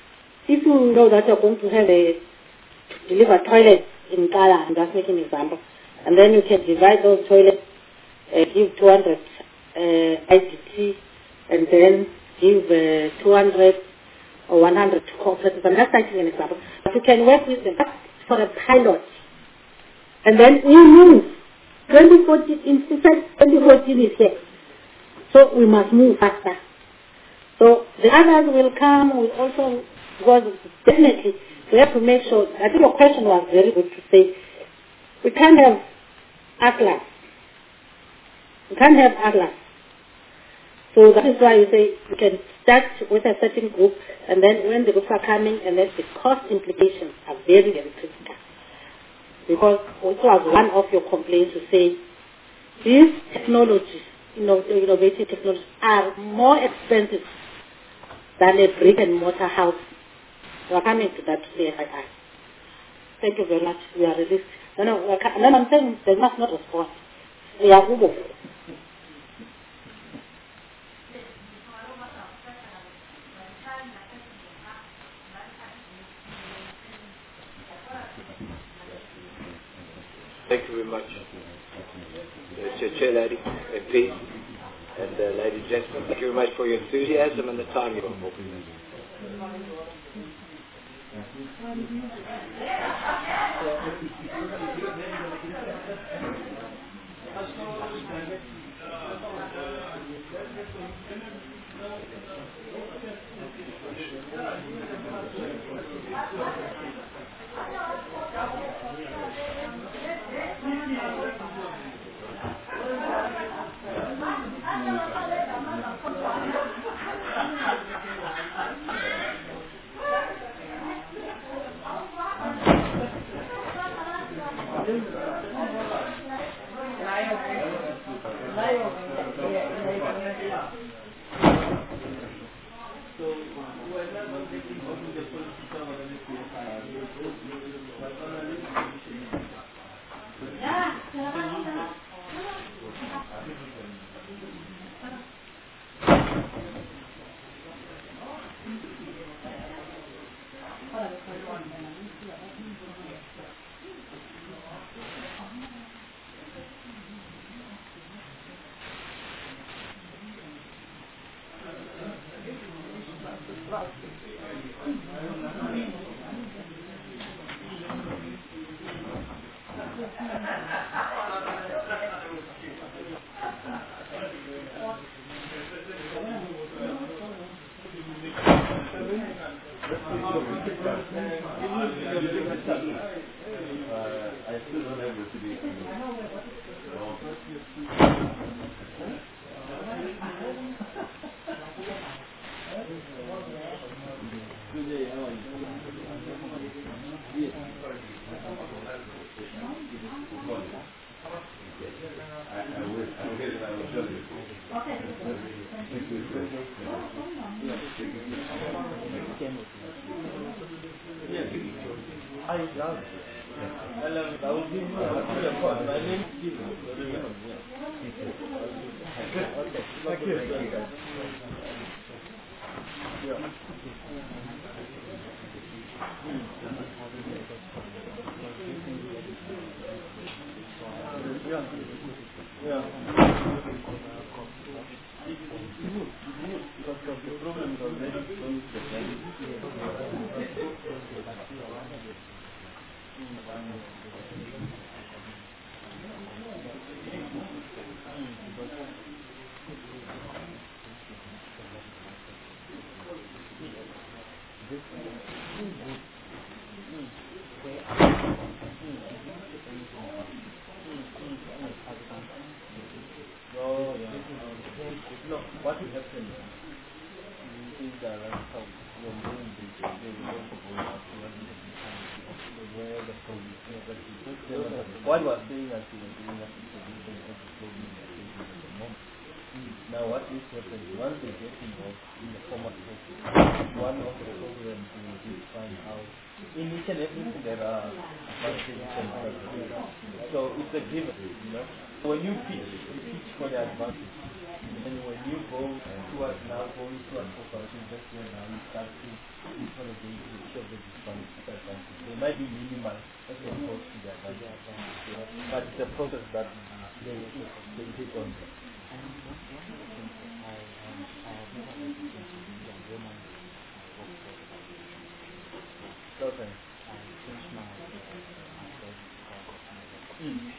if you know that you're going to have a deliver toilets in Kala, I'm just making an example, and then you can divide those toilets, uh, give two hundred uh, I D T, and then give uh, two hundred or one hundred to cooperatives. I'm just taking an example. But you can work with them for a pilot. And then we move. twenty fourteen, in fact, twenty fourteen is here. So we must move faster. So the others will come, will also, because definitely we have to make sure, I think your question was very good to say, we can't have Atlas. We can't have Atlas. So that is why you say we can start with a certain group, and then when the groups are coming, and then the cost implications are very, very critical. Because also as one of your complaints to say, these technologies, you know, innovative technologies are more expensive than a brick and mortar house. We are coming to that to say, I, I. Thank you very much. We are released. No, no, we are, no, I'm saying they must not respond. We are Ubo. Thank you very much, uh, Chair, Chair Lady, M P, and uh, ladies and gentlemen. Thank you very much for your enthusiasm and the time you've got for me. What was saying that you were doing that information is the problem at the moment. Now what is happening, once they get involved in the formal process, one of the programs will be to find out in each and everything there are advantages and disadvantages. So it's a given, you know. When you pitch, you pitch for the advantage. And when you go towards now, going towards cooperation, that's when now you start to interrogate the issue of the disadvantage. They might be minimal as opposed to the advantage. But it's a process that they they take on. Okay. Mm.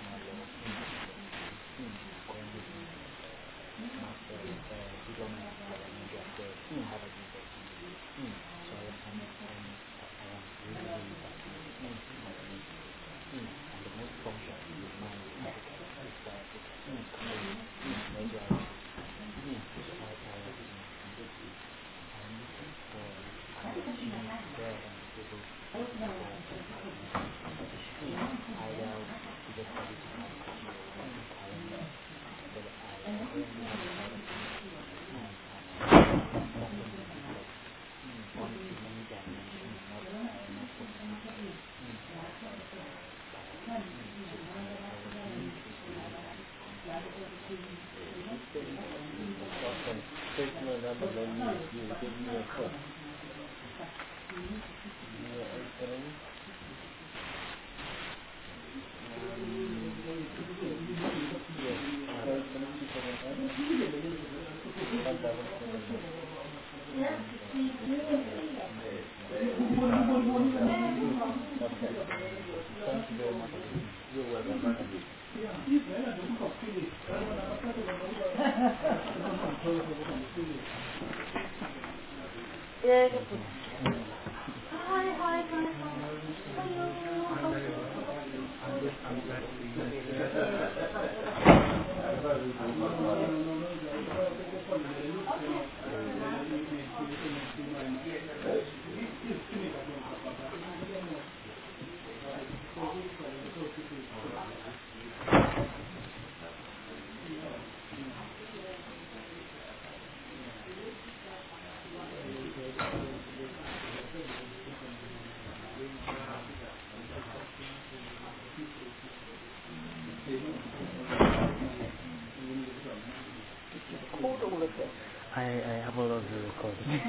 Yes. I, I have all of the recording.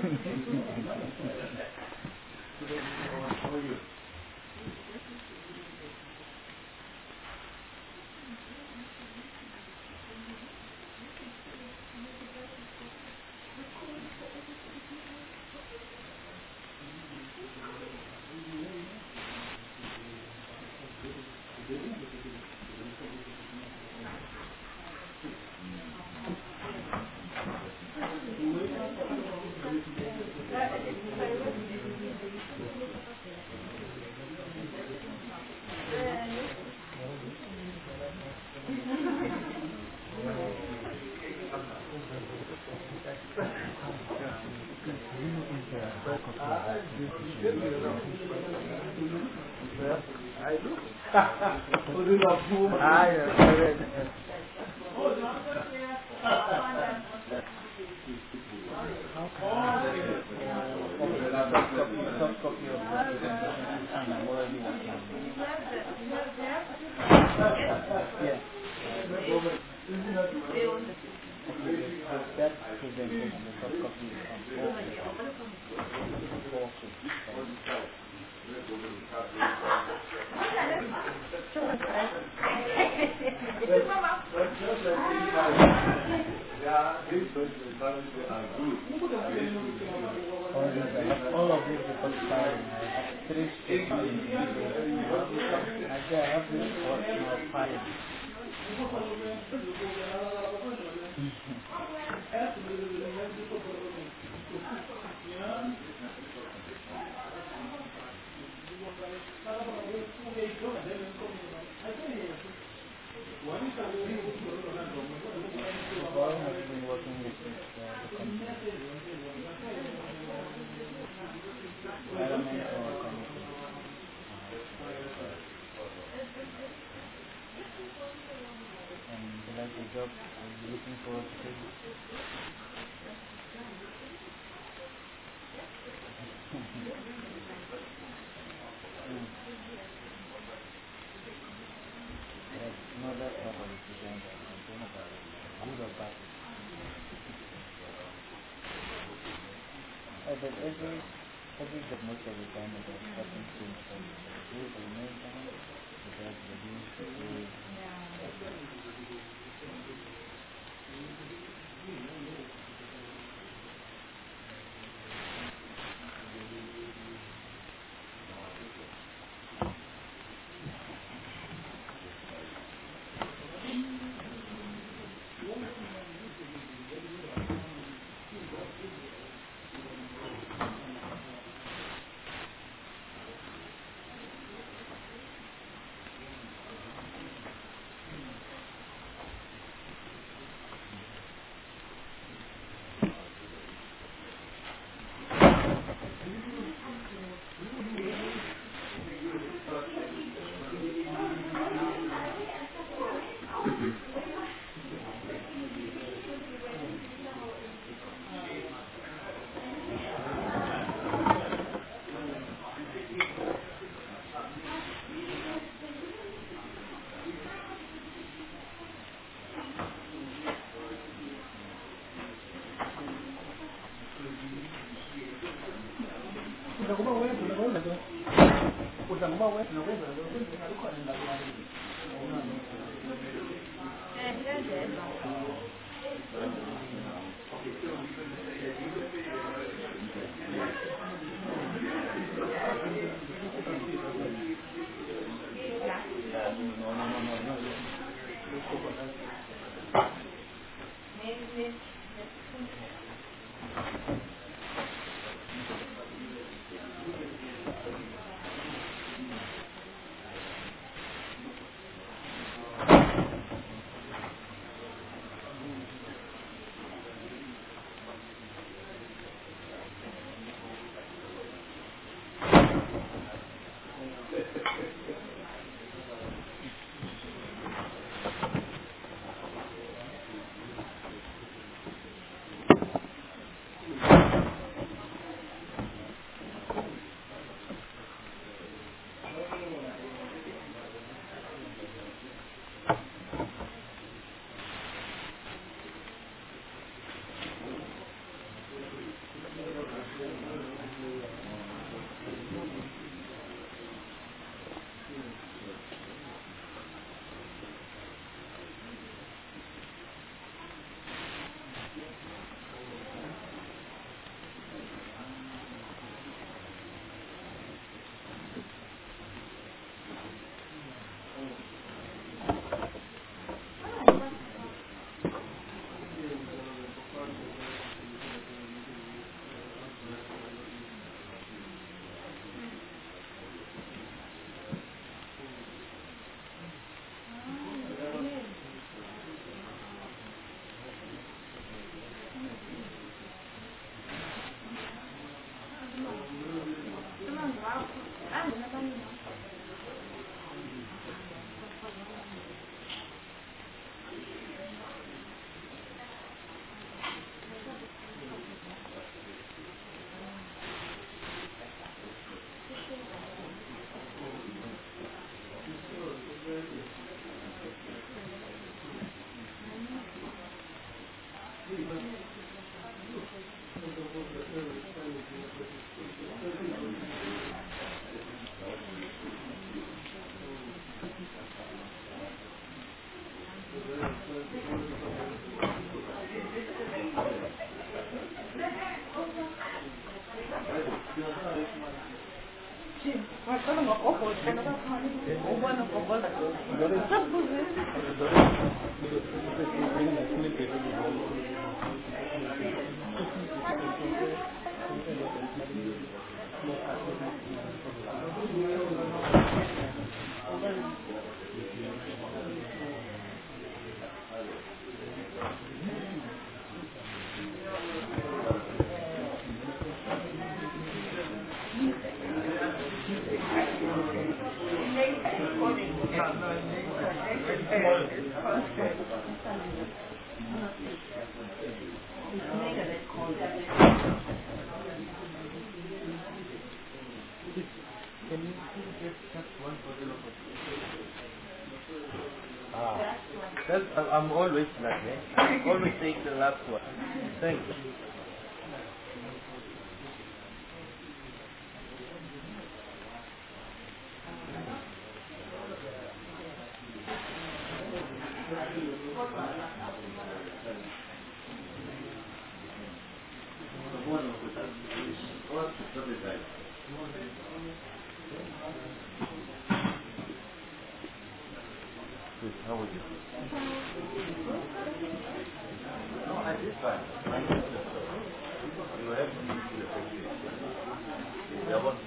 All of this because I three statements. I have this for five. Job I'm looking forward to taking. mm. Yes, no, that's not but every, every that most of the time it has happened since the days of maintenance, because the days of the I'm always like that. Always take the last one. Thank you. How would you? No, I did fine. I did the story. You have to meet the secretary. There was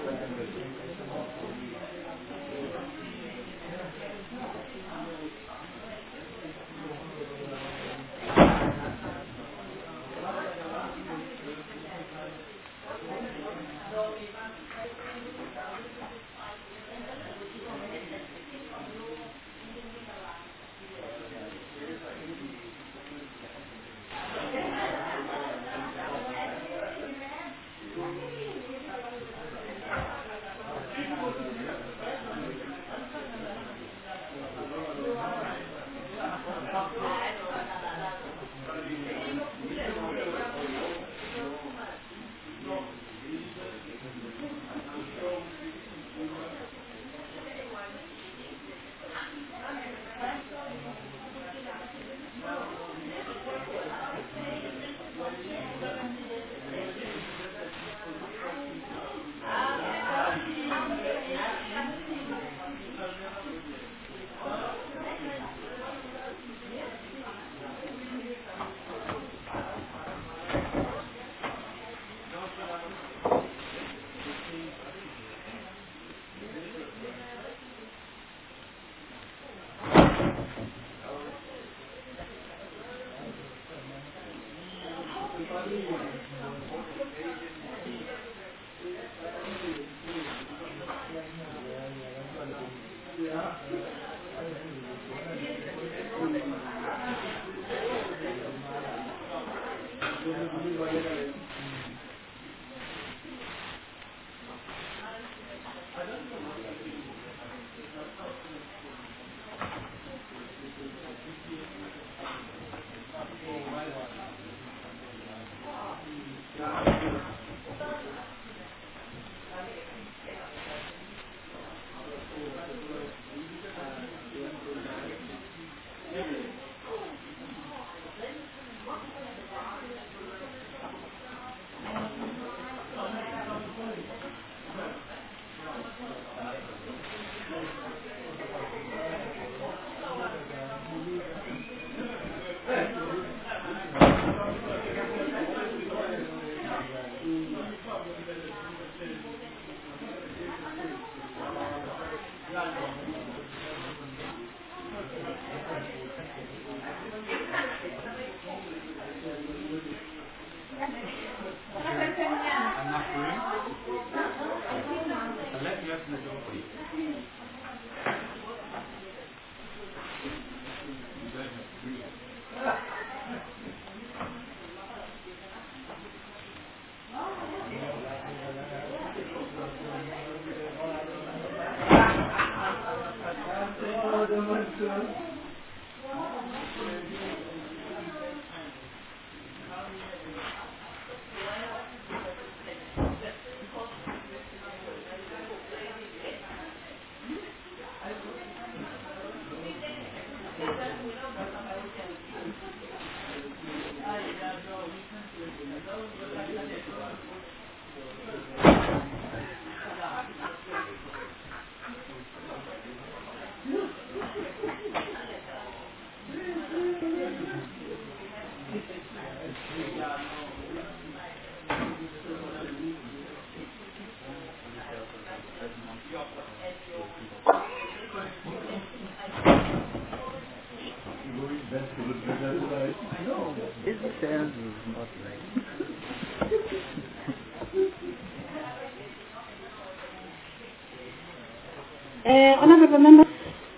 Uh, honorable members,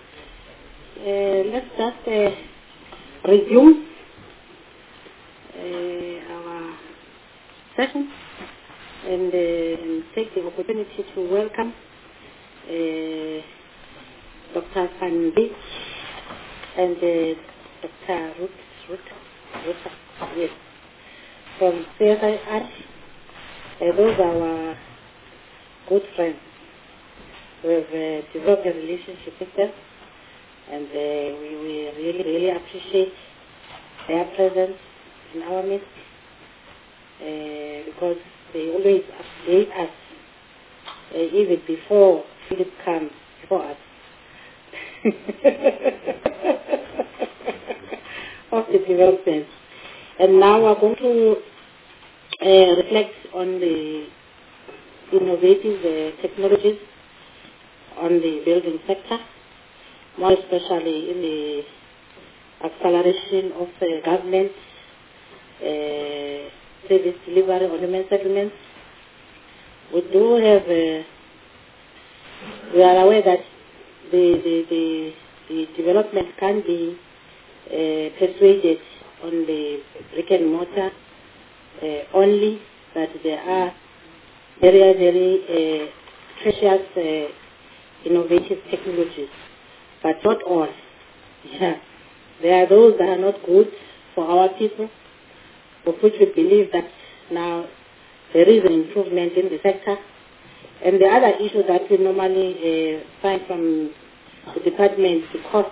uh, let's just uh, resume uh, our session and, uh, and take the opportunity to welcome uh, Doctor Van Beek and uh, Doctor Ruth, Ruth, Ruth, yes, from C S I R. Uh, those are our good friends. We have uh, developed a relationship with them, And uh, we, we really, really appreciate their presence in our midst uh, because they always update us uh, even before Philip comes before us of the developments. And now we're going to uh, reflect on the innovative uh, technologies on the building sector, more especially in the acceleration of uh, government uh, service delivery on human settlements. We do have, uh, we are aware that the, the, the, the development can be uh, persuaded on the brick and mortar uh, only, but there are very, very uh, precious uh, innovative technologies, but not all. Yeah. There are those that are not good for our people, of which we believe that now there is an improvement in the sector. And the other issue that we normally uh, find from the department, the cost,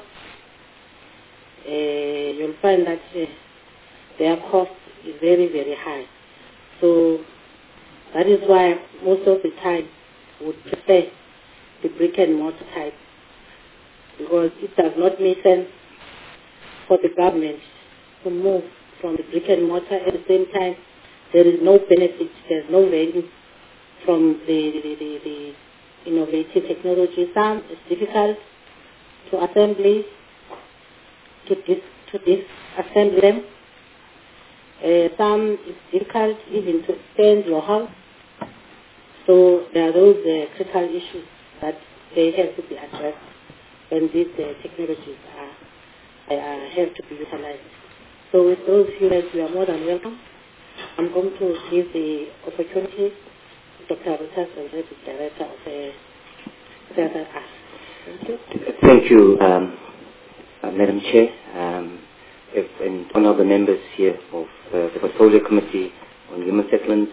uh, you'll find that uh, their cost is very, very high. So that is why most of the time we would prefer the brick and mortar type, because it does not make sense for the government to move from the brick and mortar. At the same time, there is no benefit, there's no value from the, the, the, the innovative technology. Some is difficult to assembly, to, dis, to disassemble them. Uh, some is difficult even to expand your house. So there are those uh, critical issues that they have to be addressed when these uh, technologies are, uh, have to be utilized. So with those few words, you are more than welcome. I'm going to give the opportunity to Doctor Rutas, the Director of the Theatre Arts. Thank you. Thank you, um, uh, Madam Chair, um, if, and one of the members here of uh, the Portfolio Committee on Human Settlements.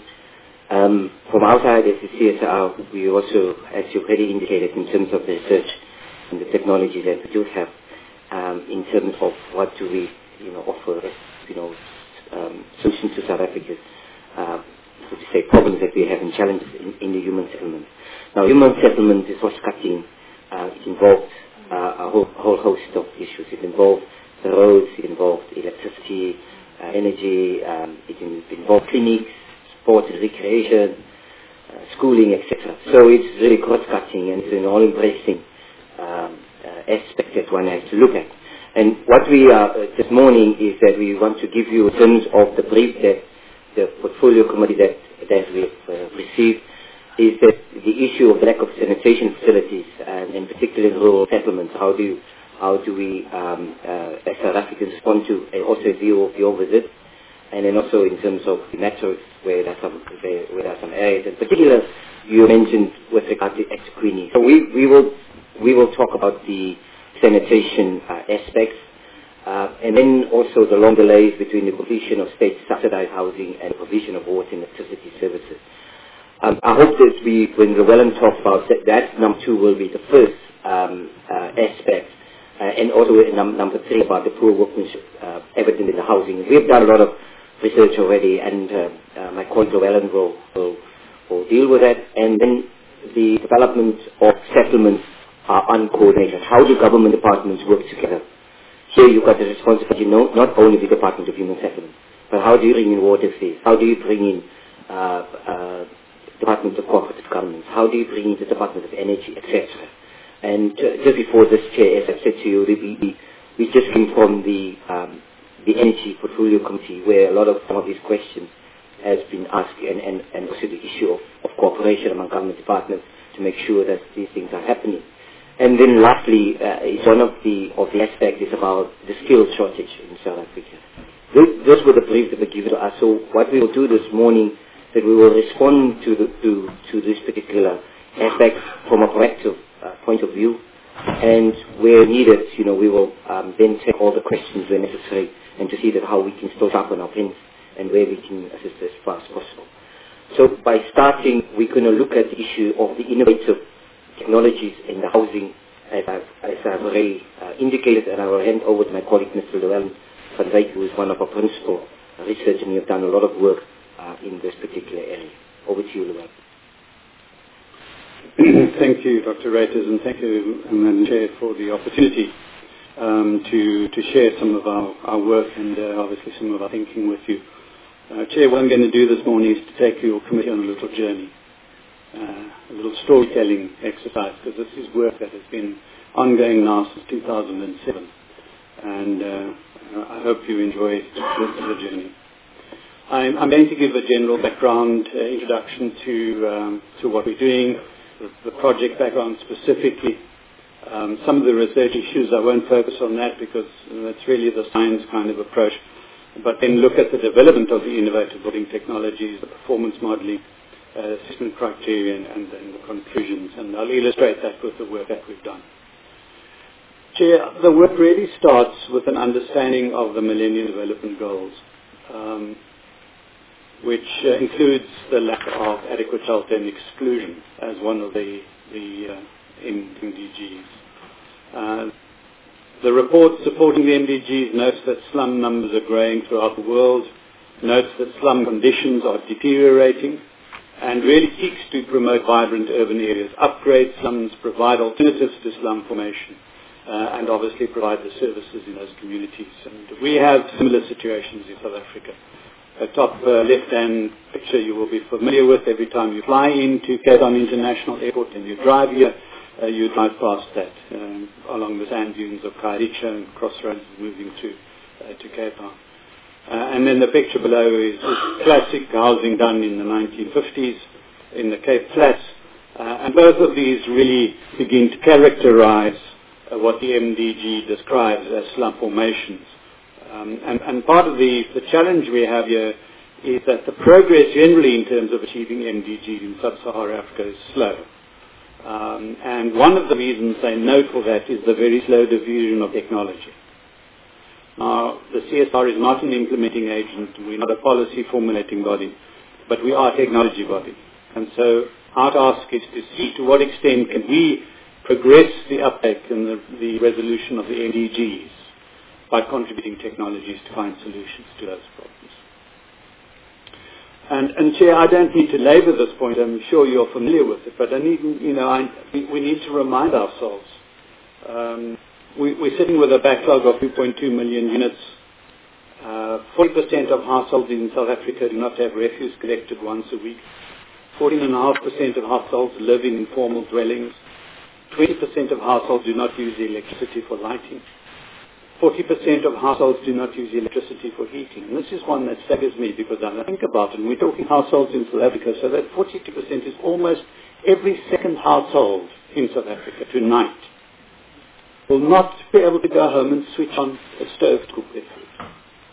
Um, from our side as the C S R, we also, as you already indicated, in terms of the research and the technology that we do have, um, in terms of what do we, you know, offer, you know, um, solutions to South Africa's, uh, so to say, problems that we have and challenges in, in the human settlement. Now, human settlement is what's cutting. Uh, it involved uh, a whole, whole host of issues. It involved the roads, it involved electricity, uh, energy, um, it in, involved clinics, sport and recreation, uh, schooling, et cetera. So it's really cross-cutting and it's an all-embracing um, uh, aspect that one has to look at. And what we are uh, this morning is that we want to give you in terms of the brief that the portfolio committee that, that we've uh, received is that the issue of lack of sanitation facilities and in particular in rural settlements, how do you, how do we um, uh, as South Africans respond to, and also in view of your visit, and then also in terms of the networks where there are some, where, where there are some areas. In particular, you mentioned with regard to ex-Queenie. So we, we will we will talk about the sanitation uh, aspects, uh, and then also the long delays between the provision of state subsidized housing and the provision of water and electricity services. Um, I hope that we, when Llewellyn talks about that, that number two will be the first um, uh, aspect, uh, and also num- number three about the poor workmanship uh, evident in the housing. We've done a lot of research already, and uh, uh, my colleague Llewellyn will, will, will deal with that. And then the development of settlements are uncoordinated. How do government departments work together? Here you've got the responsibility, no, not only the Department of Human Settlement, but how do you bring in water fees? How do you bring in uh, uh, Department of Cooperative Governance? How do you bring in the Department of Energy, et cetera? And uh, just before this, Chair, as I said to you, we, we, we just came from the um, the Energy Portfolio Committee, where a lot of some of these questions has been asked, and, and, and also the issue of, of cooperation among government departments to make sure that these things are happening. And then lastly, uh, is one of the of the aspects is about the skills shortage in South Africa. This, this was the brief that was given to us. So what we will do this morning, that we will respond to the, to to this particular aspect from a proactive uh, point of view, and where needed, you know, we will um, then take all the questions where necessary, and to see that how we can still sharpen our pens and where we can assist as far as possible. So by starting, we're going to look at the issue of the innovative technologies in the housing, as I've, as I've already uh, indicated, and I will hand over to my colleague, Mister Llewellyn van Wyk, who is one of our principal researchers, and we have done a lot of work uh, in this particular area. Over to you, Llewellyn. Thank you, Doctor Reuters, and thank you, Madam Chair, for the opportunity um, to, to share some of our, our work and uh, obviously some of our thinking with you. Uh, Chair, what I'm going to do this morning is to take your committee on a little journey, uh, a little storytelling exercise, because this is work that has been ongoing now since two thousand seven, and uh, I hope you enjoy the journey. I'm, I'm going to give a general background uh, introduction to, um, to what we're doing, the project background specifically. Um, some of the research issues, I won't focus on that because that's really the science kind of approach, but then look at the development of the innovative building technologies, the performance modeling, uh, assessment criteria, and, and, and the conclusions. And I'll illustrate that with the work that we've done. Chair, the work really starts with an understanding of the Millennium Development Goals, um, which uh, includes the lack of adequate shelter and exclusion as one of the, the uh, M D Gs. Uh, the report supporting the M D Gs notes that slum numbers are growing throughout the world, notes that slum conditions are deteriorating, and really seeks to promote vibrant urban areas, upgrade slums, provide alternatives to slum formation, uh, and obviously provide the services in those communities. And we have similar situations in South Africa. The top uh, left-hand picture you will be familiar with. Every time you fly into Cape Town International Airport and you drive here, uh, you drive past that um, along the sand dunes of Khayelitsha and crossroads moving to uh, to Cape Town. Uh, and then the picture below is, is classic housing done in the nineteen fifties in the Cape Flats. Uh, and both of these really begin to characterize uh, what the M D G describes as slum formations. Um, and, and part of the, the challenge we have here is that the progress generally in terms of achieving M D Gs in sub-Saharan Africa is slow. Um, and one of the reasons they note for that is the very slow diffusion of technology. Now, the C S R is not an implementing agent. We're not a policy formulating body, but we are a technology body. And so our task is to see to what extent can we progress the uptake and the, the resolution of the M D Gs by contributing technologies to find solutions to those problems. And, and Chair, I don't need to labour this point. I'm sure you're familiar with it, but I need, you know, I, we need to remind ourselves. Um, we, we're sitting with a backlog of two point two million units. Uh, forty percent of households in South Africa do not have refuse collected once a week. fourteen point five percent of households live in informal dwellings. twenty percent of households do not use electricity for lighting. forty percent of households do not use electricity for heating. And this is one that staggers me because I think about it. And we're talking households in South Africa, so that forty-two percent is almost every second household in South Africa tonight will not be able to go home and switch on a stove to cook their food.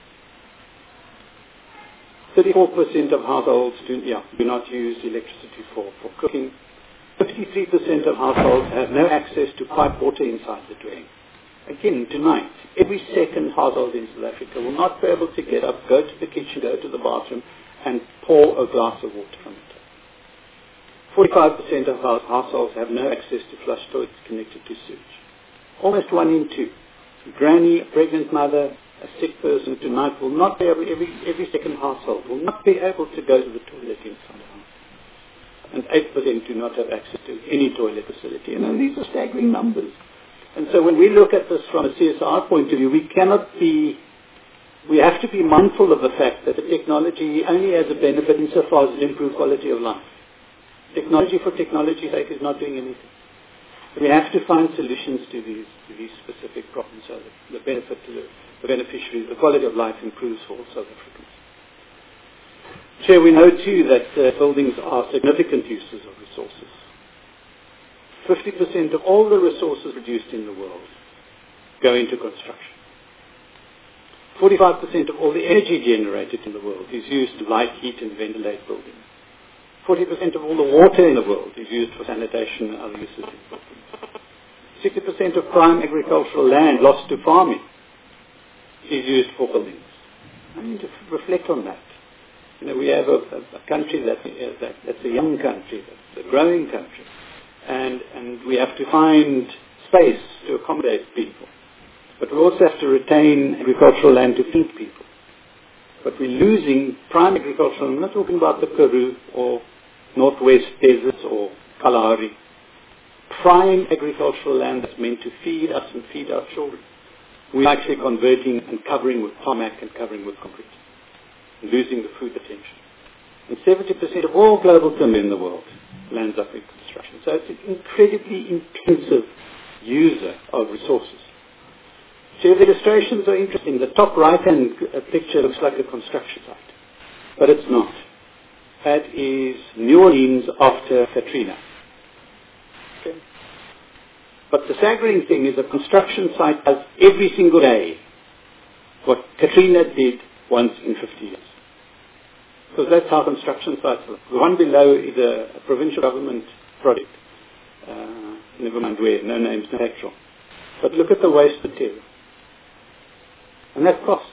thirty-four percent of households do, yeah, do not use electricity for, for cooking. fifty-three percent of households have no access to pipe water inside the dwelling. Again, tonight, every second household in South Africa will not be able to get up, go to the kitchen, go to the bathroom, and pour a glass of water from it. forty-five percent of our households have no access to flush toilets connected to sewage. Almost one in two. A granny, a pregnant mother, a sick person tonight will not be able, every, every second household will not be able to go to the toilet inside the house. And eight percent do not have access to any toilet facility. And these are staggering numbers. And so when we look at this from a C S R point of view, we cannot be, we have to be mindful of the fact that the technology only has a benefit insofar as it improves quality of life. Technology for technology's sake is not doing anything. We have to find solutions to these, to these specific problems so that the benefit to the, the beneficiaries, the quality of life improves for all South Africans. Chair, we know too that uh, buildings are significant uses of resources. fifty percent of all the resources produced in the world go into construction. forty-five percent of all the energy generated in the world is used to light, heat and ventilate buildings. forty percent of all the water in the world is used for sanitation and other uses in buildings. sixty percent of prime agricultural land lost to farming is used for buildings. I need to reflect on that. You know, we have a, a, a country that, uh, that, that's a young country, that's a growing country. And, and we have to find space to accommodate people. But we also have to retain agricultural land to feed people. But we're losing prime agricultural, I'm not talking about the Karoo or Northwest deserts or Kalahari. Prime agricultural land that's meant to feed us and feed our children. We're actually converting and covering with tarmac and covering with concrete. Losing the food attention. And seventy percent of all global timber in the world lands up in construction. So it's an incredibly intensive user of resources. So the illustrations are interesting. The top right-hand picture looks like a construction site. But it's not. That is New Orleans after Katrina. Okay. But the staggering thing is a construction site does every single day what Katrina did once in fifty years. Because that's how construction sites look. The one below is a, a provincial government project. Uh, never mind where, no names, no actual. But look at the waste material. And that costs.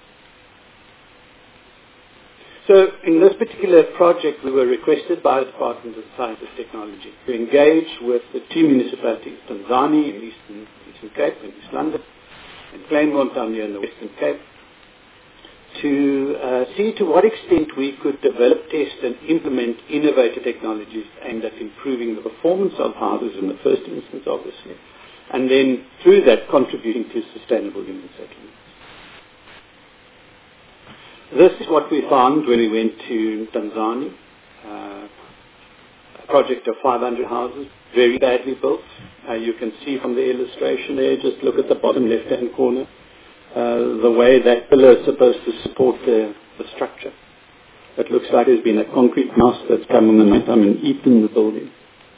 So in this particular project, we were requested by the Department of Science and Technology to engage with the two municipalities, Tanzani in Eastern, Eastern Cape and East London, and Claremont down here in the Western Cape, to uh, see to what extent we could develop, test and implement innovative technologies aimed at improving the performance of houses in the first instance, obviously, and then through that contributing to sustainable human settlements. This is what we found when we went to Tanzania, uh, a project of five hundred houses, very badly built. Uh, you can see from the illustration there, just look at the bottom left-hand corner, uh, the way that pillar is supposed to support the, the structure. It looks like there's been a concrete mouse that's come in the night time and eaten the building.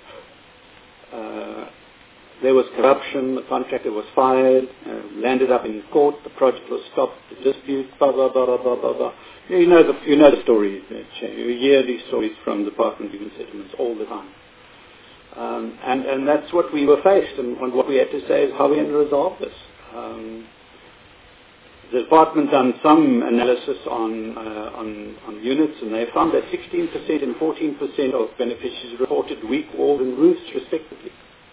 Uh, There was corruption, the contractor was fired, uh, landed up in court, the project was stopped, the dispute, blah, blah, blah, blah, blah, blah, blah. You know the, you know the story. You hear these stories from the Department of Human Settlements all the time. Um, and, and that's what we were faced, and, and what we had to say is how we're going to resolve this. Um, the department done some analysis on, uh, on, on units, and they found that sixteen percent and fourteen percent of beneficiaries reported weak walls and roofs, respectively.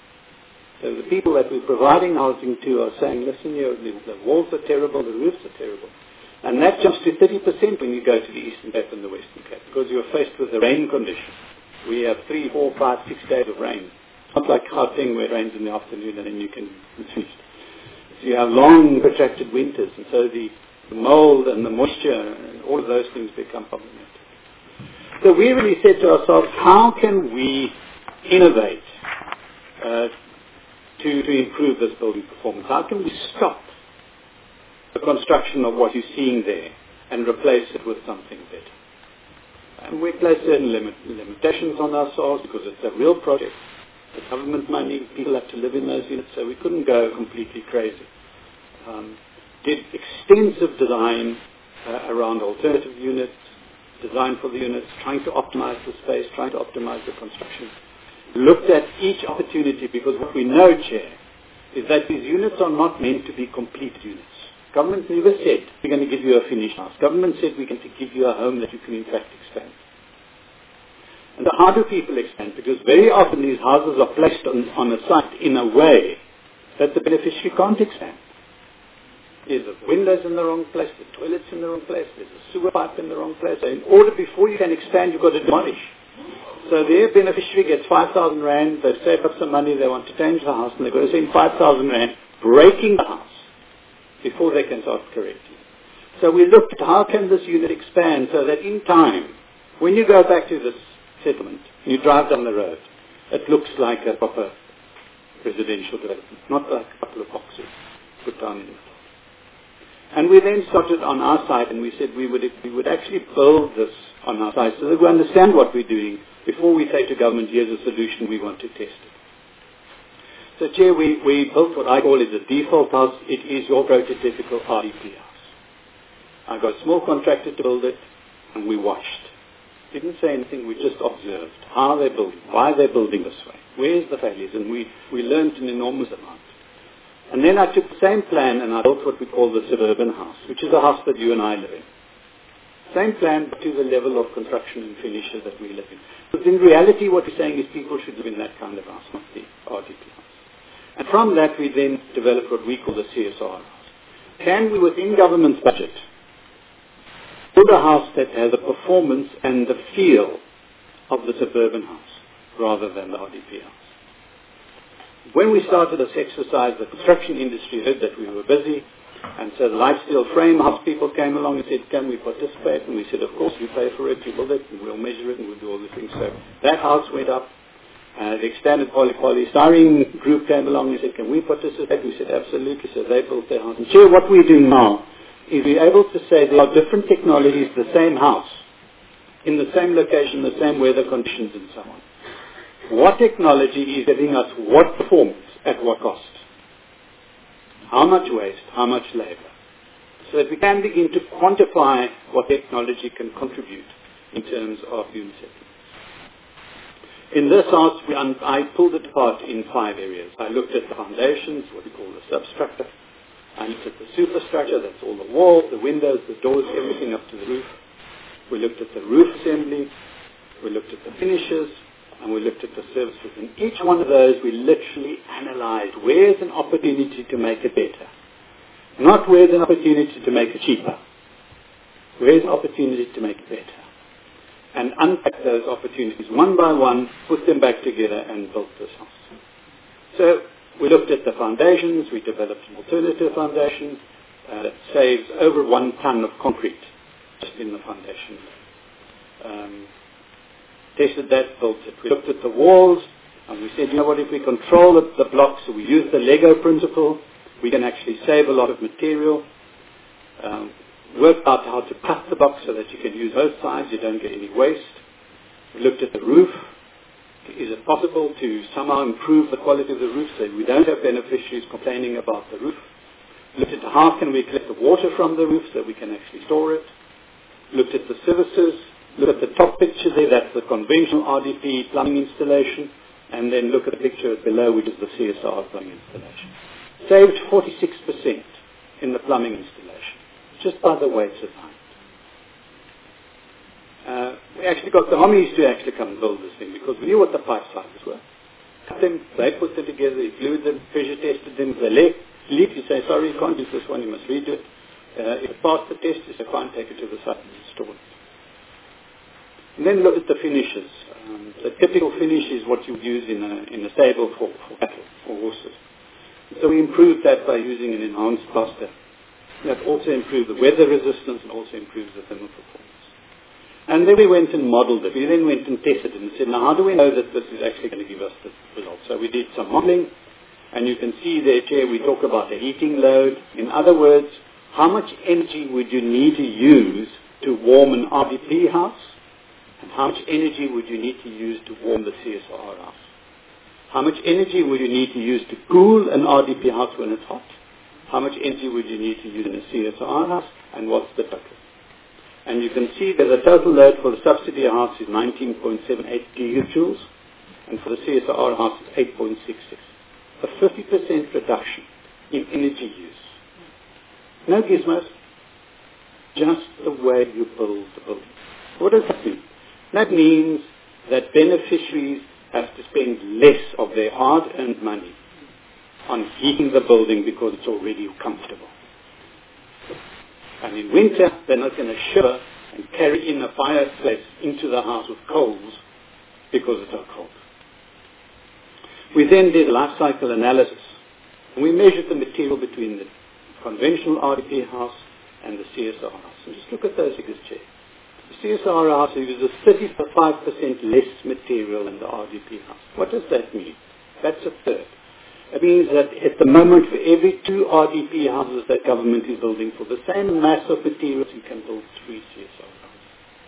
So the people that we're providing housing to are saying, listen, you know, the, the walls are terrible, the roofs are terrible. And that jumps to thirty percent when you go to the Eastern Cape and the Western Cape, because you're faced with the rain condition. We have three, four, five, six days of rain. It's not like Gauteng where it rains in the afternoon and then you can finish. So you have long, protracted winters, and so the, the mold and the moisture and all of those things become problematic. So we really said to ourselves, how can we innovate uh, To, to improve this building performance? How can we stop the construction of what you're seeing there and replace it with something better? And we place certain limit, limitations on ourselves because it's a real project. The government money, people have to live in those units, so we couldn't go completely crazy. Um, did extensive design uh, around alternative units, design for the units, trying to optimize the space, trying to optimize the construction. Looked at each opportunity, because what we know, Chair, is that these units are not meant to be complete units. Government never said, we're going to give you a finished house. Government said, we're going to give you a home that you can in fact expand. And so how do people expand? Because very often these houses are placed on, on a site in a way that the beneficiary can't expand. There's the windows in the wrong place, the toilets in the wrong place, there's a sewer pipe in the wrong place. So in order, before you can expand, you've got to demolish. So their beneficiary gets five thousand rand, they've saved up some money, they want to change the house, and they've got to spend five thousand rand breaking the house before they can start correcting. So we looked at how can this unit expand so that in time, when you go back to this settlement, you drive down the road, it looks like a proper residential development, not like a couple of boxes put down in the middle. And we then started on our side, and we said we would, we would actually build this on our side so that we understand what we're doing before we say to government, here's a solution, we want to test it. So, Chair, we, we built what I call is a default house. It is your prototypical R D P house. I got a small contractor to build it, and we watched. Didn't say anything, we just observed how they're building, why they're building this way, where's the failures, and we, we learned an enormous amount. And then I took the same plan and I built what we call the suburban house, which is a house that you and I live in. Same plan, but to the level of construction and finishes that we live in. Because in reality what we're saying is people should live in that kind of house, not the R D P house. And from that we then developed what we call the C S R house. Can we, within government's budget, build a house that has a performance and the feel of the suburban house rather than the R D P house? When we started this exercise, the construction industry heard that we were busy, and so the light steel frame house people came along and said, can we participate? And we said, of course, you pay for it, you build it, and we'll measure it, and we'll do all the things. So that house went up. Uh, the extended poly polystyrene group came along and said, can we participate? We said, absolutely. So they built their house. And Chair, what we do now is we're able to say there are different technologies, the same house, in the same location, the same weather conditions, and so on. What technology is giving us what performance at what cost? How much waste, how much labor? So that we can begin to quantify what technology can contribute in terms of human settlements. In this house, we un- I pulled it apart in five areas. I looked at the foundations, what we call the substructure. I looked at the superstructure, that's all the walls, the windows, the doors, everything up to the roof. We looked at the roof assembly. We looked at the finishes. And we looked at the services. In each one of those, we literally analyzed where's an opportunity to make it better. Not where's an opportunity to make it cheaper. Where's an opportunity to make it better. And unpack those opportunities one by one, put them back together, and built this house. So we looked at the foundations. We developed an alternative foundation uh, that saves over one ton of concrete just in the foundation. Um, tested that, built it. We looked at the walls, and we said, you know what, if we control the, the blocks, so we use the Lego principle, we can actually save a lot of material. Um, worked out how to cut the box so that you can use both sides, you don't get any waste. We looked at the roof. Is it possible to somehow improve the quality of the roof so we don't have beneficiaries complaining about the roof? Looked at how can we collect the water from the roof so we can actually store it. Looked at the services. Look at the top picture there, that's the conventional R D P plumbing installation, and then look at the picture below, which is the C S R plumbing installation. Saved forty-six percent in the plumbing installation, just by the way it's designed. Uh, we actually got the Hommies to actually come and build this thing, because we knew what the pipe sizes were. Cut them, they put them together, they glued them, pressure tested them, they leak, leak, you say, sorry, you can't use this one, you must redo it. Uh, if it passed the test, you say, fine, take it to the site and install it. And then look at the finishes. Um, the typical finish is what you use in a, in a stable for, for cattle, for horses. So we improved that by using an enhanced plaster. That also improved the weather resistance and also improves the thermal performance. And then we went and modeled it. We then went and tested it and said, now how do we know that this is actually going to give us the result? So we did some modeling, and you can see there, Chair, we talk about the heating load. In other words, how much energy would you need to use to warm an R D P house? And how much energy would you need to use to warm the C S R house? How much energy would you need to use to cool an R D P house when it's hot? How much energy would you need to use in a C S R house? And what's the total? And you can see that the total load for the subsidy house is nineteen point seven eight gigajoules, and for the C S R house is eight point six six. A fifty percent reduction in energy use. No gizmos, just the way you build the building. What does that mean? That means that beneficiaries have to spend less of their hard-earned money on heating the building because it's already comfortable. And in winter, they're not going to shiver and carry in a fireplace into the house with coals because it's so cold. We then did life cycle analysis. And we measured the material between the conventional R D P house and the C S R house. And just look at those figures, Chair. The C S R house uses thirty-five percent less material than the R D P house. What does that mean? That's a third. It means that at the moment, for every two R D P houses that government is building, for the same mass of materials, you can build three C S R houses.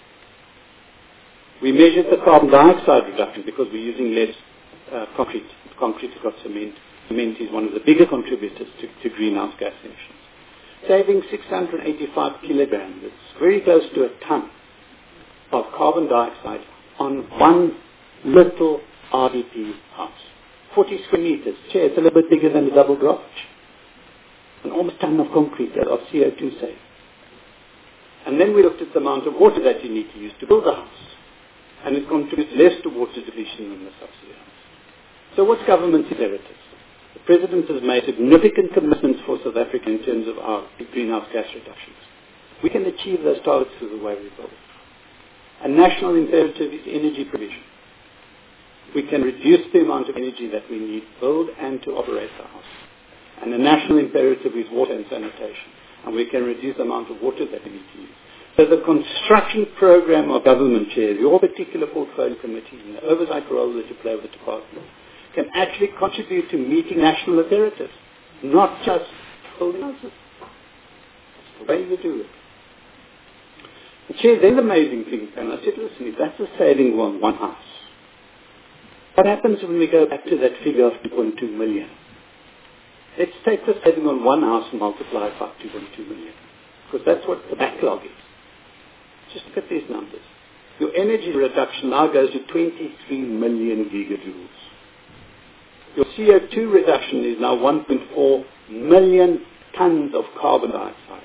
We measured the carbon dioxide reduction because we're using less uh, concrete. Concrete has got cement. Cement is one of the bigger contributors to, to greenhouse gas emissions. Saving six hundred eighty-five kilograms. It's very close to a ton of carbon dioxide on one little R D P house. forty square meters. Chair, it's a little bit bigger than a double garage. An almost ton of concrete of C O two saved. And then we looked at the amount of water that you need to use to build a house. And it contributes less to water depletion than the subsidy house. So what's government's imperatives? The President has made significant commitments for South Africa in terms of our greenhouse gas reductions. We can achieve those targets through the way we build. A national imperative is energy provision. We can reduce the amount of energy that we need to build and to operate the house. And the national imperative is water and sanitation. And we can reduce the amount of water that we need to use. So the construction program of government, Chair, your particular portfolio committee and the oversight role that you play with the department, can actually contribute to meeting national imperatives, not just building houses. That's the way you do it. And Chair, then the amazing thing, and I said, listen, if that's a saving on one house, what happens when we go back to that figure of two point two million? Let's take the saving on one house and multiply it by two point two million, because that's what the backlog is. Just look at these numbers. Your energy reduction now goes to twenty-three million gigajoules. Your C O two reduction is now one point four million tons of carbon dioxide.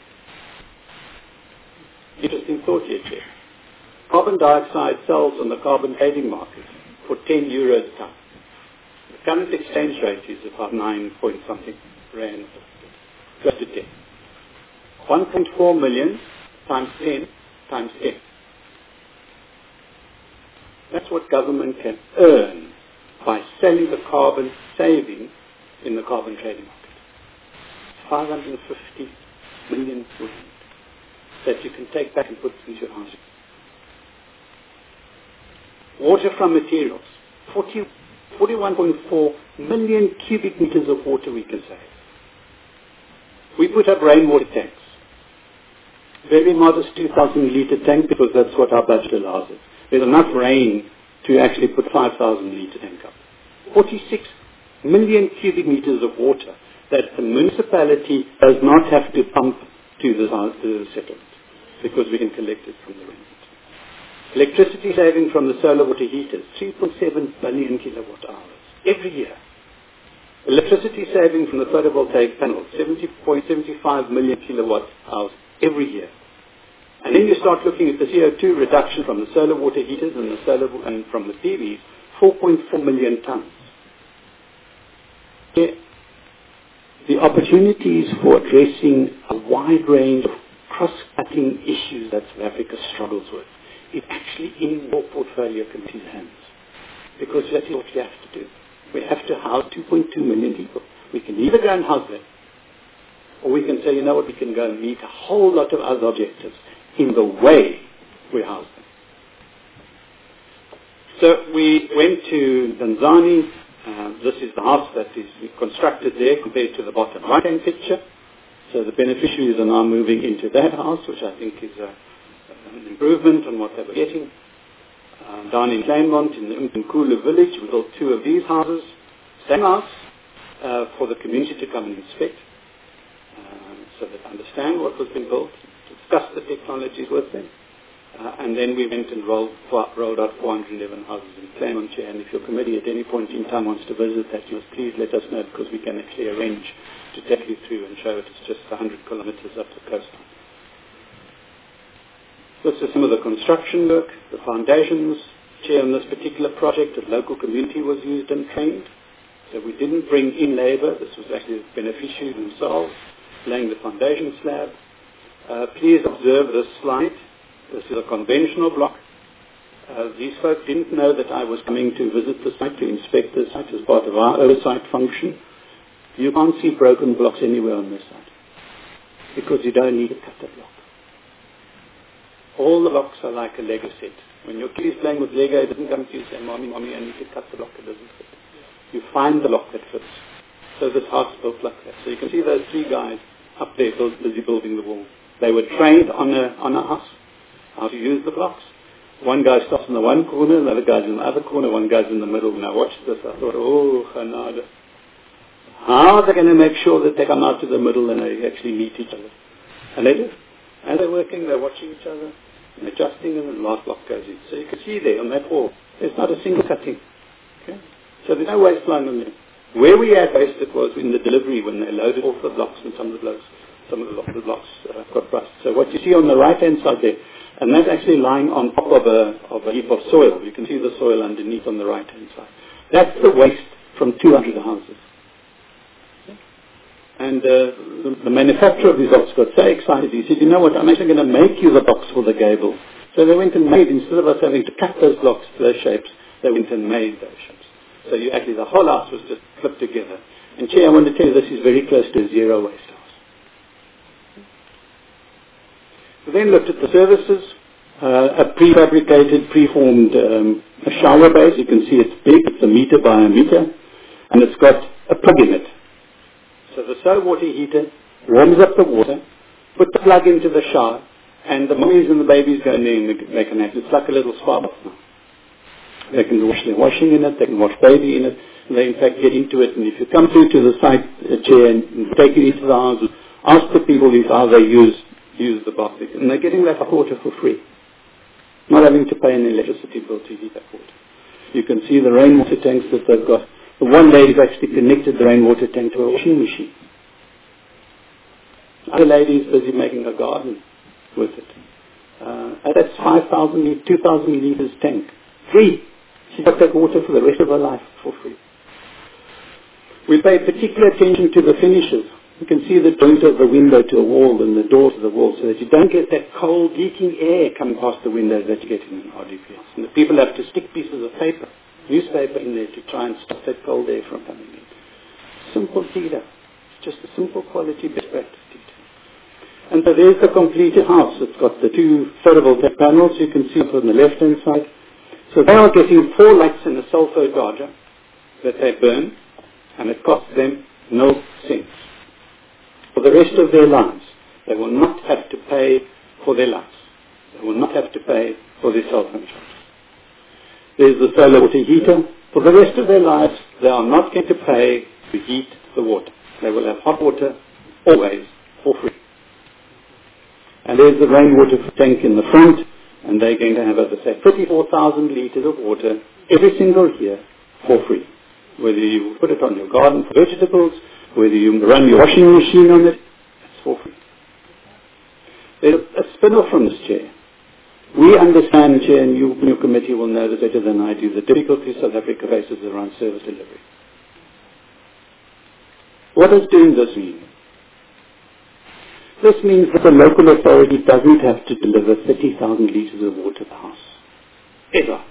Interesting thought here, Chair. Carbon dioxide sells on the carbon trading market for ten euros a ton. The current exchange rate is about nine point something rand, close to ten. one point four million times ten times ten. That's what government can earn by selling the carbon saving in the carbon trading market. five hundred fifty million rand that you can take back and put into your housing. Water from materials. forty, forty-one point four million cubic meters of water we can save. We put up rainwater tanks. Very modest two thousand litre tank because that's what our budget allows us. There's enough rain to actually put five thousand litre tank up. forty-six million cubic meters of water that the municipality does not have to pump to the, to the settlement because we can collect it from the rain. Electricity saving from the solar water heaters, three point seven billion kilowatt hours every year. Electricity saving from the photovoltaic panels, seventy point seven five million kilowatt hours every year. And then you start looking at the C O two reduction from the solar water heaters and the solar and from the P Vs, four point four million tons. The opportunities for addressing a wide range of cross-cutting issues that South Africa struggles with is actually in your portfolio committee's hands. Because that is what we have to do. We have to house two point two million people. We can either go and house them, or we can say, you know what, we can go and meet a whole lot of other objectives in the way we house them. So we went to Danzani. Uh, this is the house that is constructed there compared to the bottom right-hand picture. So the beneficiaries are now moving into that house, which I think is a, an improvement on what they were getting. Uh, down in Kleinmond, in the Mkulu village, we built two of these houses. Same house uh, for the community to come and inspect, um, so that they understand what was being built, discuss the technologies with them. Uh, and then we went and rolled, rolled out four hundred eleven houses in Kleinmond. And if your committee at any point in time wants to visit that, you must please let us know, because we can actually arrange to take you through and show it. It's just one hundred kilometers up the coastline. This is some of the construction work, the foundations. Chair, on this particular project, the local community was used and trained. So we didn't bring in labour. This was actually the beneficiaries themselves laying the foundation slab. Uh, please observe this slide. This is a conventional block. Uh, these folk didn't know that I was coming to visit the site, to inspect the site as part of our oversight function. You can't see broken blocks anywhere on this site because you don't need a cutter block. All the blocks are like a Lego set. When your kid is playing with Lego, it doesn't come to you and say, Mommy, Mommy, I need to cut the block, it doesn't fit. You find the block that fits. So this house is built like that. So you can see those three guys up there busy building the wall. They were trained on a, on a house, how to use the blocks. One guy stops in the one corner, the other guy's in the other corner, one guy's in the middle. When I watched this, I thought, oh, Hanada. How are they going to make sure that they come out to the middle and they actually meet each other? And they do. As they're working, they're watching each other and adjusting, and the last block goes in. So you can see there on that wall, there's not a single cutting. Okay? So there's no waistline on there. Where we had wasted was in the delivery when they loaded off the blocks, and some of the blocks, some of the blocks uh, got rust. So what you see on the right-hand side there, and that's actually lying on top of a, of a heap of soil. You can see the soil underneath on the right-hand side. That's the waste from two hundred houses. And uh, the, the manufacturer of these boxes got so excited, he said, you know what, I'm actually going to make you the box for the gable. So they went and made, instead of us having to cut those blocks to those shapes, they went and made those shapes. So you actually, the whole house was just clipped together. And Chair, I want to tell you, this is very close to a zero waste house. We then looked at the services, uh, a prefabricated, preformed um, a shower base. You can see it's big, it's a meter by a meter, and it's got a plug in it. So the soap water heater warms up the water, put the plug into the shower, and the mummies and the babies go in there and they can have, it's like a little spa bath now. They can wash their washing in it, they can wash baby in it, and they in fact get into it. And if you come through to the site, uh, Chair, and, and take it into the house, ask the people if how they use use the bath, and they're getting that hot water for free. Not having to pay an electricity bill to heat that water. You can see the rainwater tanks that they've got. The one lady's actually connected the rainwater tank to a washing machine. The other lady's busy making a garden with it. Uh, and that's five thousand, two thousand litres tank. Free. She's got that water for the rest of her life for free. We pay particular attention to the finishes. You can see the joint of the window to a wall and the door to the wall so that you don't get that cold leaking air coming past the windows that you get in an R D P house. And the people have to stick pieces of paper, newspaper in there to try and stop that cold air from coming in. Simple detail. It's just a simple quality best practice detail. And so there's the completed house. It's got the two photovoltaic panels you can see on the left-hand side. So they are getting four lights in a sulfur charger that they burn, and it costs them no cents. For the rest of their lives, they will not have to pay for their lights. They will not have to pay for their cell phone charges. There's the solar water heater. For the rest of their lives, they are not going to pay to heat the water. They will have hot water always for free. And there's the rainwater tank in the front, and they're going to have, as I say, thirty-four thousand litres of water every single year for free. Whether you put it on your garden for vegetables, whether you run your washing machine on it, it's for free. There's a spin-off from this, Chair. We understand, Chair, and you, your committee will know this better than I do, the difficulties South Africa faces around service delivery. What does doing this mean? This means that the local authority doesn't have to deliver thirty thousand litres of water to the house. Ever.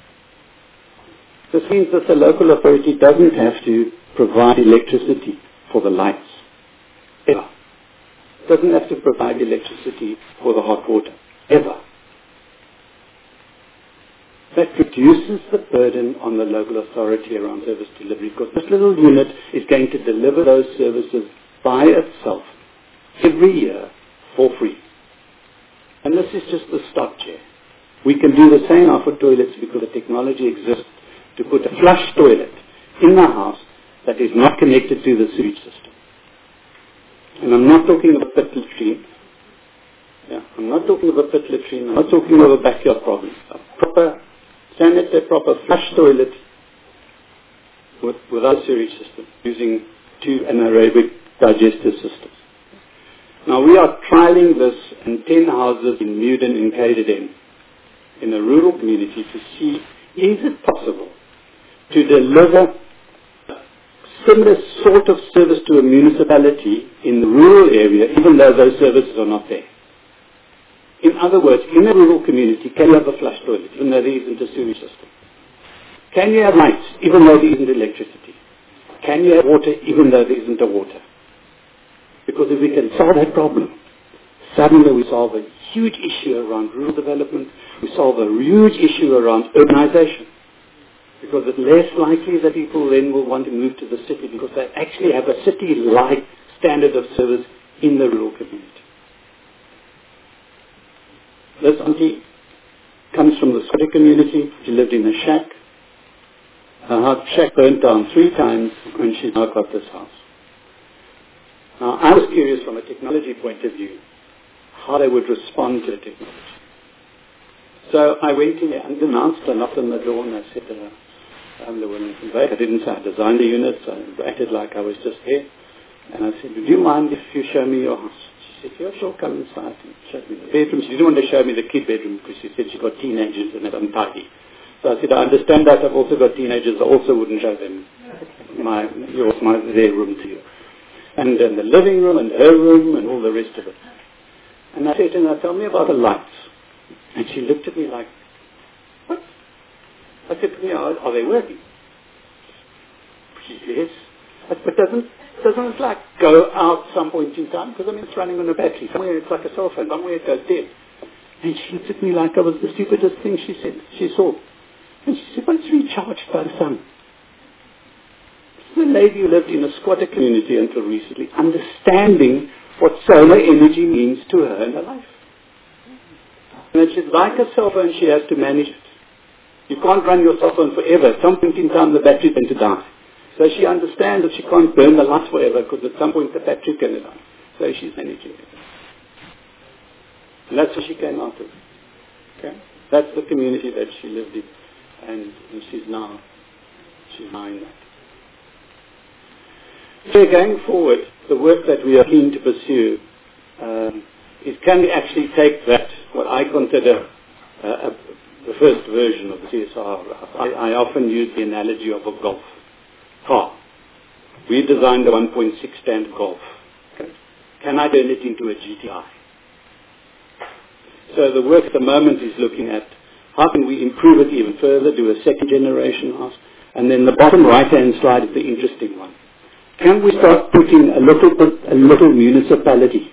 This means that the local authority doesn't have to provide electricity for the lights. Ever. Doesn't have to provide electricity for the hot water. Ever. That reduces the burden on the local authority around service delivery, because this little unit is going to deliver those services by itself every year for free. And this is just the start, Chair. We can do the same now for toilets because the technology exists to put a flush toilet in the house that is not connected to the sewage system. And I'm not talking about pit latrine. Yeah, I'm not talking about pit latrine. I'm not talking about backyard problems. A proper sanitary, proper flush toilet with, without sewage system, using two anaerobic digestive systems. Now we are trialing this in ten houses in Muden in K Z N, in a rural community, to see, is it possible to deliver similar sort of service to a municipality in the rural area, even though those services are not there. In other words, in a rural community, can you have a flush toilet, even though there isn't a sewage system? Can you have lights, even though there isn't electricity? Can you have water, even though there isn't a water? Because if we can solve that problem, suddenly we solve a huge issue around rural development, we solve a huge issue around urbanization. Because it's less likely that people then will want to move to the city because they actually have a city-like standard of service in the rural community. This auntie comes from the Scottish community. She lived in a shack. Her shack burnt down three times when she's now got this house. Now, I was curious from a technology point of view how they would respond to the technology. So I went in there unannounced, I knocked on the door and I said to her, I'm the woman from Vegas. I didn't say I designed the unit, so I acted like I was just here. And I said, would you mind if you show me your house? She said, yeah, sure, come inside. And showed me the bedroom. She didn't want to show me the kid bedroom because she said she got teenagers and it's untidy. So I said, I understand that. I've also got teenagers. I also wouldn't show them my, yours, my, their room to you. and, and the living room and her room and all the rest of it. And I said to her, tell me about the lights. And she looked at me like, what? I said to her, are, are they working? Yes. I said, but doesn't, doesn't it like go out some point in time? Because I mean, it's running on a battery. Somewhere it's like a cell phone. Somewhere it goes dead. And she looked at me like I was the stupidest thing she said, she saw. And she said, well, it's recharged by the sun. This is a lady who lived in a squatter community until recently, understanding what solar energy means to her in her life. And that she's like a cell phone, she has to manage it. You can't run your cell phone forever. At some point in time, the battery's going to die. So she understands that she can't burn the lights forever because at some point the battery's going to die. So she's managing it. And that's what she came out of. Okay? That's the community that she lived in. And, and she's now, she's now in that. So going forward, the work that we are keen to pursue um, is can we actually take that, what I consider uh, a, the first version of the C S R. I, I often use the analogy of a golf car. We designed a one point six standard golf. Okay. Can I turn it into a G T I? So the work at the moment is looking at how can we improve it even further, do a second generation house, and then the bottom right hand slide is the interesting one. Can we start putting a little bit, a little municipality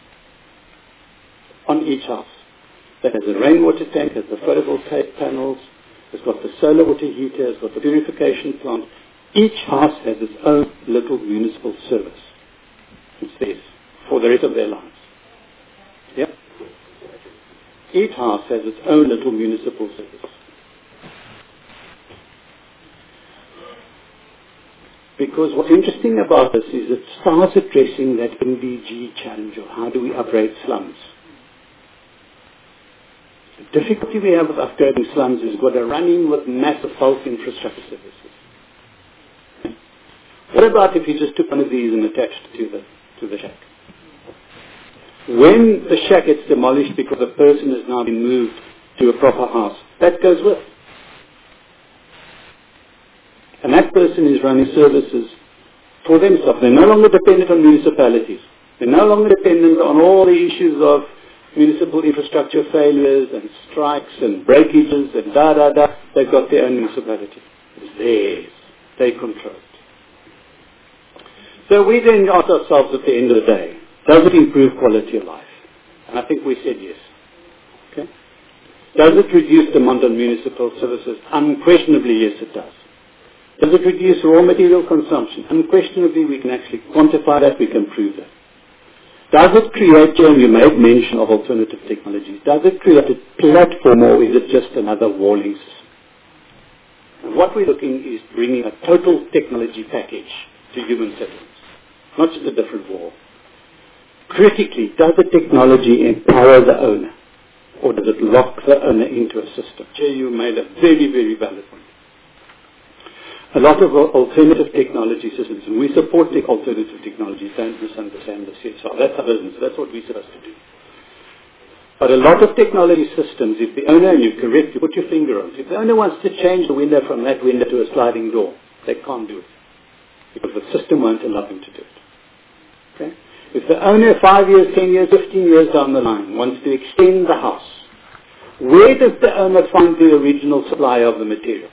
on each house that has a rainwater tank, has the photovoltaic panels, has got the solar water heater, has got the purification plant. Each house has its own little municipal service. It's theirs for the rest of their lives. Yep. Each house has its own little municipal service. Because what's interesting about this is it starts addressing that M D G challenge of how do we upgrade slums. The difficulty we have with upgrading slums is we're running with massive bulk infrastructure services. What about if you just took one of these and attached it to the, to the shack? When the shack gets demolished because the person has now been moved to a proper house, that goes with. And that person is running services for themselves. They're no longer dependent on municipalities. They're no longer dependent on all the issues of municipal infrastructure failures and strikes and breakages and da-da-da. They've got their own municipality. It's theirs. They control it. So we then ask ourselves at the end of the day, does it improve quality of life? And I think we said yes. Okay? Does it reduce demand on municipal services? Unquestionably, yes, it does. Does it reduce raw material consumption? Unquestionably, we can actually quantify that, we can prove that. Does it create, and you made mention of alternative technologies, does it create a platform or is it just another walling system? And what we're looking is bringing a total technology package to human settlements, not just a different wall. Critically, does the technology empower the owner or does it lock the owner into a system? Chair, you made a very, very valid point. A lot of alternative technology systems, and we support the alternative technologies, don't misunderstand the C S R. That's our business, that's what we're supposed to do. But a lot of technology systems, if the owner, and you're correct, you put your finger on it, if the owner wants to change the window from that window to a sliding door, they can't do it. Because the system won't allow them to do it. Okay? If the owner, five years, ten years, fifteen years down the line, wants to extend the house, where does the owner find the original supplier of the material?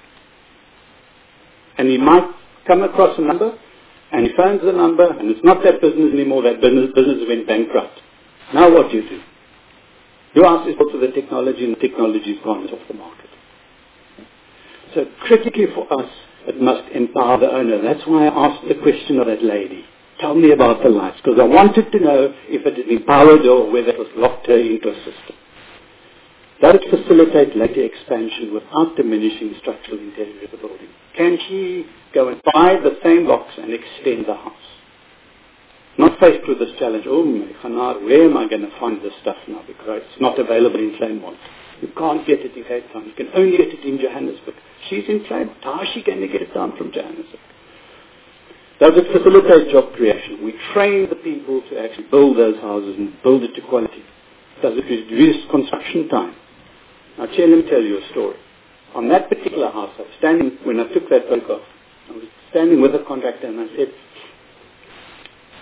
And he might come across a number, and he phones the number, and it's not that business anymore, that business, business went bankrupt. Now what do you do? You ask this to the technology, and the technology is gone, it's off the market. So critically for us, it must empower the owner. That's why I asked the question of that lady. Tell me about the lights, because I wanted to know if it had empowered her or whether it was locked her into a system. Does it facilitate later expansion without diminishing structural integrity of the building? Can she go and buy the same box and extend the house? Not faced with this challenge, oh my Khanar, where am I going to find this stuff now? Because it's not available in Claremont. You can't get it in Cape Town. You can only get it in Johannesburg. She's in Claremont. How is she going to get it down from Johannesburg? Does it facilitate job creation? We train the people to actually build those houses and build it to quality. Does it reduce construction time? Now, Chair, let me tell you a story. On that particular house, I was standing, when I took that photograph, I was standing with a contractor and I said,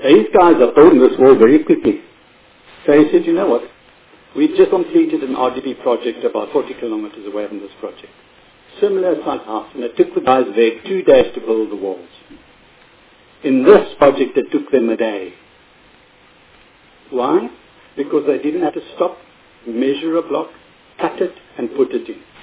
These guys are building this wall very quickly. So he said, you know what? We just completed an R D P project about forty kilometers away from this project. Similar size house, and it took the guys there two days to build the walls. In this project, it took them a day. Why? Because they didn't have to stop, measure a block, cut it, and put it in.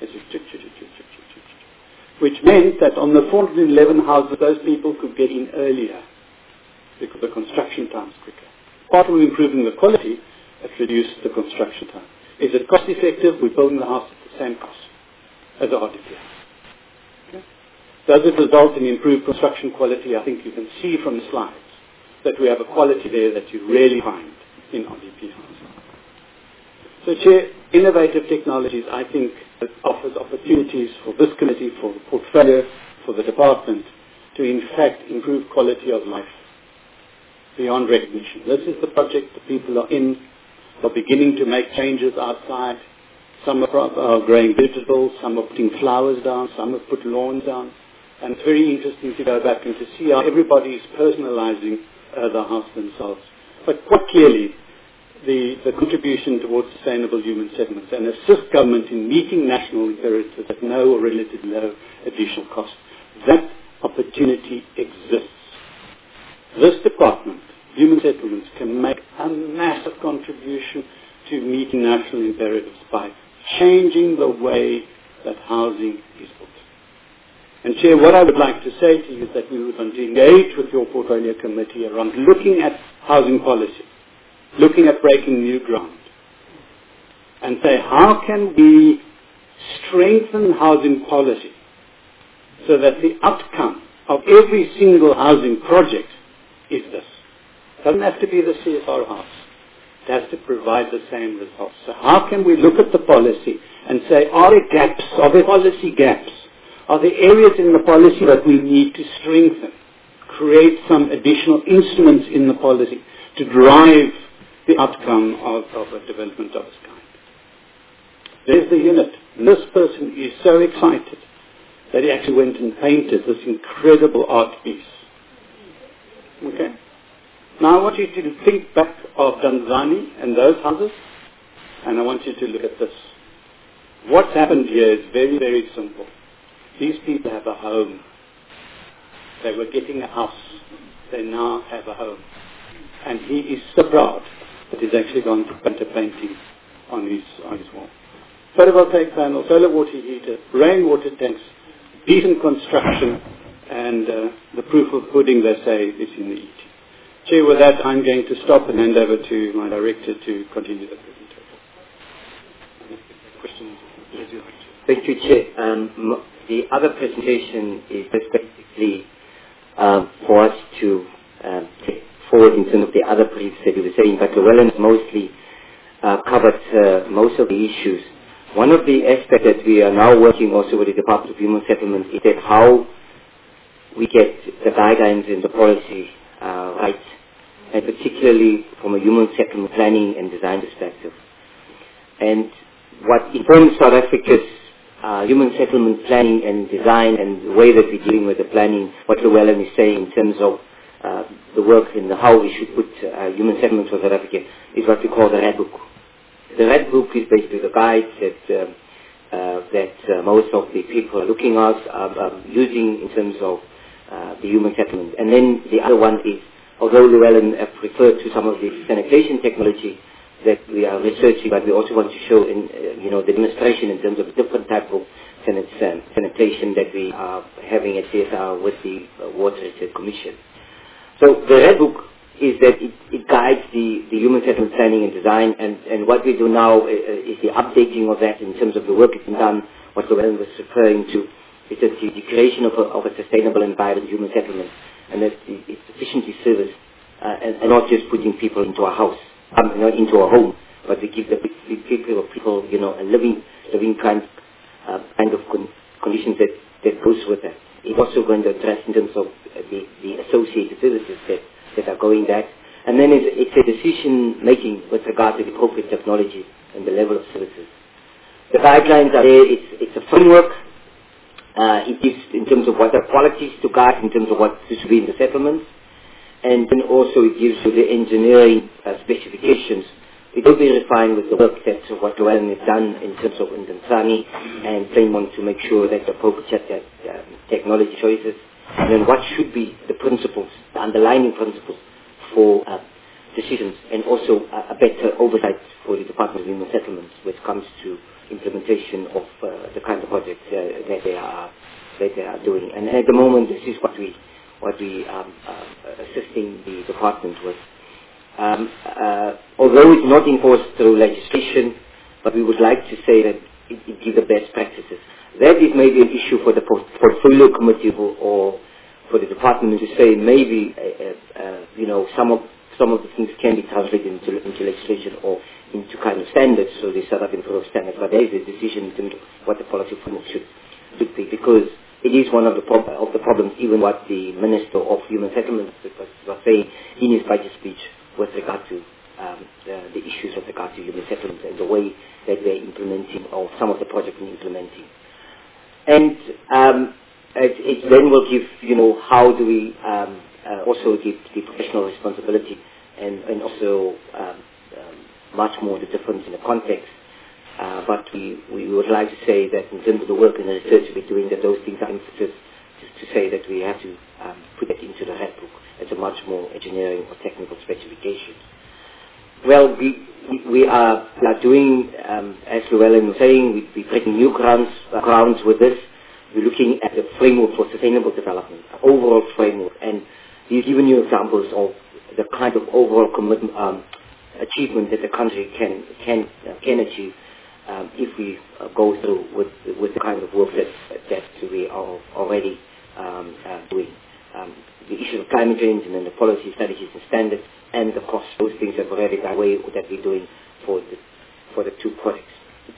Which meant that on the four hundred eleven houses, those people could get in earlier because the construction time is quicker. Part of improving the quality, it reduced the construction time. Is it cost effective? We're building the house at the same cost as a R D P house. Okay. Does it result in improved construction quality? I think you can see from the slides that we have a quality there that you rarely find in R D P houses. So, Chair, innovative technologies, I think, that offers opportunities for this committee, for the portfolio, for the department, to in fact improve quality of life beyond recognition. This is the project the people are in, are beginning to make changes outside. Some are, are growing vegetables, some are putting flowers down, some have put lawns down. And it's very interesting to go back and to see how everybody is personalizing uh, the house themselves. But quite clearly, the, the contribution towards sustainable human settlements and assist government in meeting national imperatives at no or relatively low additional cost. That opportunity exists. This department, Human Settlements, can make a massive contribution to meeting national imperatives by changing the way that housing is built. And Chair, what I would like to say to you is that we would want to engage with your portfolio committee around looking at housing policy, looking at breaking new ground, and say how can we strengthen housing policy so that the outcome of every single housing project is this. It doesn't have to be the C S R house. It has to provide the same results. So how can we look at the policy and say, are there gaps, are there policy gaps? Are there areas in the policy that we need to strengthen? Create some additional instruments in the policy to drive the outcome of, of a development of this kind. There's the unit. This person is so excited that he actually went and painted this incredible art piece. Okay? Now I want you to think back of Danzani and those houses, and I want you to look at this. What's happened here is very, very simple. These people have a home. They were getting a house. They now have a home. And he is so proud that he's actually gone to paint a painting on his, on his wall. Photovoltaic panel, solar water heater, rainwater tanks, decent construction, and uh, the proof of pudding, they say, is in the eating. Chair, with that, I'm going to stop and hand over to my director to continue the presentation. Questions? Thank you, Chair. Um, the other presentation is basically uh, for us to uh, take forward in terms of the other briefs that you were saying, but Llewellyn mostly uh, covered uh, most of the issues. One of the aspects that we are now working also with the Department of Human Settlements is that how we get the guidelines and the policy uh, right, and particularly from a human settlement planning and design perspective. And what informs South Africa's uh, human settlement planning and design and the way that we're dealing with the planning, what Llewellyn is saying in terms of uh, the work and the how we should put uh, human settlements for South Africa, is what we call the Red Book. The Red Book is basically the guide that uh, uh, that uh, most of the people are looking at, uh, um, using in terms of uh, the human settlement. And then the other one is, although Llewellyn have referred to some of the sanitation technology that we are researching, but we also want to show in, uh, you know, the demonstration in terms of different type of sanit sanitation that we are having at C S R with the uh, Water Research Commission. So the Red Book is that it, it guides the, the human settlement planning and design, and, and what we do now uh, is the updating of that in terms of the work that's been done. What Llewellyn was referring to is that the, the creation of a, of a sustainable and vibrant human settlement, and that it's sufficiently service, uh, and, and not just putting people into a house, um, you know, into a home, but we give the, the people, people, you know, a living, living kind, uh, kind of con conditions that, that goes with that. It's also going to address in terms of the, the associated services that, that are going that. And then it's, it's a decision making with regard to the appropriate technology and the level of services. The guidelines are there. It's, it's a framework. Uh, it is in terms of what are qualities to guide, in terms of what should be in the settlements. and then also it gives you the engineering uh, specifications. It will be refined with the work that what Llewellyn has done in terms of Ndenzani and Plainmont to make sure that the appropriate uh, technology choices, and then what should be the principles, the underlying principles for uh, decisions, and also uh, a better oversight for the Department of Human Settlements when it comes to implementation of uh, the kind of projects uh, that they are that they are doing. And at the moment, this is what we what we um, uh, assisting the department with. Um, uh, although it's not enforced through legislation, but we would like to say that it, it gives the best practices. That is maybe an issue for the port- portfolio committee or, or for the department to say maybe uh, uh, you know some of some of the things can be translated into, into legislation or into kind of standards, so they set up in of standards. But there is a decision in terms of what the policy framework should should be, because it is one of the prob- of the problems, even what the Minister of Human Settlements was, was saying in his budget speech with regard to um, the, the issues with regard to human settlements and the way that they're implementing, or some of the projects in implementing. And um, it, it then will give, you know, how do we um, uh, also give the professional responsibility and, and also um, um, much more the difference in the context. Uh, but we, we would like to say that in terms of the work and the research we're doing, that those things are emphasis to, to say that we have to um, put that into the red book as a much more engineering or technical specification. Well, we, we, are, we are doing, um, as Llewellyn was saying, we, we're breaking new grounds, uh, grounds with this. We're looking at the framework for sustainable development, overall framework, and we've given you examples of the kind of overall commitment, um, achievement that the country can can uh, can achieve um, if we uh, go through with with the kind of work that that we are already um, uh, doing. Um, the issue of climate change, and then the policy, strategies and standards, and the cost, those things that we're already that way that we're doing for the for the two projects.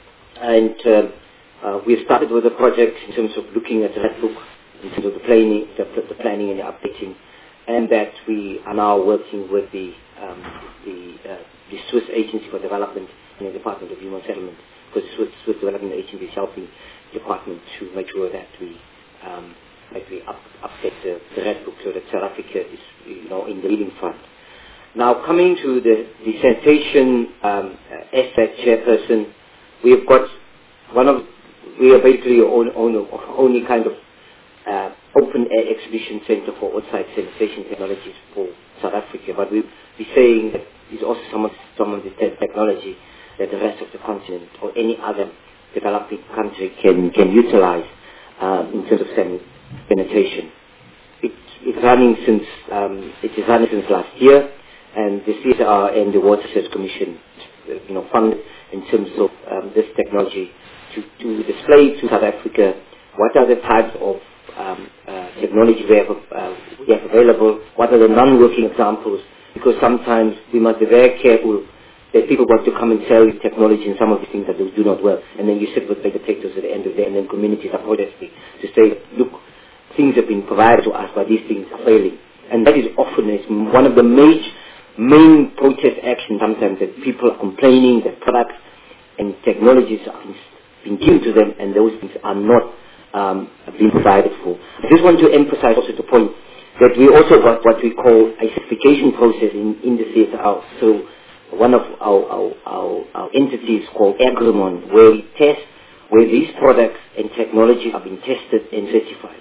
And um, uh, we have started with the project in terms of looking at the red book, in terms of the planning, the, the planning and the updating, and that we are now working with the um, the, uh, the Swiss Agency for Development and the Department of Human Settlement, because the Swiss, Swiss Development Agency is helping the department to make sure that we um, that we up, update the, the red book so that South Africa is, you know, in the leading front. Now, coming to the, the sanitation um, uh, S A C chairperson, we have got one of, we are basically own, own, only kind of uh, open air exhibition center for outside sanitation technologies for South Africa, but we'll be saying that it's also some of, some of the technology that the rest of the continent or any other developing country can, can utilize uh, in terms of sanitation. Penetration. It, it's running since um, it is running since last year, and the C S R and the Watershed Commission, you know, funded in terms of um, this technology to, to display to South Africa what are the types of um, uh, technology we have, uh, we have available, what are the non-working examples, because sometimes we must be very careful that people want to come and sell you technology and some of the things that do, do not work, and then you sit with big detectors at the end of the day, and then communities are protesting to say, look, things have been provided to us, but these things are failing. And that is often is one of the major, main protest actions sometimes, that people are complaining that products and technologies are being given to them and those things are not um, being provided for. I just want to emphasize also the point that we also got what we call a certification process in, in the C S R. So one of our, our, our, our entities called Agremon, where we test, where these products and technology are being tested and certified.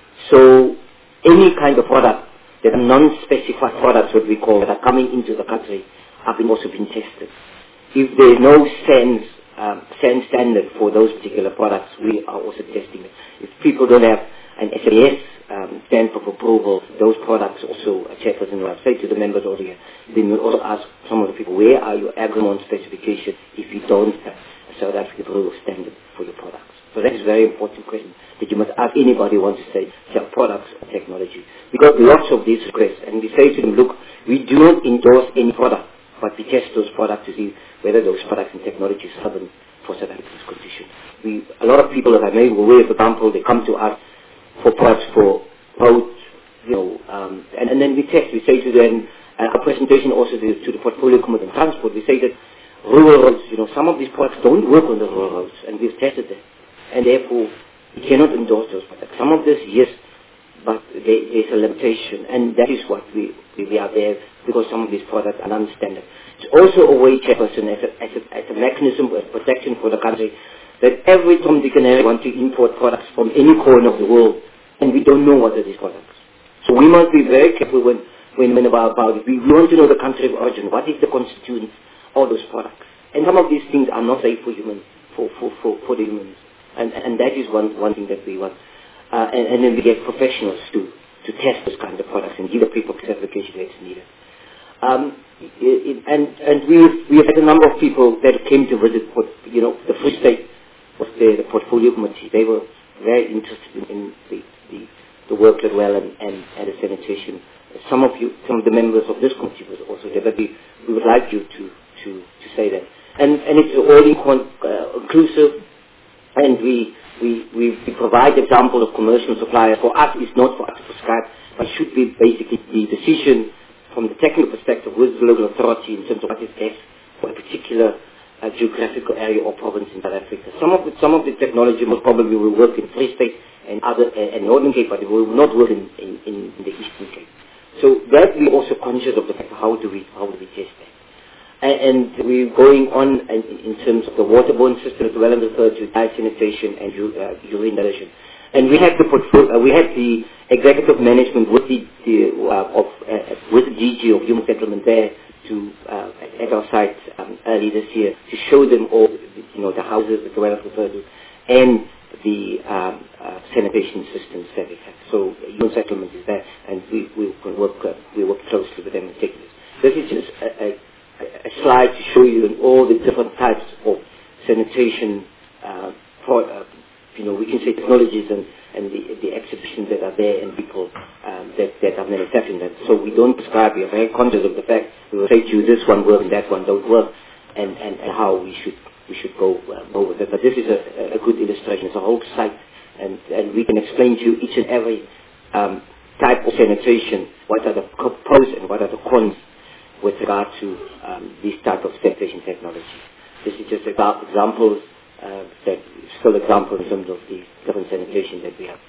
So any kind of product that are non-specified products, what we call, that are coming into the country, have been also been tested. If there is no SANS, um, SANS standard for those particular products, we are also testing it. If people don't have an S A S um, stamp of approval, those products also, a chairperson will say to the members over here, then we'll also ask some of the people, where are your Agremon specifications if you don't have a South African approval standard for your products? So that is a very important question that you must ask anybody who wants to say sell products or technology. We got lots of these requests, and we say to them, look, we do not endorse any product, but we test those products to see whether those products and technologies are relevant for South Africa's conditions. We, a lot of people that I may be aware, for example, they come to us for products for roads, you know, um, and, and then we test. We say to them, uh, our presentation also to, to the portfolio committee and transport, we say that rural roads, you know, some of these products don't work on the rural roads, and we've tested them. And therefore, we cannot endorse those products. Some of this, yes, but there, there's a limitation, and that is what we, we, we are there, because some of these products are non-standard. It's also a way, Chairperson, as a, as a, as a mechanism of protection for the country, that every Tom, Dick and Harry want to import products from any corner of the world, and we don't know what are these products. So we must be very careful when, when, when about, about it. We, we want to know the country of origin. What is the constituents of those products? And some of these things are not safe for humans, for, for, for, for the humans. And, and that is one, one thing that we want. Uh, and, and then we get professionals to, to test those kind of products and give the people certification where it's needed. Um, it, it, and and we've, we've had a number of people that came to visit, you know, the Free State was there, the portfolio committee. They were very interested in, in the, the, the work as well and, and, and the sanitation. Some of you, some of the members of this committee was also there, but we, we would like you to, to, to say that. And, and it's all incon- uh, inclusive, and we, we, we, we provide example of commercial suppliers. For us, it's not for us to prescribe, but should be basically the decision from the technical perspective with the local authority in terms of what is best for a particular uh, geographical area or province in South Africa. Some of the, some of the technology most probably will work in Free State and other uh, and Northern Cape, but it will not work in, in, in the Eastern Cape. So that we're also conscious of the fact, how do we how do we test that? And, and we're going on in, in terms of the waterborne system as well as referred to dye sanitation and uh, urination. And we have the portfolio, uh, we have the executive management with the, the uh, of uh, with the D G of Human Settlement there to uh, at our site um, early this year to show them all, you know, the houses that were referred to and the um, uh, sanitation systems that we have. So Human Settlement is there, and we we can work uh, we work closely with them and take this. This is just a, a, a slide to show you in all the different types of sanitation. Uh, for, uh, you know, we can say technologies and, and the, the exhibitions that are there and people um, that, that are manufacturing them. So we don't prescribe, we are very conscious of the fact we will say to you this one works and that one don't work, and, and, and how we should we should go, uh, go with it. But this is a, a good illustration. It's a whole site, and, and we can explain to you each and every um, type of sanitation, what are the pros and what are the cons with regard to um, this type of sanitation technology. This is just about examples. Uh, that still example in terms of the different sanitation that we have.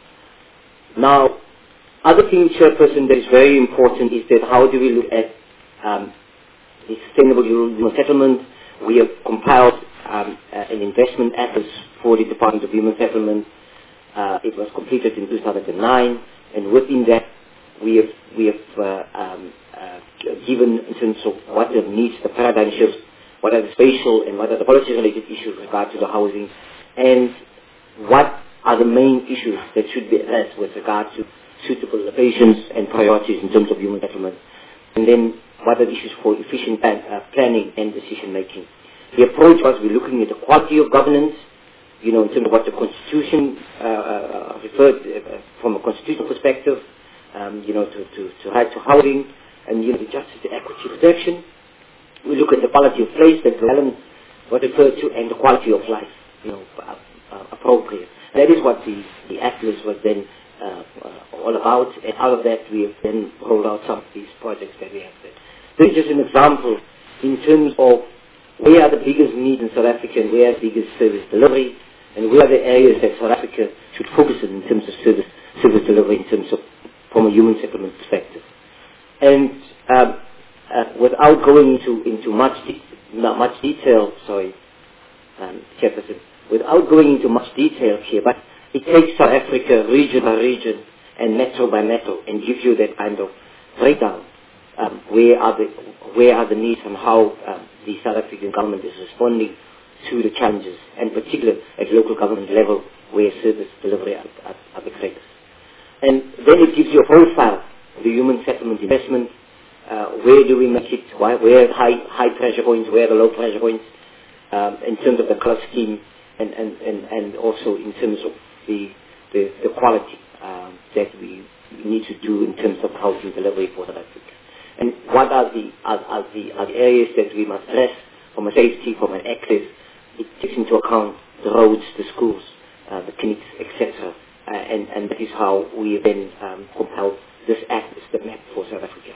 Now, other thing, Chairperson, that is very important is that how do we look at um, the sustainable human settlement. We have compiled um, uh, an investment atlas for the Department of Human Settlement. Uh, it was completed in two thousand nine, and within that we have we have uh, um, uh, given in terms of what the needs, the paradigm shifts, what are the spatial and what are the policy-related issues with regard to the housing, and what are the main issues that should be addressed with regard to suitable locations and priorities in terms of human settlement, and then what are the issues for efficient plan, uh, planning and decision-making. The approach was we're looking at the quality of governance, you know, in terms of what the Constitution uh, uh, referred uh, from a constitutional perspective, um, you know, to, to, to right to housing, and you know, the justice, the equity, protection. We look at the quality of place that Alan was referred to, and the quality of life, you know, uh, uh, appropriate. That is what the, the atlas was then uh, uh, all about, and out of that we have then rolled out some of these projects that we have there. This is just an example in terms of where are the biggest needs in South Africa and where are the biggest service delivery, and where are the areas that South Africa should focus on in terms of service, service delivery in terms of from a human settlement perspective. And um, Uh, without going into, into much, de- not much detail, sorry, um, Chairperson, without going into much detail here, but it takes South Africa region by region and metro by metro and gives you that kind of breakdown. Um, where are the where are the needs and how um, the South African government is responding to the challenges, and particularly at local government level where service delivery are, are, are the greatest. And then it gives you a profile of the human settlement investment. Uh, where do we make it? Why, where are high, high pressure points? Where are the low pressure points? Um, in terms of the color scheme, and, and, and, and also in terms of the the, the quality um, that we need to do in terms of housing delivery for South Africa. And what are the are, are the are the areas that we must address from a safety, from an access? It takes into account the roads, the schools, uh, the clinics, et cetera. Uh, and and that is how we then um, compile this act, the map for South Africa.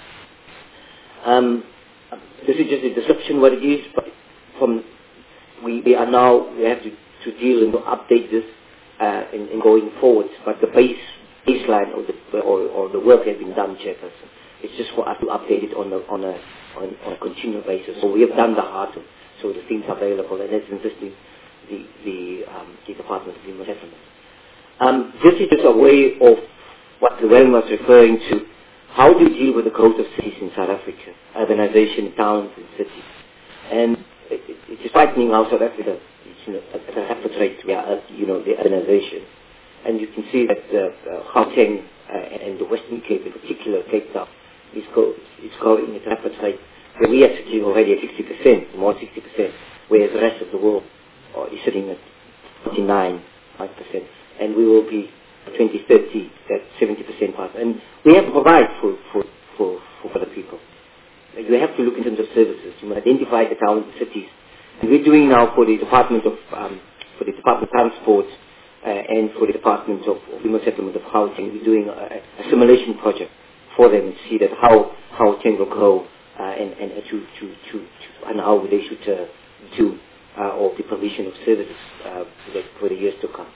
Um, this is just a description what it is, but from we, we are now we have to, to deal and to update this uh, in, in going forward. But the base baseline or the, or, or the work has been done, Chairperson. It's just for us to update it on a, on a, on, on a continual basis. So we have done the hard, so the things are available, and that's insisting the, the, um, the Department of Human Settlement. Um, this is just a way of what Llewellyn was referring to. How do you deal with the growth of cities in South Africa, urbanization, towns and cities? And it, it, it is frightening how South Africa is, you know, at a rapid rate, we are, you know, the urbanization. And you can see that uh, uh, Gauteng uh, and the Western Cape, in particular, Cape Town, is, go, is growing at a rapid rate. Where we are sitting already at sixty percent, more than sixty percent, whereas the rest of the world uh, is sitting at forty-nine percent. And we will be twenty thirty at seventy percent plus. And we have to provide for, for, for, for the people. You have to look in terms of services. You must identify the towns and cities. And we're doing now for the Department of um, for the Department of Transport uh, and for the Department of, of Human Settlement of Housing, we're doing a, a simulation project for them to see that how Gauteng will grow uh, and, and uh, to, to, to, to and how they should uh, do uh, or the provision of services uh, for, the, for the years to come.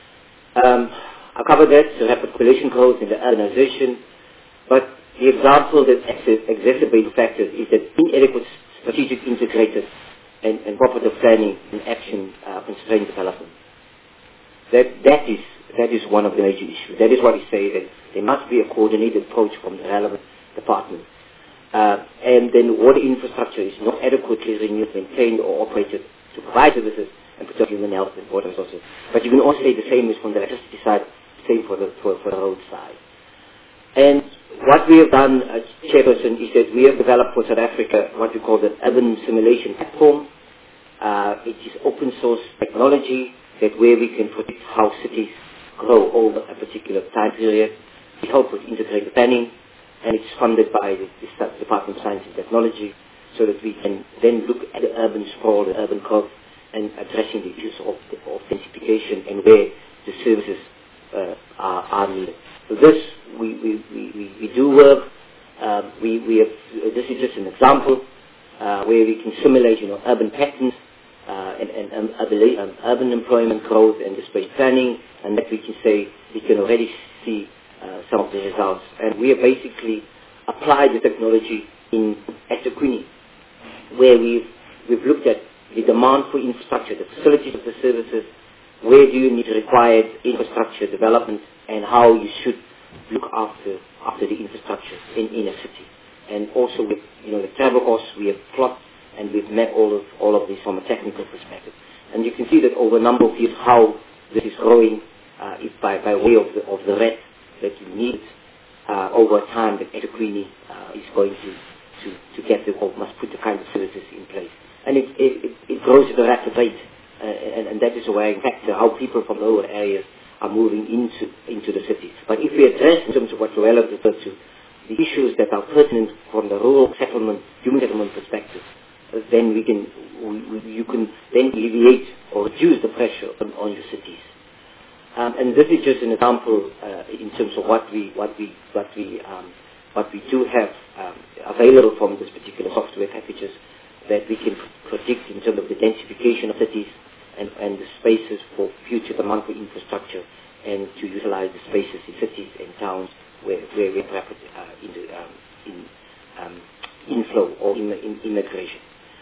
Um, I covered that, the rapid population growth and the urbanization, but the example that exacerbates factors is that inadequate strategic integrated and, and cooperative planning and action uh, constrain development. That, that, is, that is one of the major issues. That is what we say, that there must be a coordinated approach from the relevant department. Uh, and then water infrastructure is not adequately renewed, maintained or operated to provide services and protect human health and water resources. But you can also say the same is from the electricity side, same for the, for, for the road side. And what we have done, uh, Chairperson, is that we have developed for South Africa what we call the Urban Simulation Platform. Uh, it is open source technology that where we can predict how cities grow over a particular time period. We help with integrated planning, and it's funded by the, the Department of Science and Technology, so that we can then look at the urban sprawl, the urban growth, and addressing the issues of, of densification and where the services uh, are, are needed. So this, we, we, we, we do work. Um, we, we have, this is just an example uh, where we can simulate, you know, urban patterns uh, and, and um, urban, um, urban employment growth and the space planning, and that we can say we can already see uh, some of the results. And we have basically applied the technology in eThekwini, where we've, we've looked at the demand for infrastructure, the facilities of the services, where do you need required infrastructure development, and how you should look after after the infrastructure in, in a city. And also with, you know, the travel costs, we have plotted and we've met all of all of this from a technical perspective. And you can see that over a number of years how this is growing uh, is by, by way of the, of the rate that you need uh, over time that eThekwini uh, is going to, to, to get the, or must put the kind of services in place. And it, it, it grows at a rapid rate. Uh, and, and that is why, in fact, uh, how people from lower areas are moving into into the cities. But if we address, in terms of what Llewellyn referred to, the issues that are pertinent from the rural settlement, human settlement perspective, uh, then we can, we, we, you can then alleviate or reduce the pressure on, on your cities. Um, and this is just an example uh, in terms of what we what we what we um, what we do have um, available from this particular software packages that we can predict in terms of the densification of cities and, and the spaces for future demand for infrastructure, and to utilize the spaces in cities and towns where, where we have rapid uh, in the, um, in, um, inflow or in, in immigration.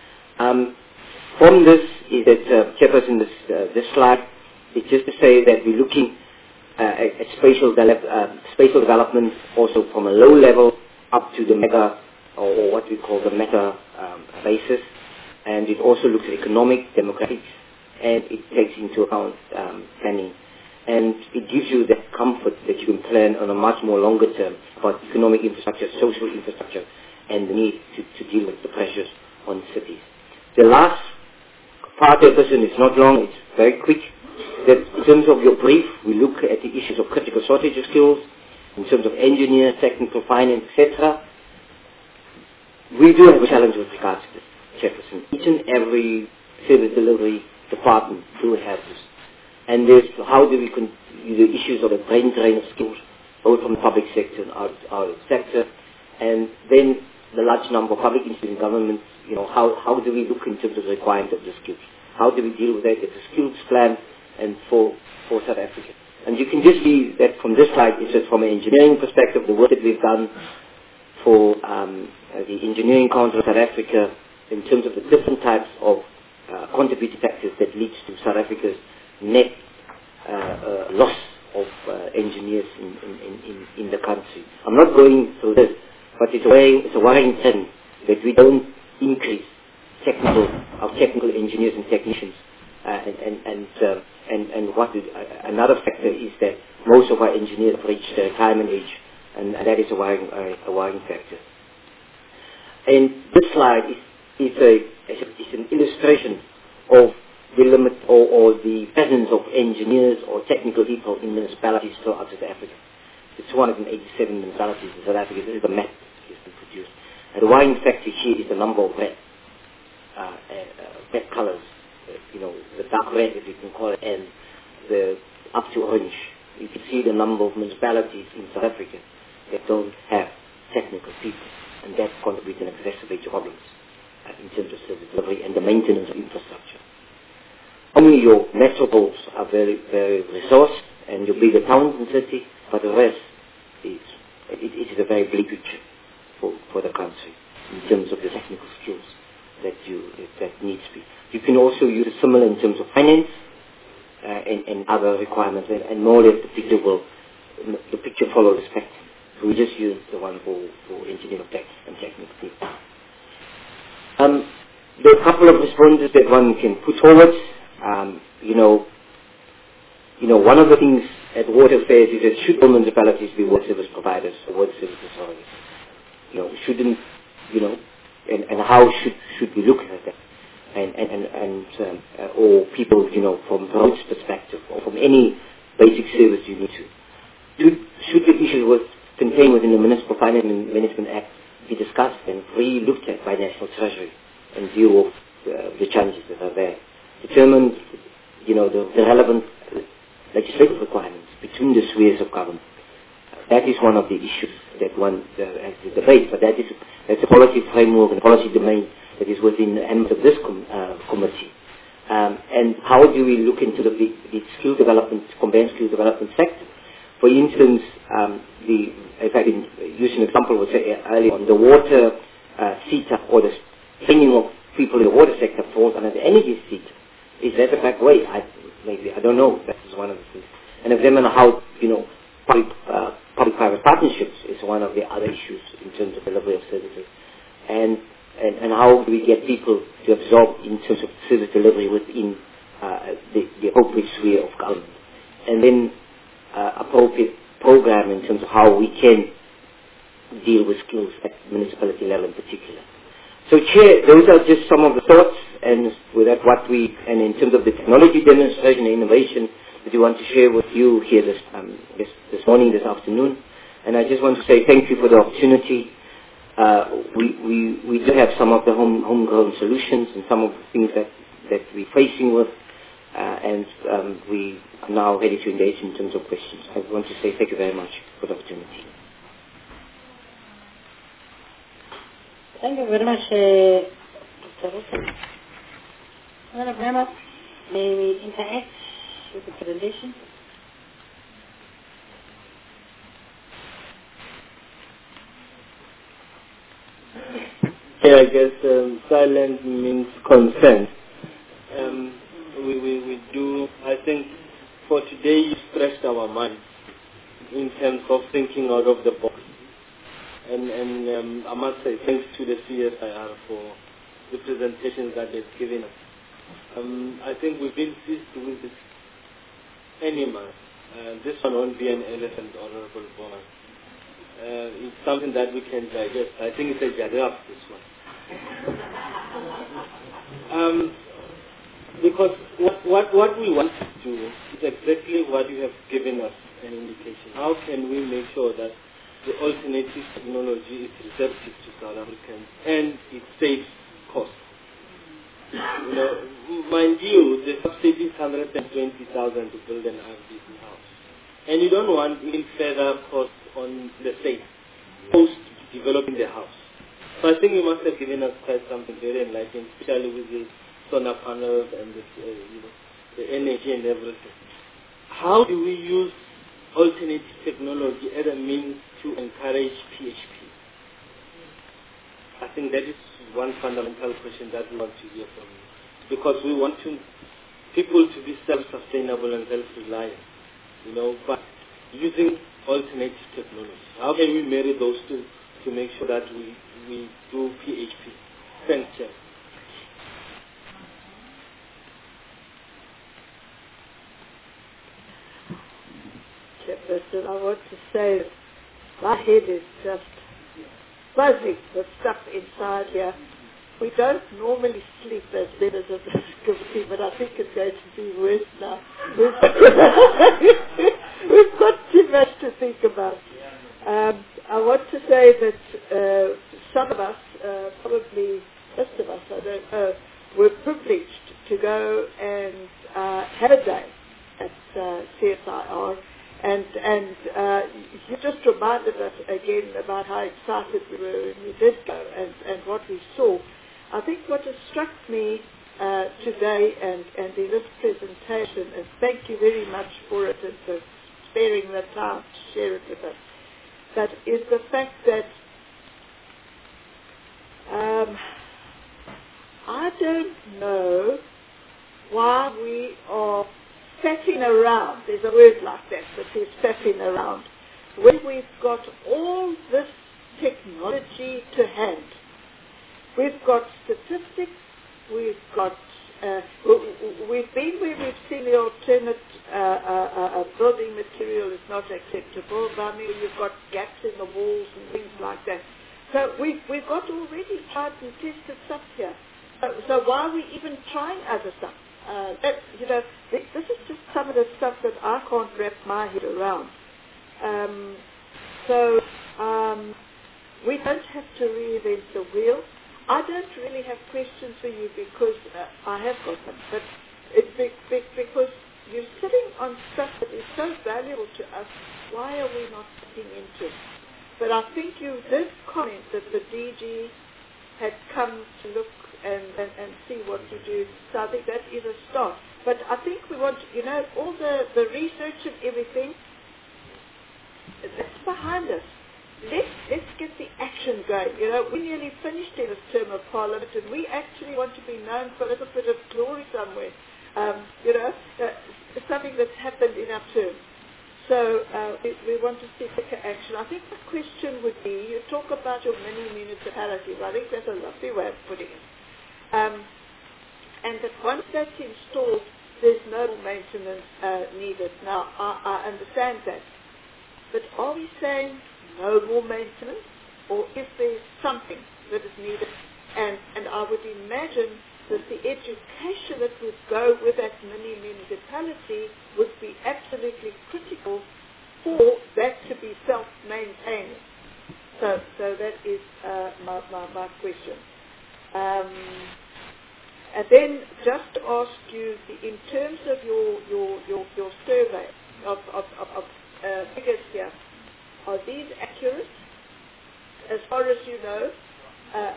Um, from this is that, uh, Chairperson, this, uh, this slide is just to say that we're looking uh, at, at spatial, de- uh, spatial development also from a low level up to the mega or, or what we call the meta um, basis, and it also looks at economic, demographics, and it takes into account um, planning. And it gives you that comfort that you can plan on a much more longer term about economic infrastructure, social infrastructure, and the need to, to deal with the pressures on cities. The last part of the person is not long, it's very quick. That in terms of your brief, we look at the issues of critical shortage of skills, in terms of engineers, technical finance, et cetera. We do have a challenge with regards to this, Chairperson. Each and every service delivery department do have this. And there's how do we con- the issues of the brain drain of skills, both from the public sector and our, our sector, and then the large number of public institutions and governments, you know, how, how do we look in terms of the requirements of the skills? How do we deal with that? It's a skills plan and for, for South Africa. And you can just see that from this slide, it's just from an engineering perspective, the work that we've done for um, uh, the Engineering Council of South Africa in terms of the different types of uh, contributing factors that leads to South Africa's net uh, uh, loss of uh, engineers in, in, in, in the country. I'm not going through this, but it's a worrying, it's a worrying trend that we don't increase technical, our technical engineers and technicians. Uh, and and and, uh, and and what is, uh, another factor is that most of our engineers have reached uh, retirement age, and, and that is a worrying, uh, a worrying factor. And this slide is, is, a, is, a, is an illustration of the limit or, or the presence of engineers or technical people in municipalities throughout South Africa. The two hundred eighty-seven municipalities in South Africa, this is the map that has been produced. And the worrying factor here is the number of red, uh, uh, uh, red colors. You know, the dark red, if you can call it, and the up to orange. You can see the number of municipalities in South Africa that don't have technical people, and that contributes and exacerbates problems uh, in terms of service delivery and the maintenance of infrastructure. Only your metropoles are very, very resourced, and your bigger towns and city, but the rest is, it, it is a very bleak picture for, for the country in terms of the technical skills that you that needs to be. You can also use it similar in terms of finance uh, and, and other requirements, and, and more or less the picture will the picture follows the spectrum. So we just use the one for, for engineering tech and technical people. Um, there are a couple of responses that one can put forward. Um, you know, you know, one of the things at Water Affairs is that should all municipalities be water service providers or water service authorities? You know, shouldn't, you know, and, and how should should we look at that? And and and, and um, uh, or people, you know, from the roads perspective or from any basic service you need to. Should, should the issues was contained within the Municipal Finance and Management Act be discussed and re-looked at by National Treasury and deal with uh, the challenges that are there? Determine, you know, the, the relevant legislative requirements between the spheres of government. That is one of the issues that one uh, has to debate, but that is that's a policy framework and policy domain that is within the ambit of this com, uh, committee. Um, and how do we look into the, the, the skill development, combined skill development sector? For instance, um, the, if I can use an example, I would say earlier on, the water uh, sector or the training of people in the water sector falls under the energy sector. Is that the back way? I, maybe, I don't know. That is one of the things. And examine how, you know, public, uh, public-private partnerships is one of the other issues in terms of delivery of services. And, and, and how do we get people to absorb in terms of service delivery within uh, the, the appropriate sphere of government. And then uh, appropriate program in terms of how we can deal with skills at municipality level in particular. So, Chair, those are just some of the thoughts, and with that, what we, and in terms of the technology demonstration and innovation that we want to share with you here this, um, this, this morning, this afternoon. And I just want to say thank you for the opportunity. Uh, we, we, we do have some of the home, homegrown solutions and some of the things that, that we're facing with, uh, and um, we are now ready to engage in terms of questions. I want to say thank you very much for the opportunity. Thank you very much, uh, Doctor Wilson. Honourable members, may we interact with the presentation? Yeah, I guess um, silence means consent. Um, we, we, we do, I think for today you stretched our mind in terms of thinking out of the box. And, and um, I must say thanks to the C S I R for the presentations that they've given us. Um, I think we've been seized with this animal. Uh, this one won't be an elephant, Honorable Bowman. Uh, it's something that we can digest. I think it's a giraffe, this one. Um, because what, what, what we want to do is exactly what you have given us an indication. How can we make sure that the alternative technology is receptive to South Africans and it saves costs? You know, mind you, the subsidy is one hundred twenty thousand to build an R D C house. And you don't want any further cost on the state post developing the house. So I think you must have given us quite something very enlightening, especially with the solar panels and the, uh, you know, the energy and everything. how do we use alternative technology as a means to encourage P H P? I think that is one fundamental question that we want to hear from you, because we want to, people to be self-sustainable and self-reliant, you know, but using alternative technology. How can we marry those two to make sure that we, we do P H P? Thanks, Chair. Chairperson, I want to say that my head is just buzzing with stuff inside here. We don't normally sleep as members of this committee, but I think it's going to be worse now. We've, we've got too much to think about. Um, I want to say that uh, some of us, uh, probably most of us, I don't know, were privileged to go and uh, have a day at uh, C S I R. And, and uh, you just reminded us again about how excited we were when we did go and, and what we saw. I think what has struck me uh, today and, and in this presentation, and thank you very much for it and for sparing the time to share it with us, that is the fact that um, I don't know why we are fatting around, there's a word like that, that is fatting around, when we've got all this technology to hand. We've got statistics, we've got, uh, we've been where we've seen the alternate uh, uh, uh, building material is not acceptable. I mean, you've got gaps in the walls and things like that. So we've, we've got already tried and tested stuff here. So, so why are we even trying other stuff? Uh, that, you know, this is just some of the stuff that I can't wrap my head around. Um, so um, we don't have to reinvent the wheel. I don't really have questions for you because uh, I have got them, but it's be, be, because you're sitting on stuff that is so valuable to us. Why are we not looking into it? But I think you did comment that the D G had come to look and, and, and see what to do. So I think that is a start. But I think we want, you know, all the, the research and everything, that's behind us. Let's, let's get the action going. You know, we nearly finished in this term of Parliament and we actually want to be known for a little bit of glory somewhere. Um, you know, uh, something that's happened in our term. So uh, we, we want to see quicker action. I think the question would be, you talk about your mini municipalities. I think that's a lovely way of putting it. Um, and that once that's installed, there's no maintenance uh, needed. Now, I, I understand that. But are we saying no more maintenance? Or if there's something that is needed, and, and I would imagine that the education that would go with that mini municipality would be absolutely critical for that to be self-maintaining. So, so that is uh, my, my, my question. Um, and then just to ask you, the, in terms of your, your, your, your survey of, of, of, of uh, figures here, are these accurate as far as you know? Uh,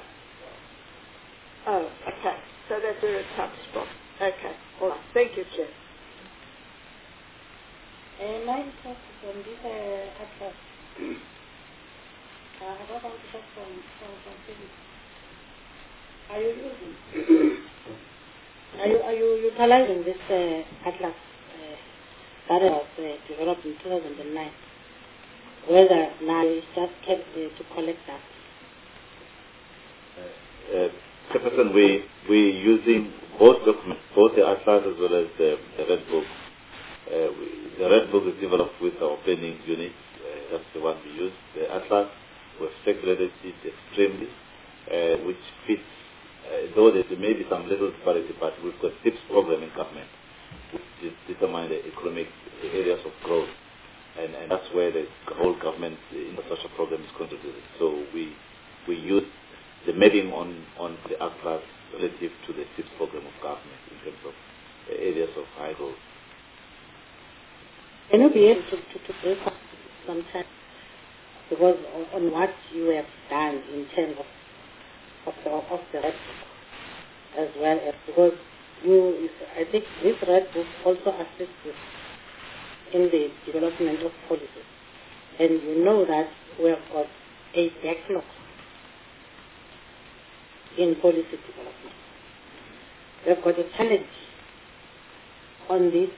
oh, okay. So that's where it comes from. Okay. All right. Thank you, Chair. Uh, my interest from this uh, atlas, uh, I got out from, from, from physics. Are you using? Are you, are you utilizing this uh, atlas uh, that was uh, developed in two thousand nine? Whether now it's just kept uh, to collect that? Uh, Chairperson, we we using both documents, both the atlas as well as the, the red book. Uh, we, the red book is developed with our planning unit. Uh, that's the one we use. The atlas, we've segregated it extremely, uh, which fits. Uh, though there may be some little disparity, but we've got six program in government, which determine the economic areas of growth, and, and that's where the whole government infrastructure program is contributed. So we we use the mapping on, on the atlas relative to the sixth program of government in terms of the areas of high growth. Can you be able to, to, to break up sometime? Because on, on what you have done in terms of of the, of the red book as well as, because you, I think this red book also assists with in the development of policies. And you know that we have got a backlog in policy development. We have got a challenge on this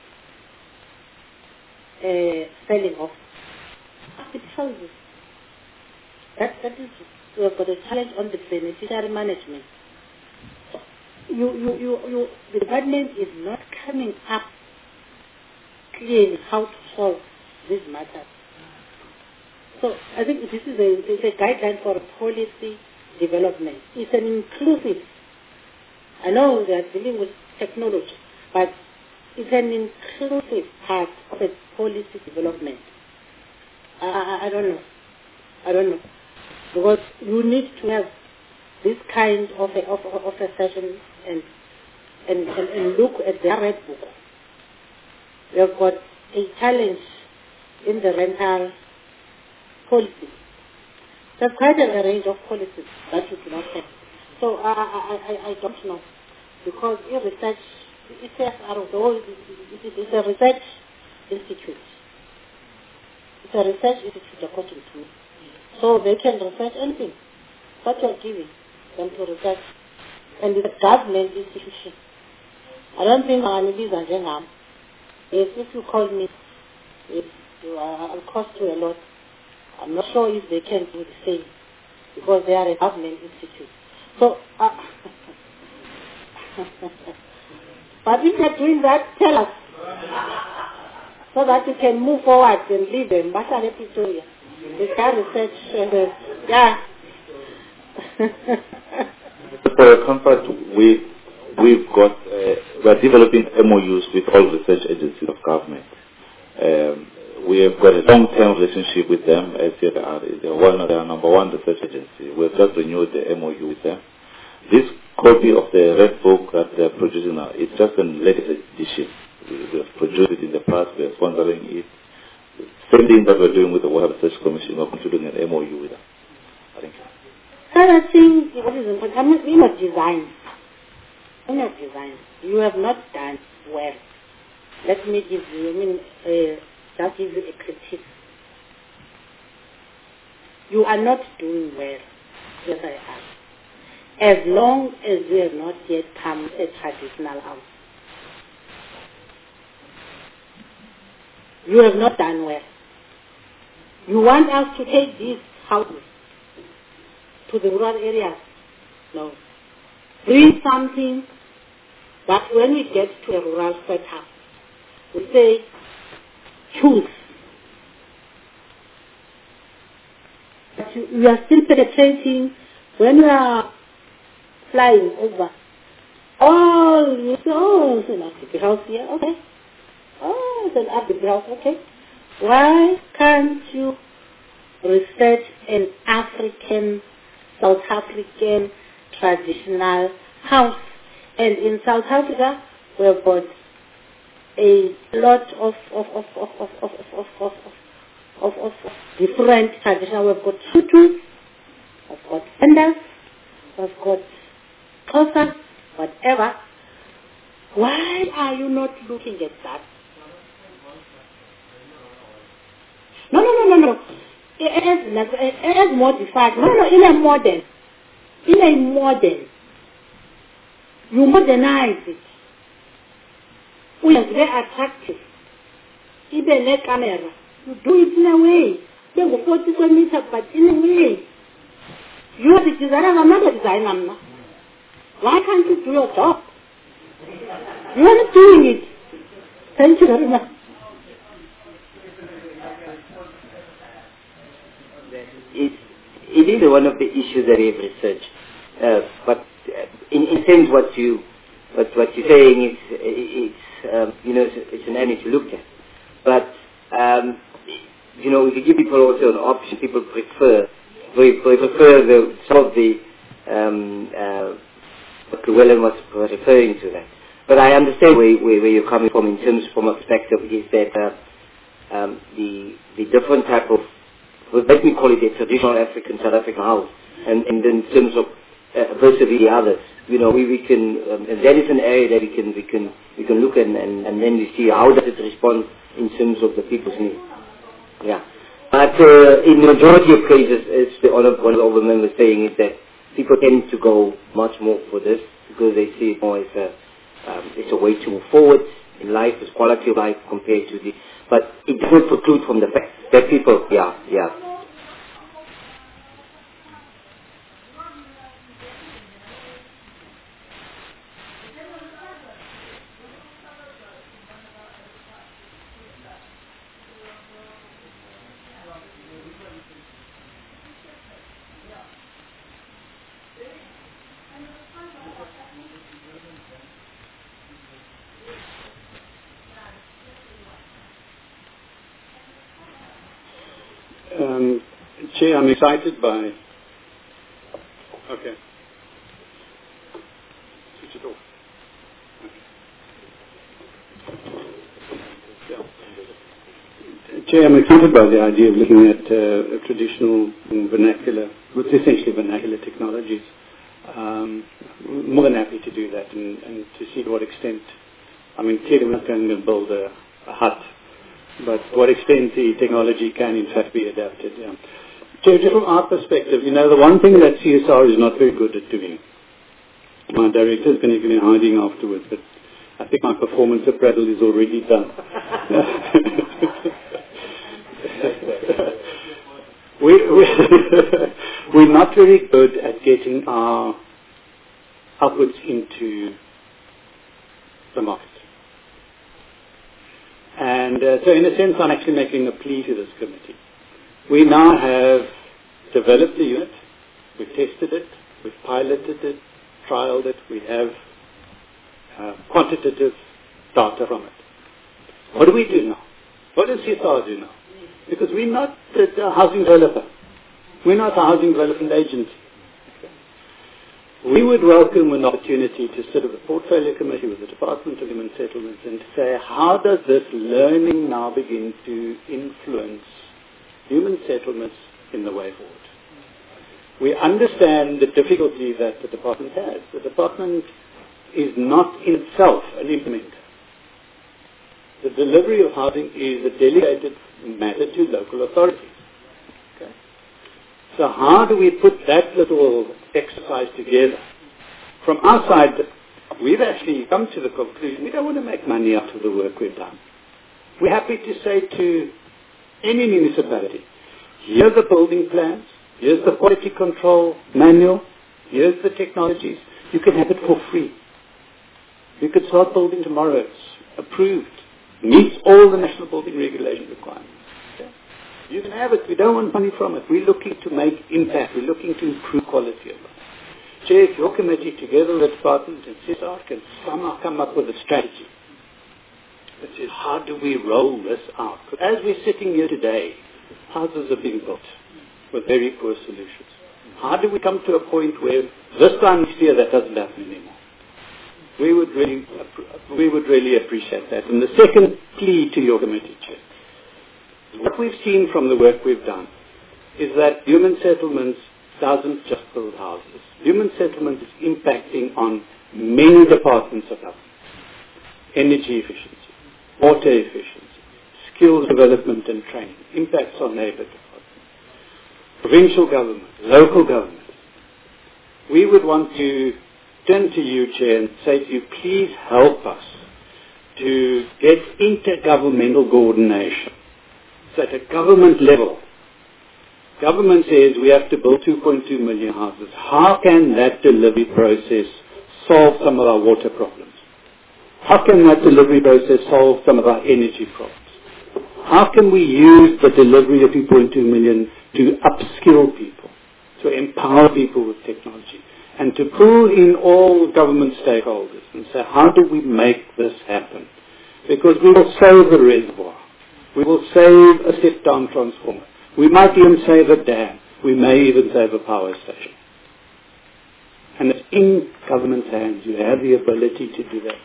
uh, selling of public houses. That, that is, we have got a challenge on the beneficiary management. You, you, you, you, the government is not coming up clearly how to solve these matters. So I think this is a, it's a guideline for policy development. It's an inclusive. I know they are dealing with technology, but it's an inclusive part of a policy development. I, I, I don't know. I don't know. Because you need to have this kind of a, of, of a session and, and, and, and look at their red book. We have got a challenge in the rental policy. There's quite a range of policies that you do not have. So I, I, I, I don't know. Because in research, it's a research institute. It's a research institute according to me. So they can research anything. What you're giving them to research. And it's a government institution. I don't think I'm a visa jengam. Yes, if you call me, if you are, I'll cost you a lot. I'm not sure if they can do the same because they are a government institute. So, uh, but if they're doing that, tell us so that you can move forward and leave them. What are Pretoria? They can research. Uh, yeah. For a comfort, we we've got uh, we're developing M O Us with all research agencies of government. Um, we have got a long-term relationship with them as they are they're one of their number one research agency. We've just renewed the M O U with them. This copy of the red book that they're producing now is just a latest edition. We, we have produced it in the past. We are sponsoring it. Same thing that we're doing with the World Research Commission. We're concluding an M O U with them. Thank you. Another thing, what is important, I mean, in a design, in a design, you have not done well. Let me give you, I mean, uh, just give you a critique. You are not doing well, yes I am. As long as you have not yet come a traditional house. You have not done well. You want us to take these houses to the rural areas? No. Bring something that when we get to a rural setup, we say, choose. But you, you are still penetrating when you are flying over. Oh, you say, oh, it's an African house here, okay. Oh, it's an African house, okay. Why can't you research an African, South African traditional house? And in South Africa, we've got a lot of of of of of of of of, of, of, of different traditional. We've got Tutus, we've got Enders, we've got Xhosa, whatever. Why are you not looking at that? No, no, no, no, no. It is, it is modified. No, no, in a modern. In a modern. You modernize it. We are very attractive. Even a camera. You do it in a way. You go forty square meters, but in a way. You are the designer, I'm not a designer. Why can't you do your job? You are not doing it. Thank you very much. It, it is one of the issues that we have researched. Uh, but in, in sense, what you what what you're saying is it's um, you know it's, it's an area to look at. But um, you know, if you give people also an option, people prefer they, they prefer the some of the um, uh, what Llewellyn was referring to that. But I understand where, where, where you're coming from in terms from a perspective is that uh, um, the the different type of, well, let me call it a traditional African South African house, and, and in terms of uh, versus the others, you know, we, we can, um, and that is an area that we can we can we can look at, and, and then we see how does it respond in terms of the people's needs. Yeah. But uh, in the majority of cases, as the honourable one of the members saying, is that people tend to go much more for this because they see it more as a, um, it's a way to move forward in life, it's quality of life compared to the, but it doesn't preclude from the fact that people, yeah, yeah. Um, Chair, I'm excited by... Okay. Switch it off. Okay. Yeah. Chair, I'm excited by the idea of looking at uh, traditional vernacular, with essentially vernacular technologies. Um, more than happy to do that and, and to see to what extent. I mean, clearly we're not going to build a, a hut, but to what extent the technology can in fact be adapted. Yeah. So just from our perspective, you know, the one thing that C S R is not very good at doing, my director is going to give me a hiding afterwards, but I think my performance appraisal is already done. we, we we're not very good at getting our outputs into the market. And uh, so in a sense, I'm actually making a plea to this committee. We now have developed the unit, we've tested it, we've piloted it, trialed it, we have uh, quantitative data from it. What do we do now? What does C S R do now? Because we're not a housing developer. We're not a housing development agency. We would welcome an opportunity to sit at the portfolio committee with the Department of Human Settlements and say, how does this learning now begin to influence human settlements in the way forward? We understand the difficulty that the department has. The department is not in itself an implementer. The delivery of housing is a delegated matter to local authorities. Okay? So how do we put that little exercise together? From our side, we've actually come to the conclusion we don't want to make money out of the work we've done. We're happy to say to any municipality, here are the building plans, here's the quality control manual, here's the technologies, you can have it for free. You could start building tomorrow, it's approved, meets all the national building regulation requirements. Okay? You can have it, we don't want money from it, we're looking to make impact, we're looking to improve quality of life. Chair, if your committee together with the department and C S R can somehow come up with a strategy that says, how do we roll this out? Because as we're sitting here today, houses are being built with very poor solutions. How do we come to a point where this time next year that doesn't happen anymore? We would really, we would really appreciate that. And the second plea to your committee, Chair, what we've seen from the work we've done is that human settlements doesn't just build houses. Human settlement is impacting on many departments of government. Energy efficiency, water efficiency, skills development and training, impacts on neighbour departments, provincial government, local government. We would want to turn to you, Chair, and say to you, please help us to get intergovernmental coordination. So at a government level, government says we have to build two point two million houses. How can that delivery process solve some of our water problems? How can that delivery process solve some of our energy problems? How can we use the delivery of two point two million to upskill people, to empower people with technology, and to pull in all government stakeholders and say, how do we make this happen? Because we will save a reservoir. We will save a step-down transformer. We might even save a dam. We may even save a power station. And it's in government's hands. You have the ability to do that.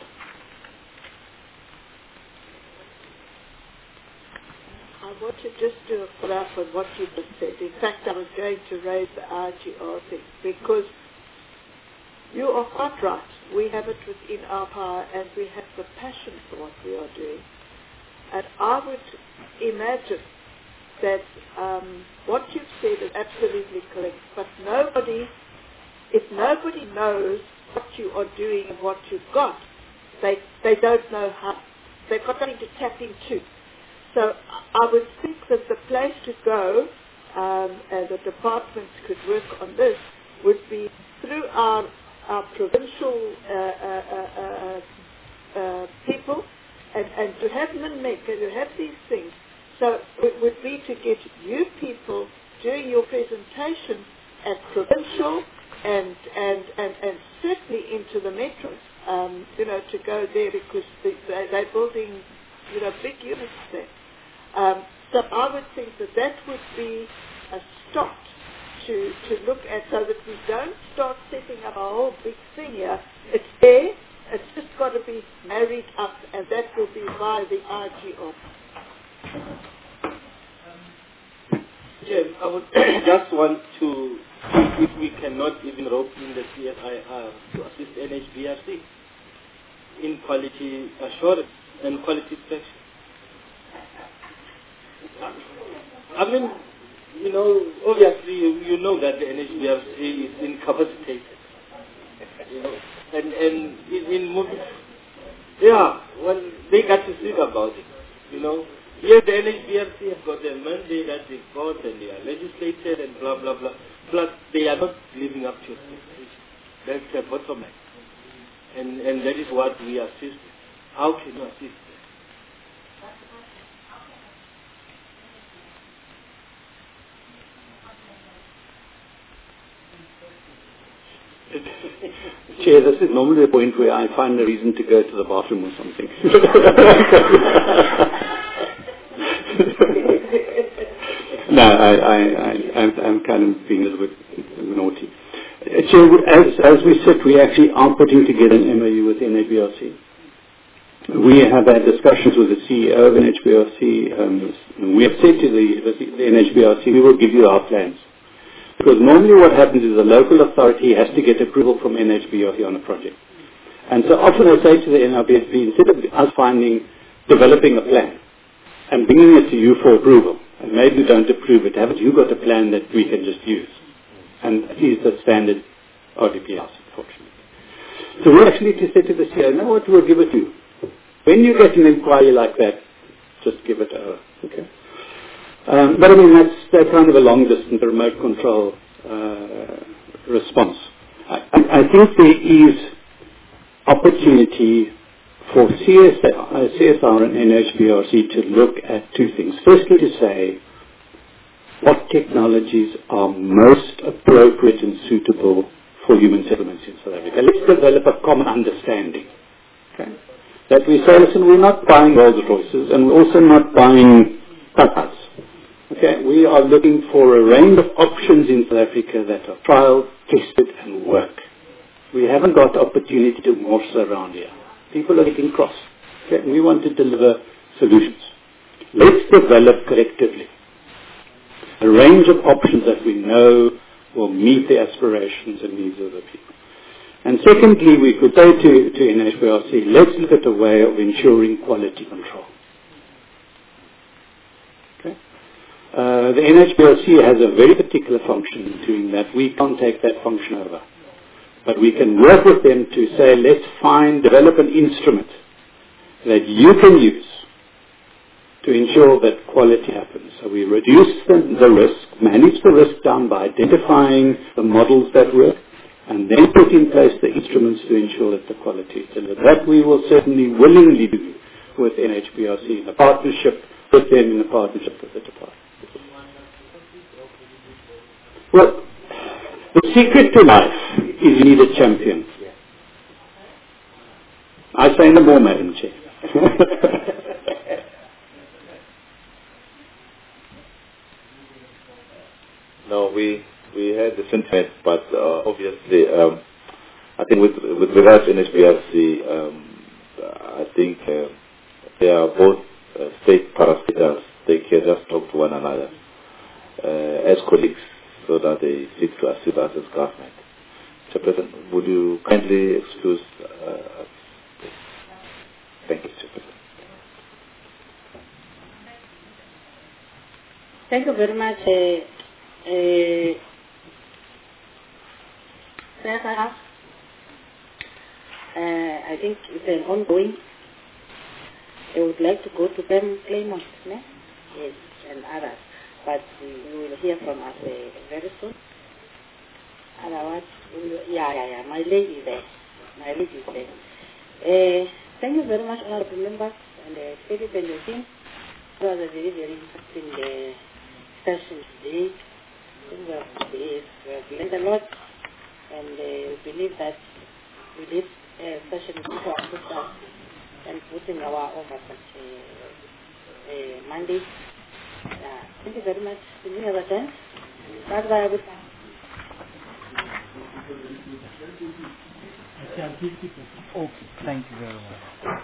I want to just do a follow-up on what you just said. In fact, I was going to raise the I G R thing because you are quite right. We have it within our power and we have the passion for what we are doing. And I would imagine that um, what you've said is absolutely correct, but nobody, if nobody knows what you are doing and what you've got, they, they don't know how. They've got nothing to tap into. So I would think that the place to go, um, and the departments could work on this, would be through our, our provincial uh, uh, uh, uh, uh, people, and, and to have Minmek and to have these things. So it would be to get you people doing your presentation at provincial and and, and, and certainly into the metros, um, you know, to go there because they, they, they're building, you know, big units there. Um, so I would think that that would be a start to, to look at so that we don't start setting up a whole big thing here. It's there, it's just got to be married up, and that will be via the I G O. Yes, I would just want to, if we cannot even rope in the C S I R to assist N H B R C in quality assurance and quality inspection. I mean, you know, obviously you, you know that the N H B R C is incapacitated. You know, and, and in, in moving, yeah, well, they got to think about it, you know. Yes, the N H B R C has got a mandate that they've got and they are legislated and blah, blah, blah. Plus, they are not living up to expectations. That's the bottom line. And, and that is what we assist. How can you assist them? Chair, this is normally the point where I find a reason to go to the bathroom or something. No, I, I, I, I'm, I'm kind of being a little bit naughty. Chair, as, as we said, we actually are putting together an M O U with N H B R C. We have had discussions with the C E O of N H B R C. Um, we have said to the, the N H B R C, we will give you our plans. Because normally what happens is the local authority has to get approval from N H B R C on a project. And so often I say to the N L B S B, instead of us finding, developing a plan and bringing it to you for approval, and maybe you don't approve it, haven't you got a plan that we can just use? And it is the standard R D P S, unfortunately. So we actually to say to the C E O, no, what, we'll give it to you. When you get an inquiry like that, just give it over. Okay. Um, but I mean, that's, that's kind of a long-distance remote control uh, response. I, I think there is opportunity for C S R, uh, C S R and N H B R C to look at two things. Firstly, to say what technologies are most appropriate and suitable for human settlements in South Africa. Let's develop a common understanding. Okay? That we say, listen, we're not buying Rolls Royces and we're also not buying Tatas. Okay, we are looking for a range of options in South Africa that are tried, tested and work. We haven't got the opportunity to morse around here. People are getting cross. Okay, and we want to deliver solutions. Let's develop collectively a range of options that we know will meet the aspirations and needs of the people. And secondly, we could say to, to N H B R C, let's look at a way of ensuring quality control. Uh, the N H B R C has a very particular function in doing that. We can't take that function over. But we can work with them to say, let's find, develop an instrument that you can use to ensure that quality happens. So we reduce the, the risk, manage the risk down by identifying the models that work, and then put in place the instruments to ensure that the quality is delivered. That we will certainly willingly do with N H B R C in a partnership with them, in a partnership with the department. Well, the secret to life is you need a champion. I say no more, Madam Chair. No, we we had the sentiment, but uh, obviously, um, I think with with regards to N H B R C, um, I think uh, they are both uh, state parastatals. They can just talk to one another uh, as colleagues, so that they seek to assist us as government. Chairperson, would you kindly excuse uh, Thank you, Chairperson. Thank you very much. Uh, uh, uh, I think it's an ongoing. I would like to go to them, Claymont, ne? Yes, and others. But you will hear from us uh, very soon. Otherwise, will, yeah, yeah, yeah. My lady is there. My lady is there. Uh, thank you very much, honorable members, and uh, Philip and your team. It was a very, very interesting uh, session today. I think we have, we have learned a lot, and uh, we believe that with this uh, session we will assist us and putting our over such uh, uh, mandate. Uh, thank you very much. Will you have a chance? That's why I would. Okay, thank you very much.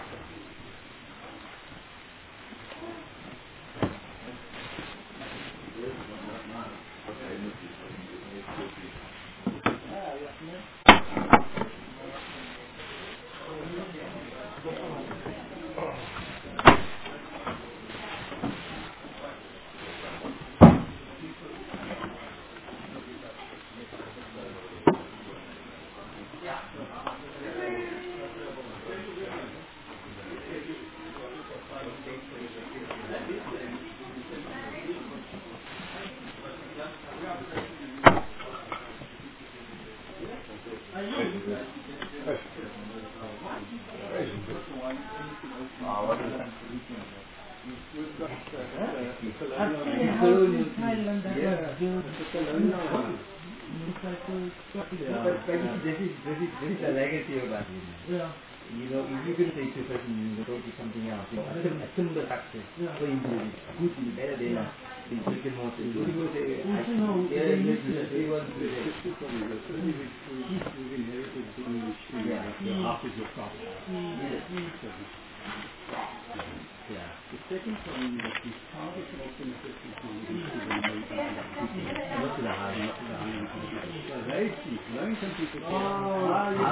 You know, if you can say to a person, you know, don't do something else, you know, a similar, a similar practice, so you do it, good and better than uh, the brick and mortar. You will say, I know, yeah, yes, yes, they want to do that. Yeah, after your problem. Yeah. The second problem is the target of the necessity is not to the high, not to the high. Very cheap. Learning some people say, ah, you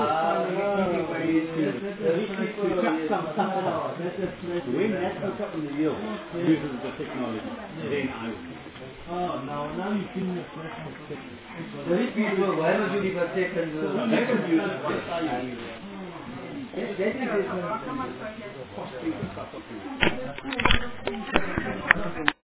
when that comes up in the yield, uses the technology, then I will. Oh, now, now you feel the first mistake. Very people, why don't you leave a second? Never use it. That is